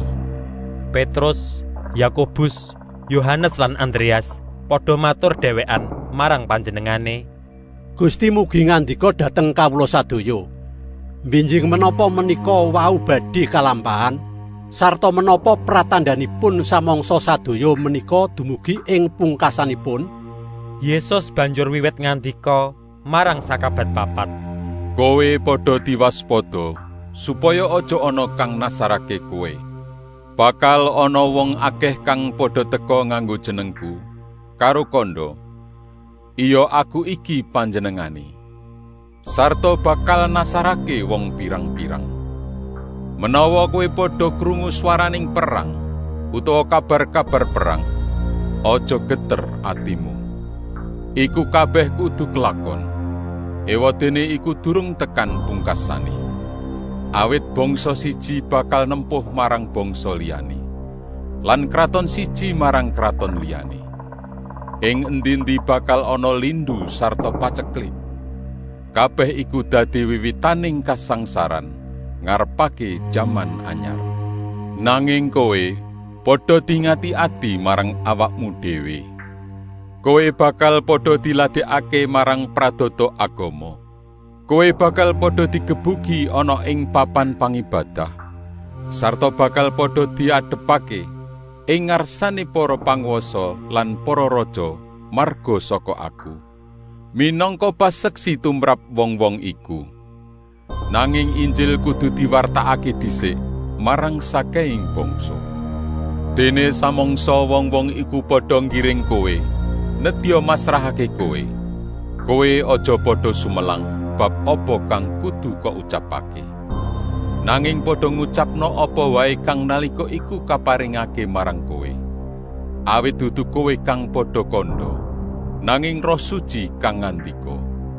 Petrus, Yakobus, Yohanes lan Andreas padha matur dhewekan marang panjenengane, Gusti mugi ngandika dhateng kawula sadaya. Benjing menapa menika wau badhe kalampahan sarta menapa pratandanipun samangsa sadaya menika dumugi ing pungkasanipun? Yesus banjur wiwit ngandika marang sakabat papat, Kowe padha diwaspada supaya aja ana kang nasarake kowe. Bakal ana wong akeh kang padha teka nganggo jenengku karo kandha, iya aku iki panjenengane. Sarta bakal nasarake wong pirang-pirang. Menawa kowe padha krungu swaraning perang utawa kabar-kabar perang, aja geter atimu. Iku kabeh kudu kelakon. Ewadene iku durung tekan pungkasane. Awit bangsa siji bakal nempuh marang bangsa liyane, lan kraton siji marang kraton liyane. Ing endi-endi bakal ana lindu sarta paceklip. Kabeh iku dadi wiwitaning kasangsaran ngarepake jaman anyar. Nanging kowe padha dingati-ati marang awakmu dhewe. Kowe bakal padha diladekake marang pradata agama. Kowe bakal padha digebuki ana ing papan pangibadah, sarta bakal padha diadepake ing ngarsane para panguwasa lan para raja marga saka aku, minangka paseksi tumrap wong-wong iku. Nanging Injil kudu diwartakake dhisik marang sakeing bangsa. Dene samangsa wong-wong iku padha ngiring kowe, nedya masrahake kowe. Kowe aja padha sumelang bab apa kang kudu kok ucapake. Nanging padha ngucapno apa wae kang nalika iku kaparingake marang kowe. Awit dudu kowe kang padha kandha, nanging Roh Suci kang ngandika.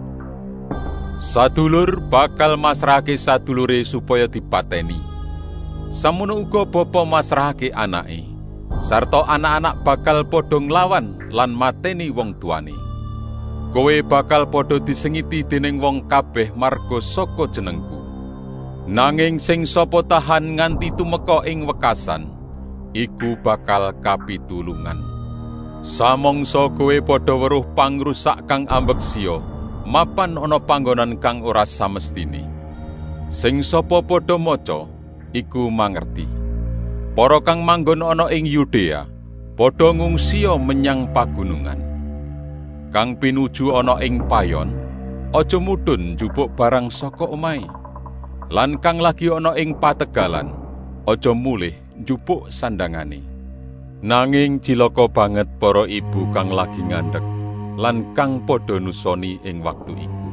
Sadulur bakal masrahake sadulure supaya dipateni. Samono uga bapa masrahake anake, sarta anak-anak bakal padha nglawan lan mateni wong tuane. Kowe bakal padha disengiti dening wong kabeh marga saka jenengku. Nanging sing sapa tahan nganti tumeka ing wekasan, iku bakal kapitulungan. Samangsa kowe padha weruh pangrusak kang ambeksia, mapan ana panggonan kang ora samestine. Sing sapa padha maca, iku mangerti. Para kang manggon ana ing Yudea, padha ngungsia menyang pagunungan. Kang pinuju ana ing payon, aja mudhun njupuk barang saka omahe. Lan kang lagi ana ing pategalan, aja mulih njupuk sandangane. Nanging cilaka banget para ibu kang lagi ngandhek lan kang padha nusoni ing waktu iku.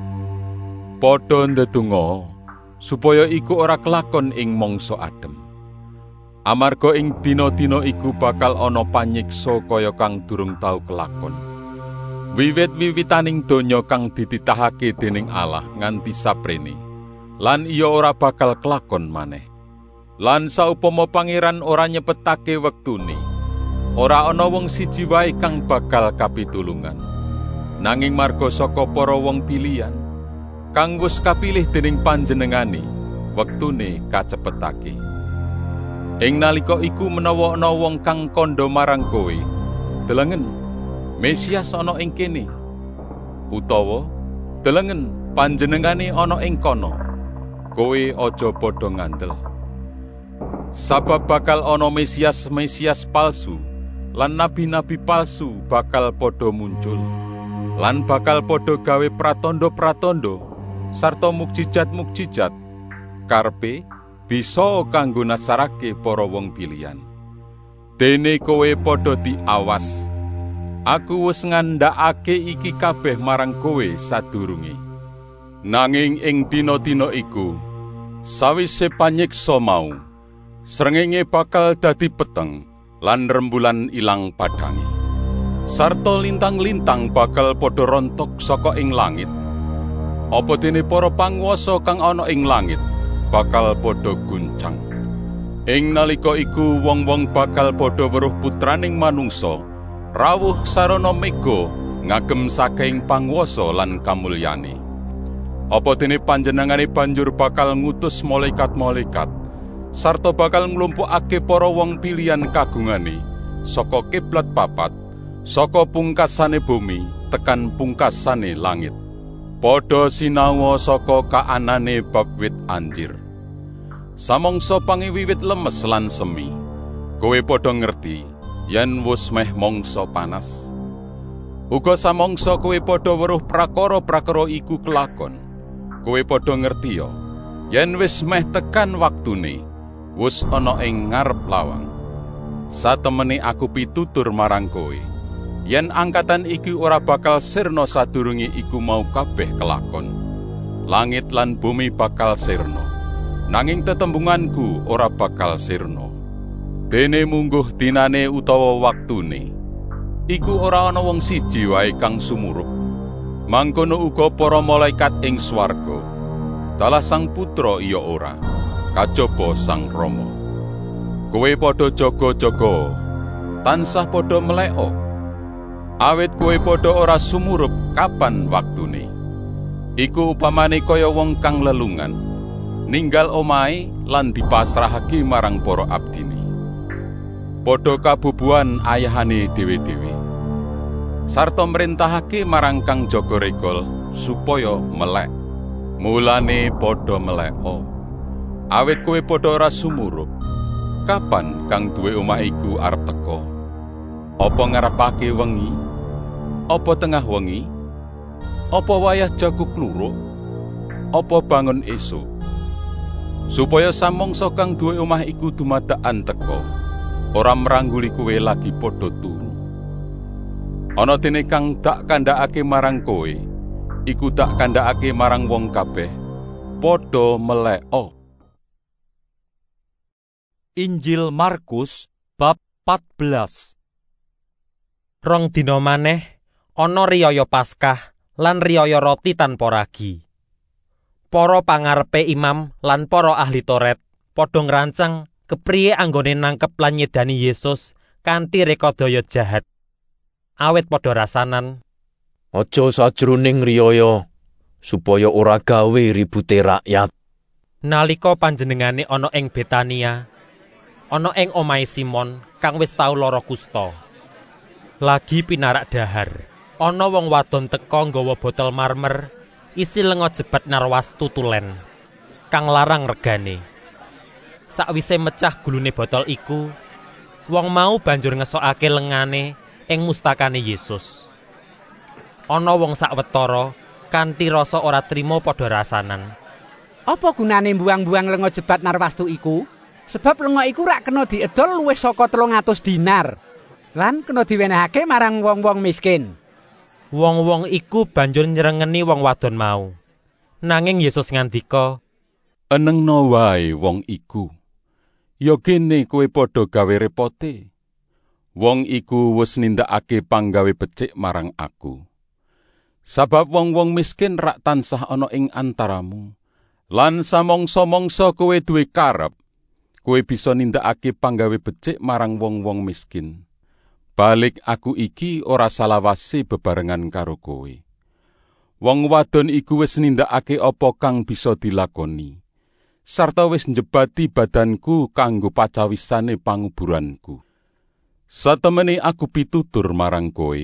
Padha ndedonga supaya iku ora kelakon ing mangsa adem. Amarga ing dina-dina iku bakal ana panyiksa kaya kang durung tau kelakon. Wiwit-wiwitaning donya kang dititahake dening Allah nganti saprene, lan iya ora bakal kelakon maneh. Lan saupama pangeran ora nyepetake wektune, ora ana wong siji wae kang bakal kapitulungan. Nanging marga saka para wong pilihan kang wis kapilih dening panjenengane, wektune kacepetake. Ing nalika iku menawa ana wong kang kandha marang kowe, delengen Mesias ana ing kene, utawa delengen panjenengane ana ing kono, kowe aja padha ngandel. Sabab bakal ana Mesias palsu lan nabi-nabi palsu bakal padha muncul, lan bakal padha gawe pratandha-pratandha sarta mukjizat-mukjizat karepe bisa kanggo nasarake para wong pilihan. Dene kowe padha diawas. Aku wis ngandhakake iki kabeh marang kowe sadurunge. Nanging ing dina-dina iku, sawise panyiksa mau, srengenge bakal dadi peteng lan rembulan ilang padange. Sarta lintang-lintang bakal padha rontok saka ing langit. Apa dene para panguwasa kang ana ing langit bakal padha guncang. Ing nalika iku wong-wong bakal padha weruh putraning manungsa rawuh sarana mega ngagem saking panguwasa lan kamulyane. Apa dene panjenengane banjur bakal ngutus malaikat-malaikat sarta bakal nglumpukake para wong pilihan kagungane saka kiblat papat, saka pungkasane bumi tekan pungkasane langit. Padha sinau saka kaanane bab wit anjir. Samangsa pangiwiwit lemes lan semi, kowe padha ngerti yen wus meh mangsa panas. Uga samangsa kowe padha weruh prakara-prakara iku kelakon, kowe padha ngerti ya yen wis meh tekan waktune, wus ana ing ngarep lawang. Satemene aku pitutur marang kowe, yen angkatan iki ora bakal sirna sadurunge iku mau kabeh kelakon. Langit lan bumi bakal sirna, nanging tetembunganku ora bakal sirna. Dene mungguh dinane utawa waktune, iku ora ana wong siji wae kang sumurup. Mangkono uga para malaikat ing swarga. Dalah Sang Putra iya ora, kajaba Sang Rama. Kowe padha jaga-jaga, tansah padha meleka. Awit kowe padha ora sumurup kapan waktune. Iku upamane kaya wong kang lelungan, ninggal omahe lan dipasrahake marang para abdine. Padha kabubuhan ayahane dhewe-dhewe, sarta mrentahake marang kang jaga regol supaya melek. Mulane padha meleka. Awit kowe padha ora sumurup, kapan kang duwe omah iku arep teka? Apa ngarepake wengi? Apa tengah wengi? Apa wayah jago kluruk? Apa bangun esuk? Supaya samangsa kang duwe omah iku dumadakan teka, ora mrangguli kowe lagi padha turu. Ana dene kang dak kandhakake marang kowe, iku dak kandhakake marang wong kabeh, padha meleka. Injil Markus bab 14. Rong dina maneh ana riyaya Paskah lan riyaya roti tanpa ragi. Para pangarepe imam lan para ahli Taurat padha ngrancang kepriye anggone nangkep lan nyedani Yesus kanthi rekadaya jahat. Awit padha rasanan, aja sajroning riyaya supaya ora gawe ribute rakyat. Nalika panjenengane ana ing Betania, ana ing omahe Simon kang wis tau lara kusta. Lagi pinarak dahar, ana wong wadon teka nggawa botol marmer isi lenga jebat narwastu tulen kang larang regane. Sakwise mecah gulune botol iku, wong mau banjur ngesokake lengane ing mustakane Yesus. Ana wong sawetara kanthi rasa ora trima padha rasanan, apa gunane mbuang-mbuang lenga jebat narwastu iku? Sebab lenga iku rak kena diedol luwih saka 300 dinar. Lan kena diwenehake marang wong-wong miskin. Wong-wong iku banjur nyrengeni wong wadon mau. Nanging Yesus ngandika, "Enengno wae wong iku. Ya kene kowe padha gawe repote. Wong iku wis nindakake panggawe becik marang aku. Sabab wong-wong miskin rak tansah ana ing antaramu. Lan samangsa-mangsa kowe duwe karep, kowe bisa nindakake panggawe becik marang wong-wong miskin. Balik aku iki ora salawase bebarengan karo kowe. Wong wadon iku wis nindakake apa kang bisa dilakoni, sarta wis njebati badanku kanggo pacawisane panguburanku. Satemene aku pitutur marang kowe,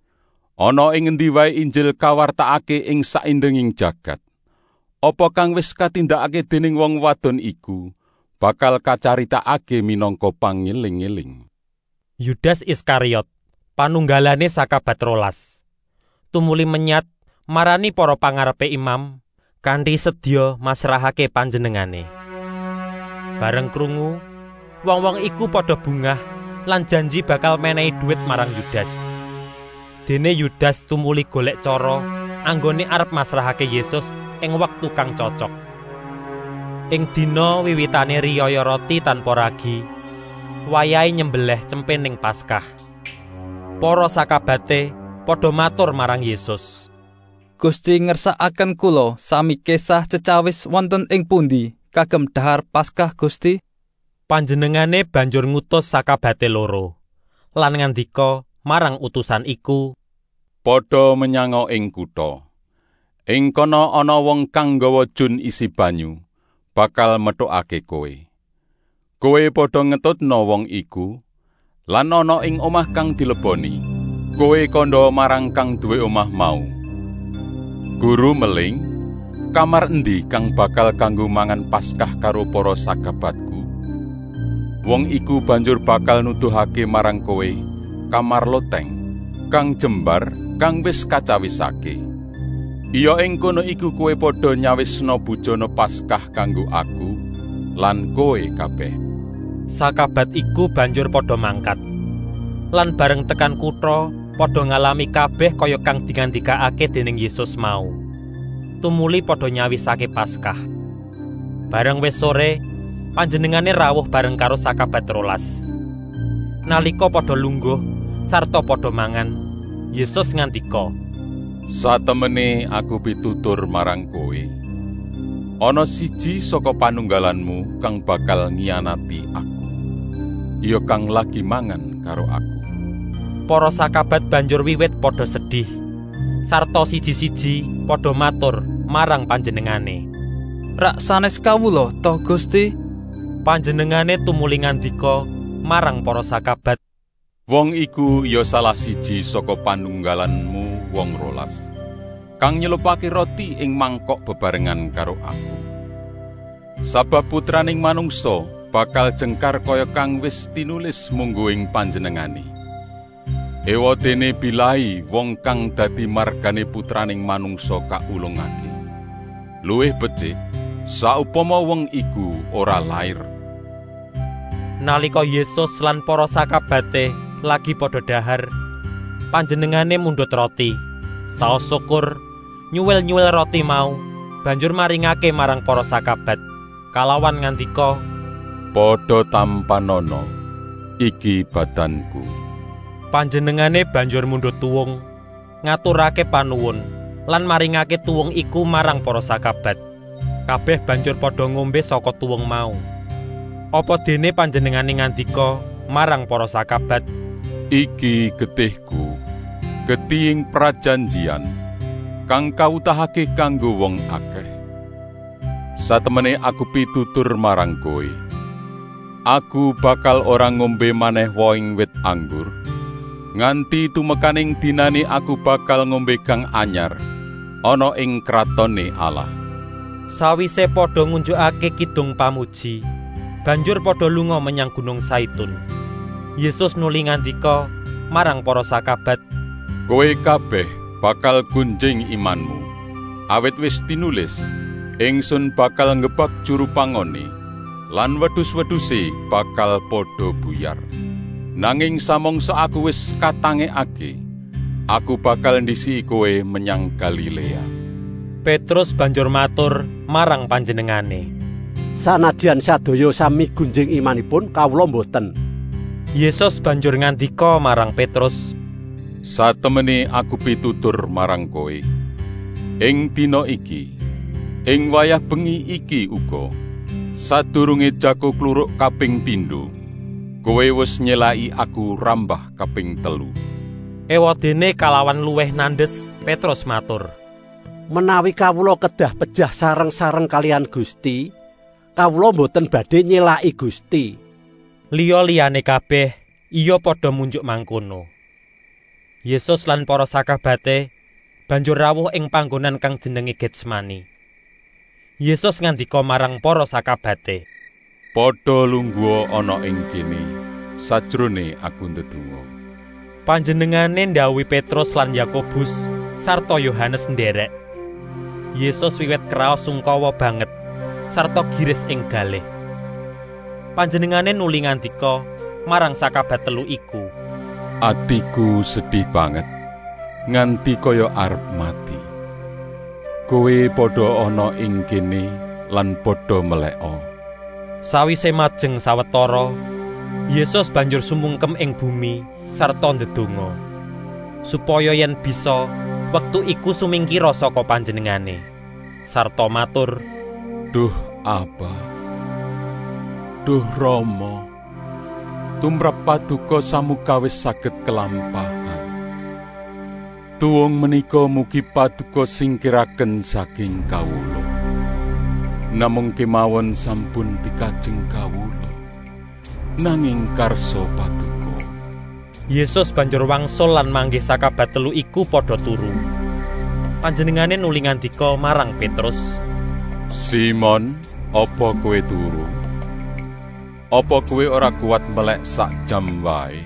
ana ing endi wae Injil kawartakake ing saindenging jagat, apa kang wis katindakake dening wong wadon iku bakal kacaritakake minangka pangeling-eling." Yudas Iskariot, panunggalane sakabat 12, tumuli menyat marani para pangarepe imam kanthi sedya masrahake panjenengane. Bareng krungu, wong-wong iku padha bungah lan janji bakal menehi dhuwit marang Yudas. Dene Yudas tumuli golek cara anggone arep masrahake Yesus ing wektu kang cocok. Ing dina wiwitane riyaya roti tanpa ragi, wayahe nyembelih cempe ning Paskah. Para sakabate padha matur marang Yesus, "Gusti ngersakaken kula sami kesah cecawis wonten ing pundi kagem dahar Paskah Gusti?" Panjenengane banjur ngutus sakabate loro lan ngandika marang utusan iku, "Padha menyang ing kutha. Ing kono ana wong kang nggawa jun isi banyu, bakal metokake kowe. Kowe padha ngetutno wong iku, lan ana ing omah kang dileboni, kowe kandha marang kang duwe omah mau. Guru meling, kamar endi kang bakal kanggo mangan Paskah karo para sakabatku? Wong iku banjur bakal nuduhake marang kowe kamar loteng, kang jembar, kang wis kacawisake. Iya ing kono iku kowe padha nyawisna bujana Paskah kanggo aku lan kowe kabeh. Sakabat iku banjur padha mangkat. Lan bareng tekan kutha padha ngalami kabeh kaya kang dingandikake dening Yesus mau. Tumuli padha nyawisake Paskah. Bareng wis sore, panjenengane rawuh bareng karo sakabat 12. Nalika padha lungguh sarta padha mangan, Yesus ngandika, "Satemene aku pitutur marang kowe, ana siji saka panunggalanmu kang bakal ngianati aku. Iya kang lagi mangan karo aku." Para sakabat banjur wiwit padha sedih, sarta siji-siji padha matur marang panjenengane, "Rak sanes kawula toh Gusti?" Panjenengane tumuli ngandika marang para sakabat, "Wong iku ya salah siji saka panunggalanmu wong 12, kang nyelupake roti ing mangkok bebarengan karo aku. Sabab putraning manungsa bakal jengkar kaya kang wis tinulis munggo ing panjenengane. Ewadene bilahi wong kang dadi margane putraning manungsa kaulungake. Luwih becik saupama wong iku ora lair." Nalika Yesus lan para sakabate lagi padha dahar, panjenengane mundhut roti, saos syukur, nyuwil-nyuwil roti mau, banjur maringake marang para sakabat, kalawan ngandika, "Padha tampanana, iki badanku." Panjenengane banjur mundhut tuwung, ngaturake panuwun, lan maringake tuwung iku marang para sakabat. Kabeh banjur padha ngombe saka tuwung mau. Apa dene panjenengane ngandika marang para sakabat, "Iki getihku, getihing prajanjian, kang kawutahake kanggo wong akeh. Satemene aku pitutur marang kowe, aku bakal ora ngombe maneh woing wit anggur, nganti tumekaning dinane aku bakal ngombe kang anyar ana ing kratone Allah." Sawise padha ngunjukake kidung pamuji, banjur padha lunga menyang Gunung Saitun. Yesus nuli ngandika marang para sakabat, "Kowe kabeh bakal gunjing imanmu, awit wis tinulis, ingsun bakal ngebak juru pangone, lan wedhus-wedhuse bakal padha buyar. Nanging samangsa aku wis katangekake, aku bakal ndisi kowe menyang Galilea." Petrus banjur matur marang panjenengane, "Sanadyan sadaya sami gunjing imanipun, kawula mboten." Yesus banjur ngandika marang Petrus, "Satemene aku pitutur marang kowe, ing dina iki, ing wayah bengi iki uga, sadurunge jago kluruk kaping pindho, kowe wis nyelaki aku rambah kaping 3. Ewadene kalawan luweh nandes, Petrus matur, "Menawi kawula kedah pejah sareng-sareng kalian Gusti, kawula mboten badhe nyelaki Gusti." Liya-liyane kabeh iya padha munjuk mangkono. Yesus lan para sakabate banjur rawuh ing panggonan kang jenenge Getsemani. Yesus ngandika marang para sakabate, "Padha lungguha ana ing kene, sajrone aku ndedonga." Panjenengane ndhawuhi Petrus lan Yakobus sarta Yohanes nderek. Yesus wiwit kraos sungkawa banget sarta giris ing galih. Panjenengane nuli ngandika marang sakabat 3 iku, "Atiku sedih banget, nganti kaya arep mati. Kowe padha ana ing kene lan padha meleka." Sawise majeng sawetara, Yesus banjur sumungkem ing bumi sarta ndedonga, supaya yen bisa wektu iku sumingkira saka panjenengane, sarta matur, "Duh Aba, duh Rama, tumrap paduka samukawis saged kelampahan. Tuwung menika mugi paduka singkiraken saking kawula. Namung kemawon sampun pikajeng kawula. Nanging karsa paduka. Yesus banjur wangsul lan manggih sakabat telu iku padha turu. Panjenengane nuli ngandika marang Petrus, "Simon, apa kowe turu? Apa kowe ora kuat melek sak jam wae?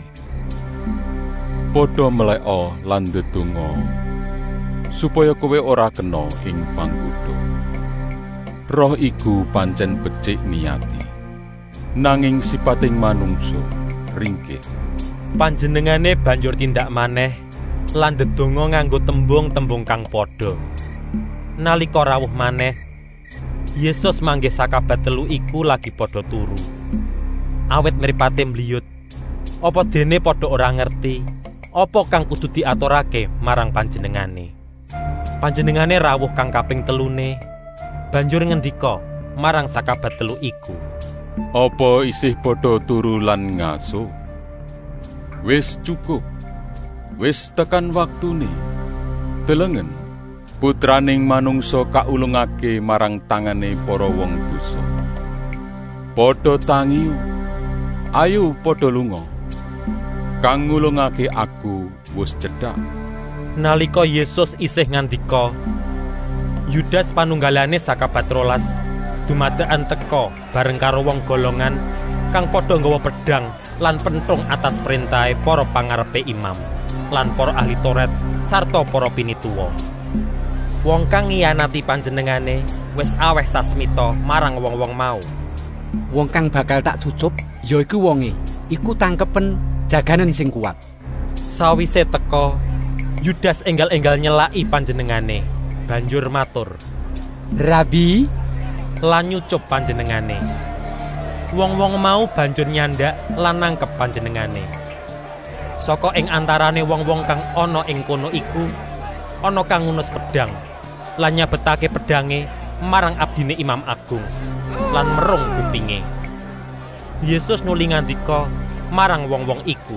Padha meleka lan ndedonga supaya kowe ora kena ing pangkuda. Roh iku pancen becik niati, nanging sipating manungsa ringkih." Panjenengane banjur tindak maneh lan ndedonga nganggo tembung-tembung kang padha. Nalika rawuh maneh, Yesus manggih sakabat telu iku lagi padha turu. Awit mripate mliyut, apa dene padha ora ngerti apa kang kudu diaturake marang panjenengane. Panjenengane rawuh kang kaping telune, banjur ngendika marang sakabat telu iku, "Apa isih padha turu lan ngaso? Wis cukup. Wis tekan waktune. Delengen, Putraning manungsa kaulungake marang tangane para wong dosa. Padha tangi, ayo padha lunga. Kang ngulungake aku wis cedhak." Nalika Yesus isih ngandika, Yudas panunggalane sakabat 12 dumadekan teka bareng karo wong golongan kang padha nggawa pedhang lan penthung atas perintahe para pangarepe imam lan para ahli Taurat sarta para pinituwa. Wong kang ngiyanati panjenengane wis aweh sasmita marang wong-wong mau. Wong kang bakal tak cucup yaiku wonge iku tangkepen jaganen sing kuat. Sawise teka, Yudas enggal-enggal nyelaki panjenengane, banjur matur, "Rabi," lan nyucup panjenengane. Wong-wong mau banjur nyandak lan nangkep panjenengane. Saka ing antarane wong-wong kang ana ing kono iku, ana kang ngunus pedhang, lan nyabetake pedhange marang abdine Imam Agung, lan merung kupinge. Yesus nuli ngandika marang wong-wong iku,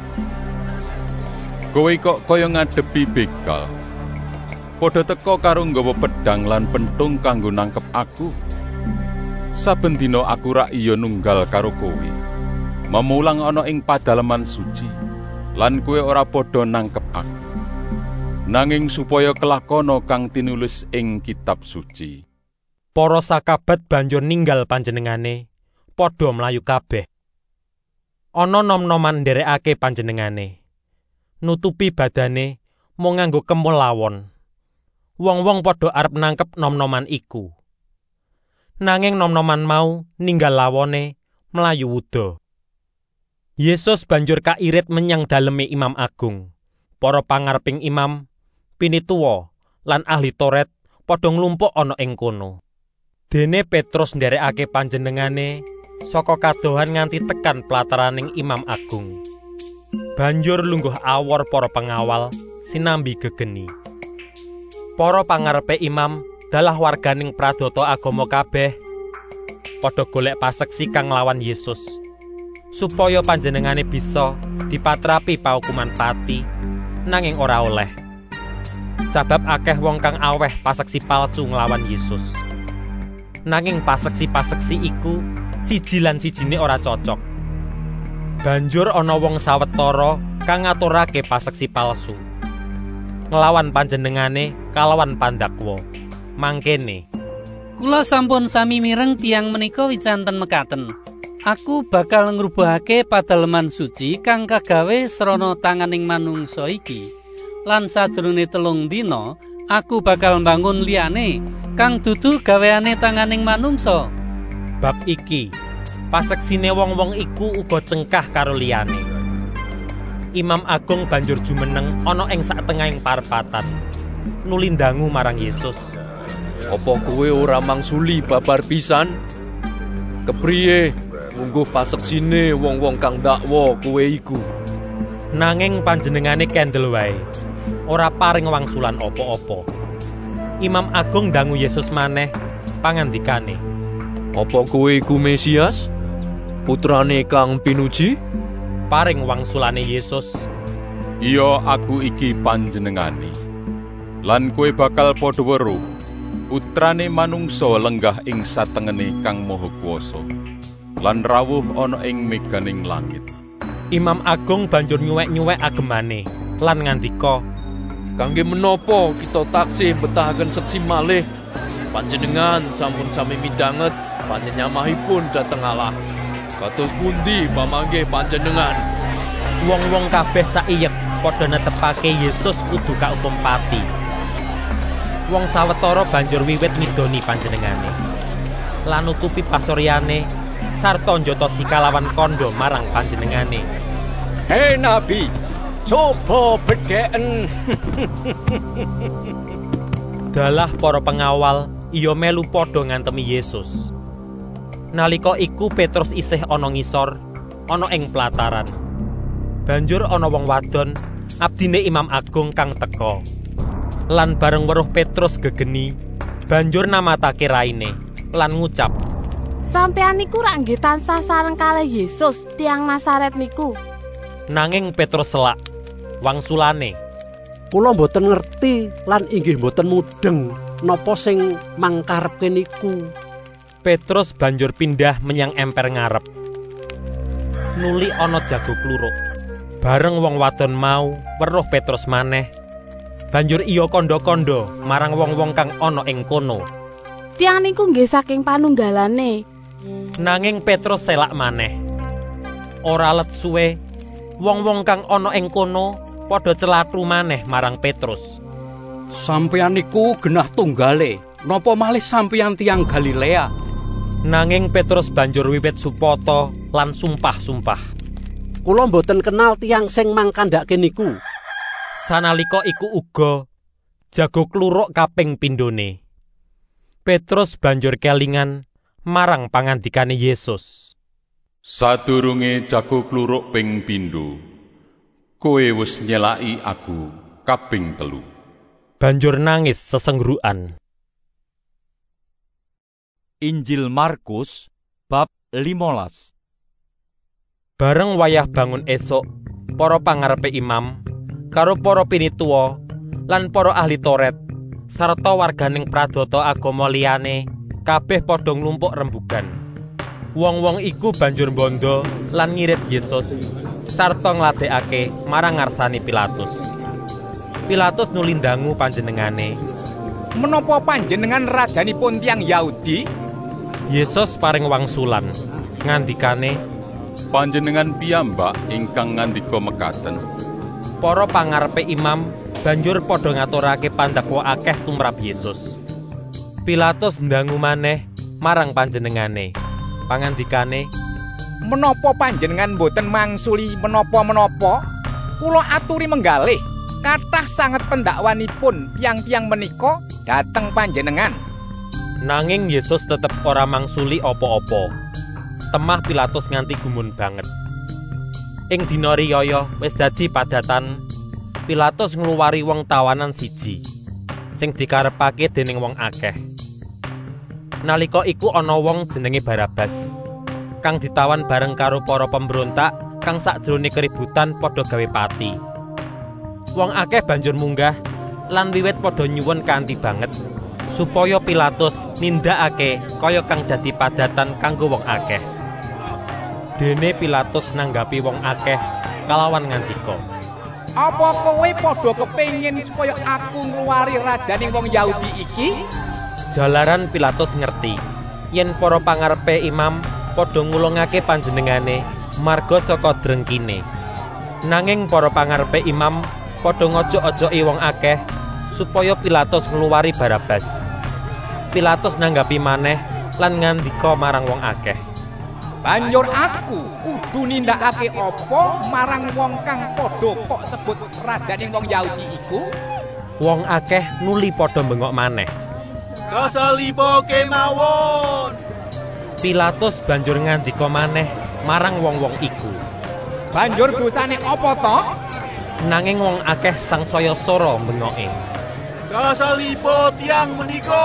"Kowe kok kaya ngadepi begal? Padha teka karo nggawa pedhang lan penthung kanggo nangkep aku. Saben dina aku rak iya nunggal karo kowe. Memulang ana ing padalaman suci, lan kowe ora padha nangkep aku. Nanging supaya kelakona kang tinulis ing kitab suci." Para sakabat banjur ninggal panjenengane, padha mlayu kabeh. Ana nom-noman nderekake panjenengane. Nutupi badane mung nganggo kemul lawon. Wong-wong padha arep nangkep nom-noman iku. Nanging nom-noman mau ninggal lawone mlayu wuda. Yesus banjur kairit menyang daleme Imam Agung. Para pangareping imam, pinituwa lan ahli Taurat padha nglumpuk ana ing kono. Dene Petrus nderekake panjenengane saka kadohan nganti tekan plataraning Imam Agung. Banjur lungguh awor para pengawal sinambi gegeni. Para pangarepe imam dalah warganing pradata agama kabeh padha golek paseksi kang nglawan Yesus supaya panjenengane bisa dipatrapi paukuman pati, nanging ora oleh. Sabab akeh wong kang aweh paseksi palsu nglawan Yesus. Nanging paseksi-paseksi iku siji lan sijine ora cocok. Banjur ana wong sawetara kang ngaturake paseksi palsu nglawan panjenengane kalawan pandakwa. Mangkene, kula sampun sami mireng tiyang menika wicanten mekaten. Aku bakal ngrubuhake padaleman suci kang kagawe srana tanganing manungsa iki. Lan sadurunge 3 dina, aku bakal mbangun liyane kang dudu gaweane tanganing manungsa. Bab iki, paseksine wong-wong iku uga cengkah karo liyane. Imam Agung banjur jumeneng ana ing satengahing parpatan, nuli ndangu marang Yesus. "Apa kowe ora mangsuli babar pisan? Kepriye ngungguh paseksine wong-wong kang dakwa kowe iku?" Nanging panjenengane kendel wae, ora paring wangsulan apa-apa. Imam Agung ndangu Yesus maneh pangandikane, "Apa kowe iku Mesias, putrane kang pinuji?" Paring wangsulane Yesus, Iya aku iki panjenengane. Lan kowe bakal padha weruh putrane manungsa lenggah ing satengene Kang Maha Kuwasa lan rawuh ana ing meganing langit. Imam Agung banjur nyuwek-nyuwek agemane lan ngandika, "Kangge menapa kita taksih betahaken seksi malih? Panjenengan sampun sami midhanget panyenyamahipun dhateng Allah. Kados pundi pamanggih panjenengan?" Wong-wong kabeh saiyek padha netepake Yesus kudu kaukum pati. Wong sawetara banjur wiwit midoni panjenengane lan nutupi pasoryane sarta njata sikalawan kandha marang panjenengane. "Hei nabi, coba bedheken." Dalah para pengawal iya melu padha ngantemi Yesus. Nalika iku Petrus isih ana ngisor, ana ing pelataran. Banjur ana wong wadon, abdine Imam Agung kang teka. Lan bareng weruh Petrus gegeni, banjur namatake raine lan ngucap, "Sampeyan niku rak nggih tansah sareng kalih Yesus tiang Nasaret niku." Nanging Petrus selak, wangsulane, "Kula mboten ngerti lan inggih mboten mudeng napa sing mangkarepke niku." Petrus banjur pindah menyang emper ngarep. Nuli ana jago kluruk. Bareng wong wadon mau weruh Petrus maneh, banjur iya kandha-kandha marang wong-wong kang ana ing kono. "Tiang niku nggih saking panunggalane." Nanging Petrus selak maneh. Ora let suwe, wong-wong kang ana ing kono padha celathu maneh marang Petrus. "Sampeyan niku genah tunggale, napa malih sampeyan tiang Galilea?" Nanging Petrus banjur wiwit supata lan sumpah-sumpah, "Kula mboten kenal tiang sing mangkandhake niku." Sanalika iku uga jago kluruk kaping pindhone. Petrus banjur kelingan marang pangandikane Yesus. "Sadurunge jago kluruk ping pindho, kowe wis nyelaki aku kaping 3. Banjur nangis sesengrukan. Injil Markus bab 15. Bareng wayah bangun esuk, para pangarepe imam karo para pinituwa lan para ahli Taurat sarta warganing pradata agama liyane kabeh padha nglumpuk rembugan. Wong-wong iku banjur mbondo lan ngirit Yesus sarta ngladekake marang ngarsane Pilatus. Pilatus nuli ndangu panjenengane, "Menapa panjenengan rajanipun tiang Yahudi?" Yesus paring wangsulan, ngandikane, "Panjenengan piyambak ingkang ngandika mekaten." Para pangarepe imam banjur padha ngaturake pandakwa akeh tumrap Yesus. Pilatus ndangu maneh marang panjenengane, pangandikane, "Menapa panjenengan boten mangsuli menapa-menapa? Kula aturi menggalih, kathah sanget pendakwanipun tiang-tiang menika dhateng panjenengan." Nanging Yesus tetep ora mangsuli apa-apa. Temah Pilatus nganti gumun banget. Ing dina riyaya wis dadi padatan, Pilatus ngluwari wong tawanan siji sing dikarepake dening wong akeh. Nalika iku ana wong jenenge Barabas kang ditawan bareng karo para pemberontak kang sakjroning keributan padha gawe pati. Wong akeh banjur munggah lan wiwit padha nyuwun kanthi banget supaya Pilatus nindakake kaya kang dadi padatan kanggo wong akeh. Dene Pilatus nanggapi wong akeh kalawan ngandika, "Apa kowe padha kepengin supaya aku ngluwari rajaning wong Yahudi iki?" Jalaran Pilatus ngerti yen para pangarepe imam padha ngulungake panjenengane marga saka drengkine. Nanging para pangarepe imam padha ngojok-ojoki wong akeh supaya Pilatus ngluwari Barabas. Pilatus nanggapi maneh lan ngandika marang wong akeh, "Banjur aku kudu nindakake apa marang wong kang padha kok sebut rajaning wong Yahudi iku?" Wong akeh nuli padha bengok maneh, "Kasalipa kemawon." Pilatus banjur ngandika maneh marang wong-wong iku, "Banjur dosane apa to?" Nanging wong akeh sangsaya sora bengoke, "Kasalipa tiang menika."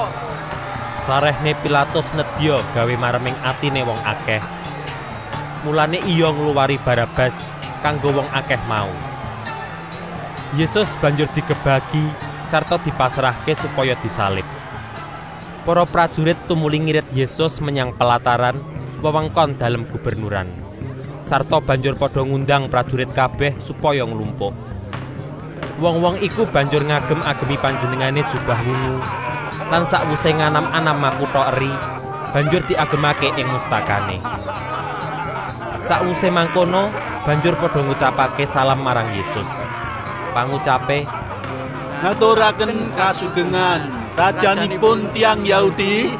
Sarehne Pilatus nedya gawe mareming atine wong akeh. Mulane iya ngluwari Barabas kanggo wong akeh mau. Yesus banjur digebagi sarta dipasrahke supaya disalib. Para prajurit tumuli ngirit Yesus menyang pelataran wewengkon dalem gubernuran. Sarta banjur padha ngundang prajurit kabeh supaya nglumpuk. Wong-wong iku banjur ngagem-agemi panjenengane jubah wungu lan sakwuse nganam-anam makutha eri banjur diagemake ing mustakane. Sakwuse mangkono banjur padha ngucapake salam marang Yesus. Pangucape, "Ngaturaken kasugengan rajanipun tiang Yahudi."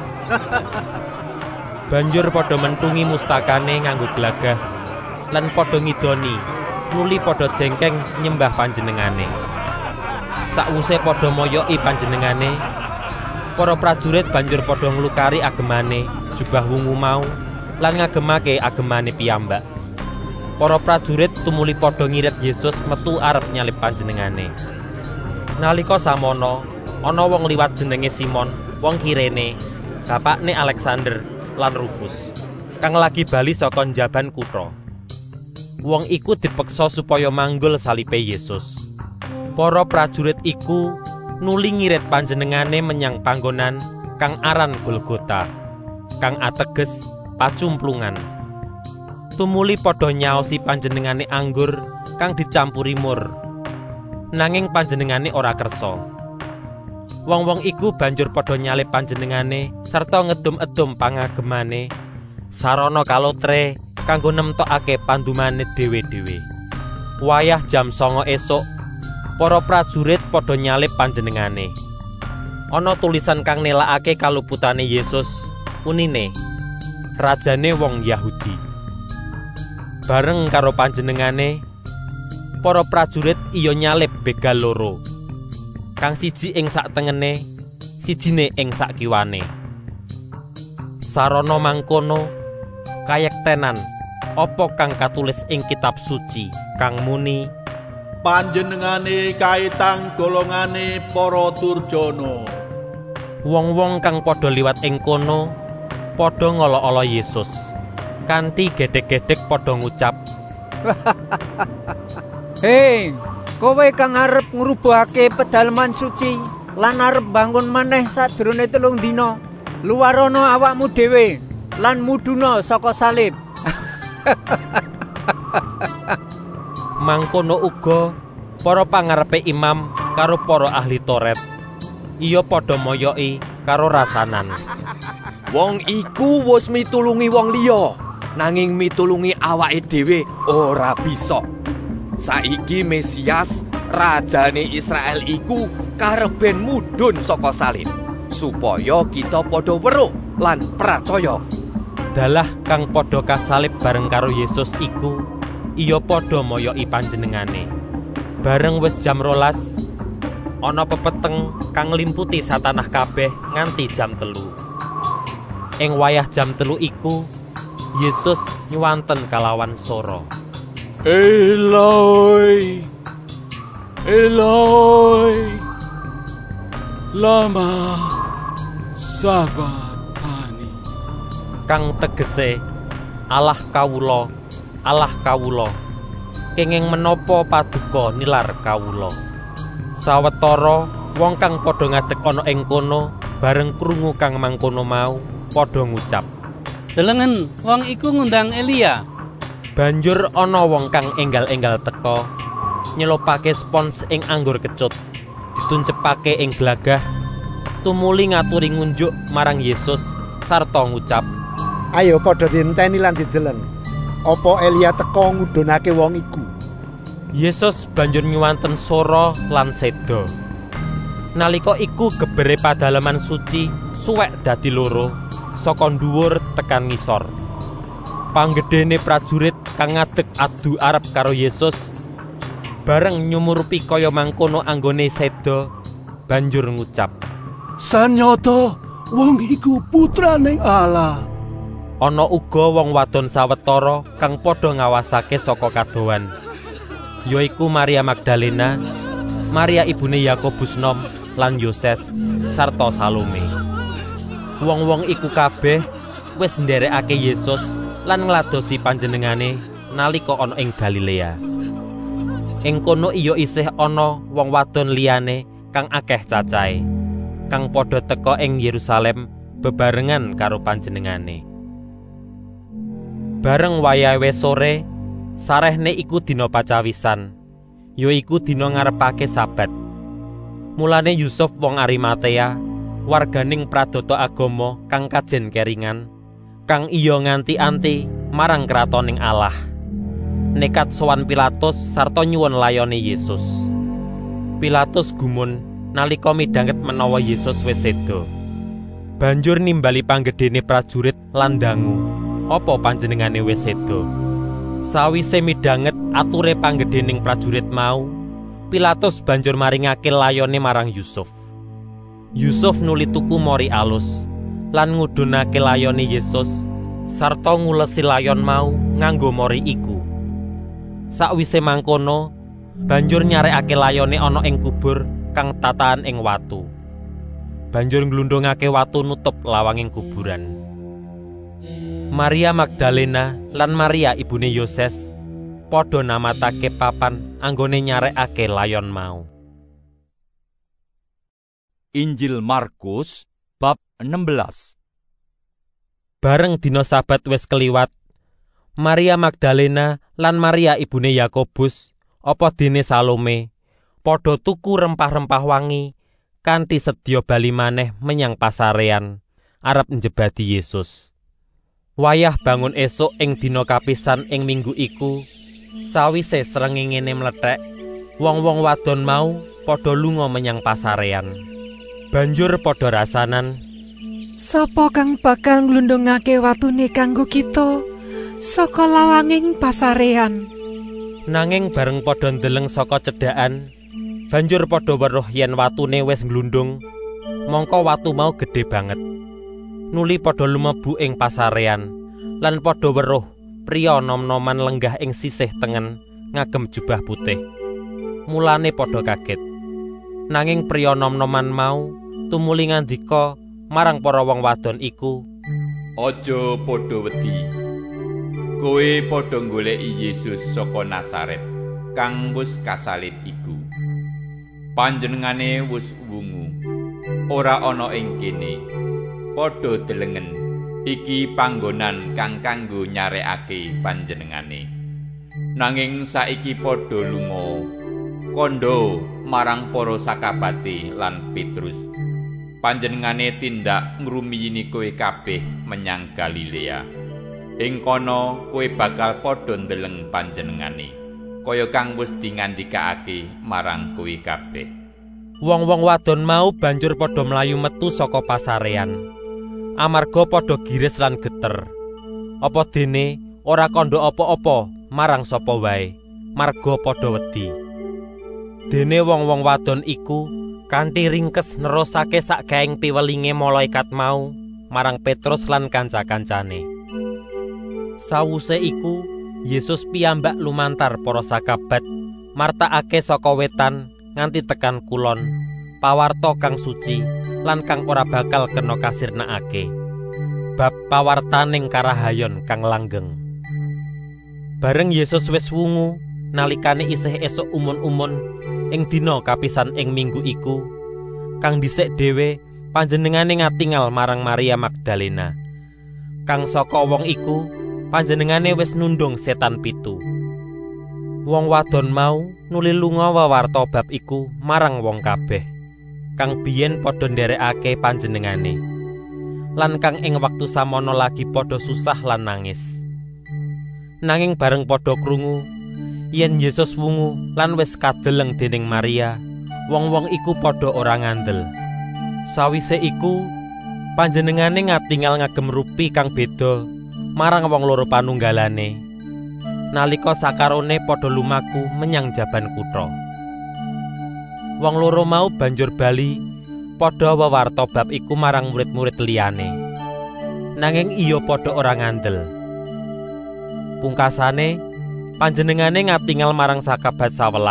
Banjur padha mentungi mustakane nganggo glagah lan padha ngidoni nuli padha jengkeng nyembah panjenengane. Sakwuse padha moyoki panjenengane, para prajurit banjur padha nglukari agemane jubah wungu mau lan ngagemake agemane piyambak. Para prajurit tumuli padha ngirit Yesus metu arep nyalib panjenengane. Nalika samono ana wong liwat jenenge Simon, wong Kirene, bapakne Alexander lan Rufus, kang lagi bali saka njaban kutha. Wong iku dipeksa supaya manggul salipe Yesus. Para prajurit iku nuli ngirit panjenengane menyang panggonan kang aran Golgota, kang ateges pacumplungan. Tumuli padha nyaosi panjenengane anggur kang dicampuri mur. Nanging panjenengane ora kersa. Wong-wong iku banjur padha nyalip panjenengane sarta ngedum-edum pangagemane sarana kalotre kanggo nemtokake pandumane dhewe-dhewe. Wayah jam 09.00 esuk, para prajurit padha nyalip panjenengane. Ana tulisan kang nelakake kaluputane Yesus, unine rajane wong Yahudi. Bareng karo panjenengane, para prajurit iya nyalip begal loro. Kang siji ing sak tengene, sijine ing sak kiwane. Sarana mangkono kayektenan apa kang katulis ing kitab suci kang muni, "Panjenengane kaitang golongane para durjana." Wong-wong kang padha liwat ing kono padha ngolo-olo Yesus. Kanthi gedhek-gedhek padha ngucap, "Hei, kowe kang arep ngrubuhake pedalaman suci lan arep bangun maneh sajrone 3 dina, luwarono awakmu dhewe lan mudhuna saka salib." Mangkono uga para pangarepe imam karo para ahli Taurat iya padha moyoki karo rasanan. Wong iku wis mitulungi wong liya, nanging mitulungi awake dhewe ora bisa. Saiki Mesias, rajane Israel iku kareben mudhun saka salib, supaya kita padha weruh lan percaya. Dalah kang padha kasalib bareng karo Yesus iku iya padha moyoki panjenengane. Bareng wis jam 12, ana pepeteng kang nglimputi satanah kabeh nganti jam 3. Ing wayah jam 3 iku Yesus nyuwanten kalawan swara, "Eloi, Eloi, lama sabachthani." Kang tegese, Allah kawula, Allah kawula, kenging menapa paduka nilar kawula. Sawetara wong kang padha ngadeg ana ing kono bareng krungu kang mangkono mau padha ngucap, "Delengen, wong iku ngundang Elia." Banjur ana wong kang enggal-enggal teka nyelopake spons ing anggur kecut, dituncepake ing glagah, tumuli ngaturi ngunjuk marang Yesus sarta ngucap, "Ayo padha dinteni lan dideleng. Apa Elia teka ngudhunake wong iku?" Yesus banjur nyuwanten swara lan seda. Nalika iku gebere padalaman suci suwek dadi loro saka dhuwur tekan ngisor. Panggedhene prajurit kang ngadeg adu arep karo Yesus bareng nyumurupi kaya mangkono anggone seda banjur ngucap, "Sanyata wong iku putrane Allah." Ana uga wong wadon sawetara kang padha ngawasake saka kadohan, yaiku Maria Magdalena, Maria ibune Yakobus nom lan Yoses sarta Salome. Wong-wong iku kabeh wis nderekake Yesus lan ngladosi panjenengane nalika ana ing Galilea. Ing kono iya isih ana wong wadon liyane kang akeh cacahe, kang padha teka ing Yerusalem bebarengan karo panjenengane. Bareng wayahe sore, sarehne iku dina pacawisan, ya iku dina ngarepake Sabat. Mulane Yusuf wong Arimatea, warganing pradata agama kang kajen keringan, kang iya nganti-anti marang kratoning Allah, nekat sowan Pilatus sarta nyuwun layone Yesus. Pilatus gumun nalika midhanget menawa Yesus wis seda. Banjur nimbali panggedhene prajurit lan dangu, apa panjenengane wis seda. Sawise midhanget ature panggedhening prajurit mau, Pilatus banjur maringake layone marang Yusuf. Yusuf nuli tuku mori alus lan ngudhunake layone Yesus sarta ngulesi layon mau nganggo mori iku. Sakwise mangkono, banjur nyarekake layone ana ing kubur kang tatahan ing watu. Banjur nglundhungake watu nutup lawanging kuburan. Maria Magdalena lan Maria ibune Yoses padha namatake papan anggone nyarekake layon mau. Injil Markus bab 16. Bareng dina Sabat wis keliwat, Maria Magdalena lan Maria ibune Yakobus apa dene Salome padha tuku rempah-rempah wangi kanthi sedya bali maneh menyang pasarean arep njebadi Yesus. Wayah bangun esuk ing dina kapisan ing minggu iku, sawise srengenge mlethek, wong-wong wadon mau padha lunga menyang pasarean. Banjur padha rasanan, sapa kang bakal nglundhungake watune kanggo kita saka lawanging pasarean. Nanging bareng padha ndeleng saka cedhakan, banjur padha weruh yen watune wis nglundhung, mongko watu mau gedhe banget. Nuli padha lumebu ing pasarean lan padha weruh priya nom-noman lenggah ing sisih tengen ngagem jubah putih. Mulane padha kaget. Nanging priya nom-noman mau tumuli ngandika marang para wong wadon iku, "Aja padha wedi. Kowe padha goleki Yesus saka Nazaret, kang wis kasalib iku. Panjenengane wis wungu, ora ana ing kene. Padha delengen, iki panggonan kang kanggo nyarekake panjenengane. Nanging saiki padha lunga, kandha marang para sakabate lan Petrus. Panjenengane tindak ngrumiyini kowe kabeh menyang Galilea. Ing kono kowe bakal padha ndeleng panjenengane, kaya kang wis dingandikake marang kowe kabeh." Wong-wong wadon mau banjur padha mlayu metu saka pasarean. Amarga padha gires lan geter. Apa dene ora kandha apa-apa marang sapa wae, marga padha wedi. Dene wong-wong wadon iku kanthi ringkes nerusake sakgaeng piwelinge malaikat mau marang Petrus lan kanca-kancane. Sawuse iku Yesus piyambak lumantar para sakabat martakake saka wetan nganti tekan kulon pawarta kang suci lan kang ora bakal kena kasirnakake, bab pawartaning karahayon kang langgeng. Bareng Yesus wis wungu nalikane isih esuk umun-umun ing dina kapisan ing minggu iku, kang dhisik dhewe panjenengane ngatingal marang Maria Magdalena. Kang saka wong iku panjenengane wis nundung setan 7. Wong wadon mau nuli lunga wewarta bab iku marang wong kabeh kang biyen padha nderekake panjenengane, lan kang ing wektu samono lagi padha susah lan nangis. Nanging bareng padha krungu yen Yesus wungu lan wis kadeleng dening Maria, wong-wong iku padha ora ngandel. Sawise iku panjenengane ngatingal ngagem rupi kang beda marang wong loro panunggalane. Nalika sakarone padha lumaku menyang jaban kutha. Wong loro mau banjur bali padha wewarta bab iku marang murid-murid liyane. Nanging iya padha ora ngandel. Pungkasane panjenengane ngatingal marang sakabat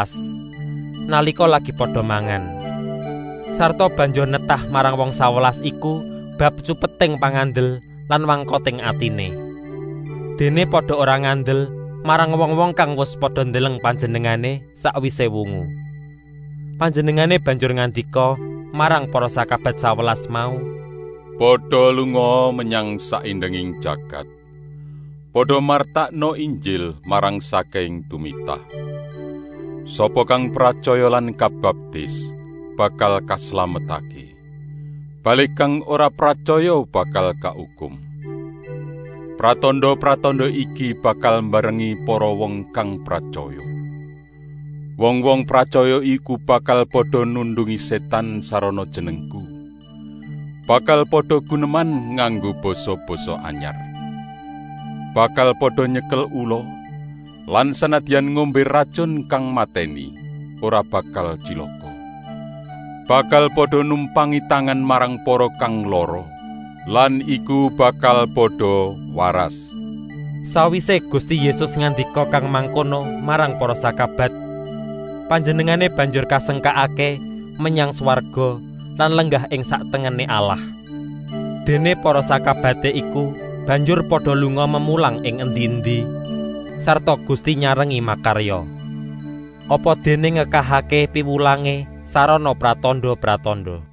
11 nalika lagi padha mangan. Sarta banjur netah marang wong 11 iku bab cupeting pangandel lan wangkoting atine. Dene padha ora ngandel marang wong-wong kang wis padha ndeleng panjenengane sakwise wungu. Panjenengane banjur ngandika marang para sakabat 11 mau, "Padha lunga menyang saindenging jagat. Padha martakno Injil marang saking tumitah. Sapa kang pracaya lan kabaptis bakal kaslametake. Balik kang ora pracaya bakal kaukum. Pratandha-pratandha iki bakal mbarengi para wong kang pracaya. Wong-wong pracaya iku bakal padha nundungi setan sarana jenengku. Bakal padha guneman nganggo basa-basa anyar. Bakal padha nyekel ula lan sanadyan ngombe racun kang mateni ora bakal cilaka. Bakal padha numpangi tangan marang para kang lara lan iku bakal padha waras." Sawise Gusti Yesus ngandika kang mangkono marang para sakabat, panjenengane banjur kasengkakake menyang swarga lan lenggah ing saktengene Allah. Dene para sakabate iku banjur padha lunga memulang ing endi-endi sarta Gusti nyarengi makarya. Apa dene ngekahake piwulange sarana pratandha-pratandha.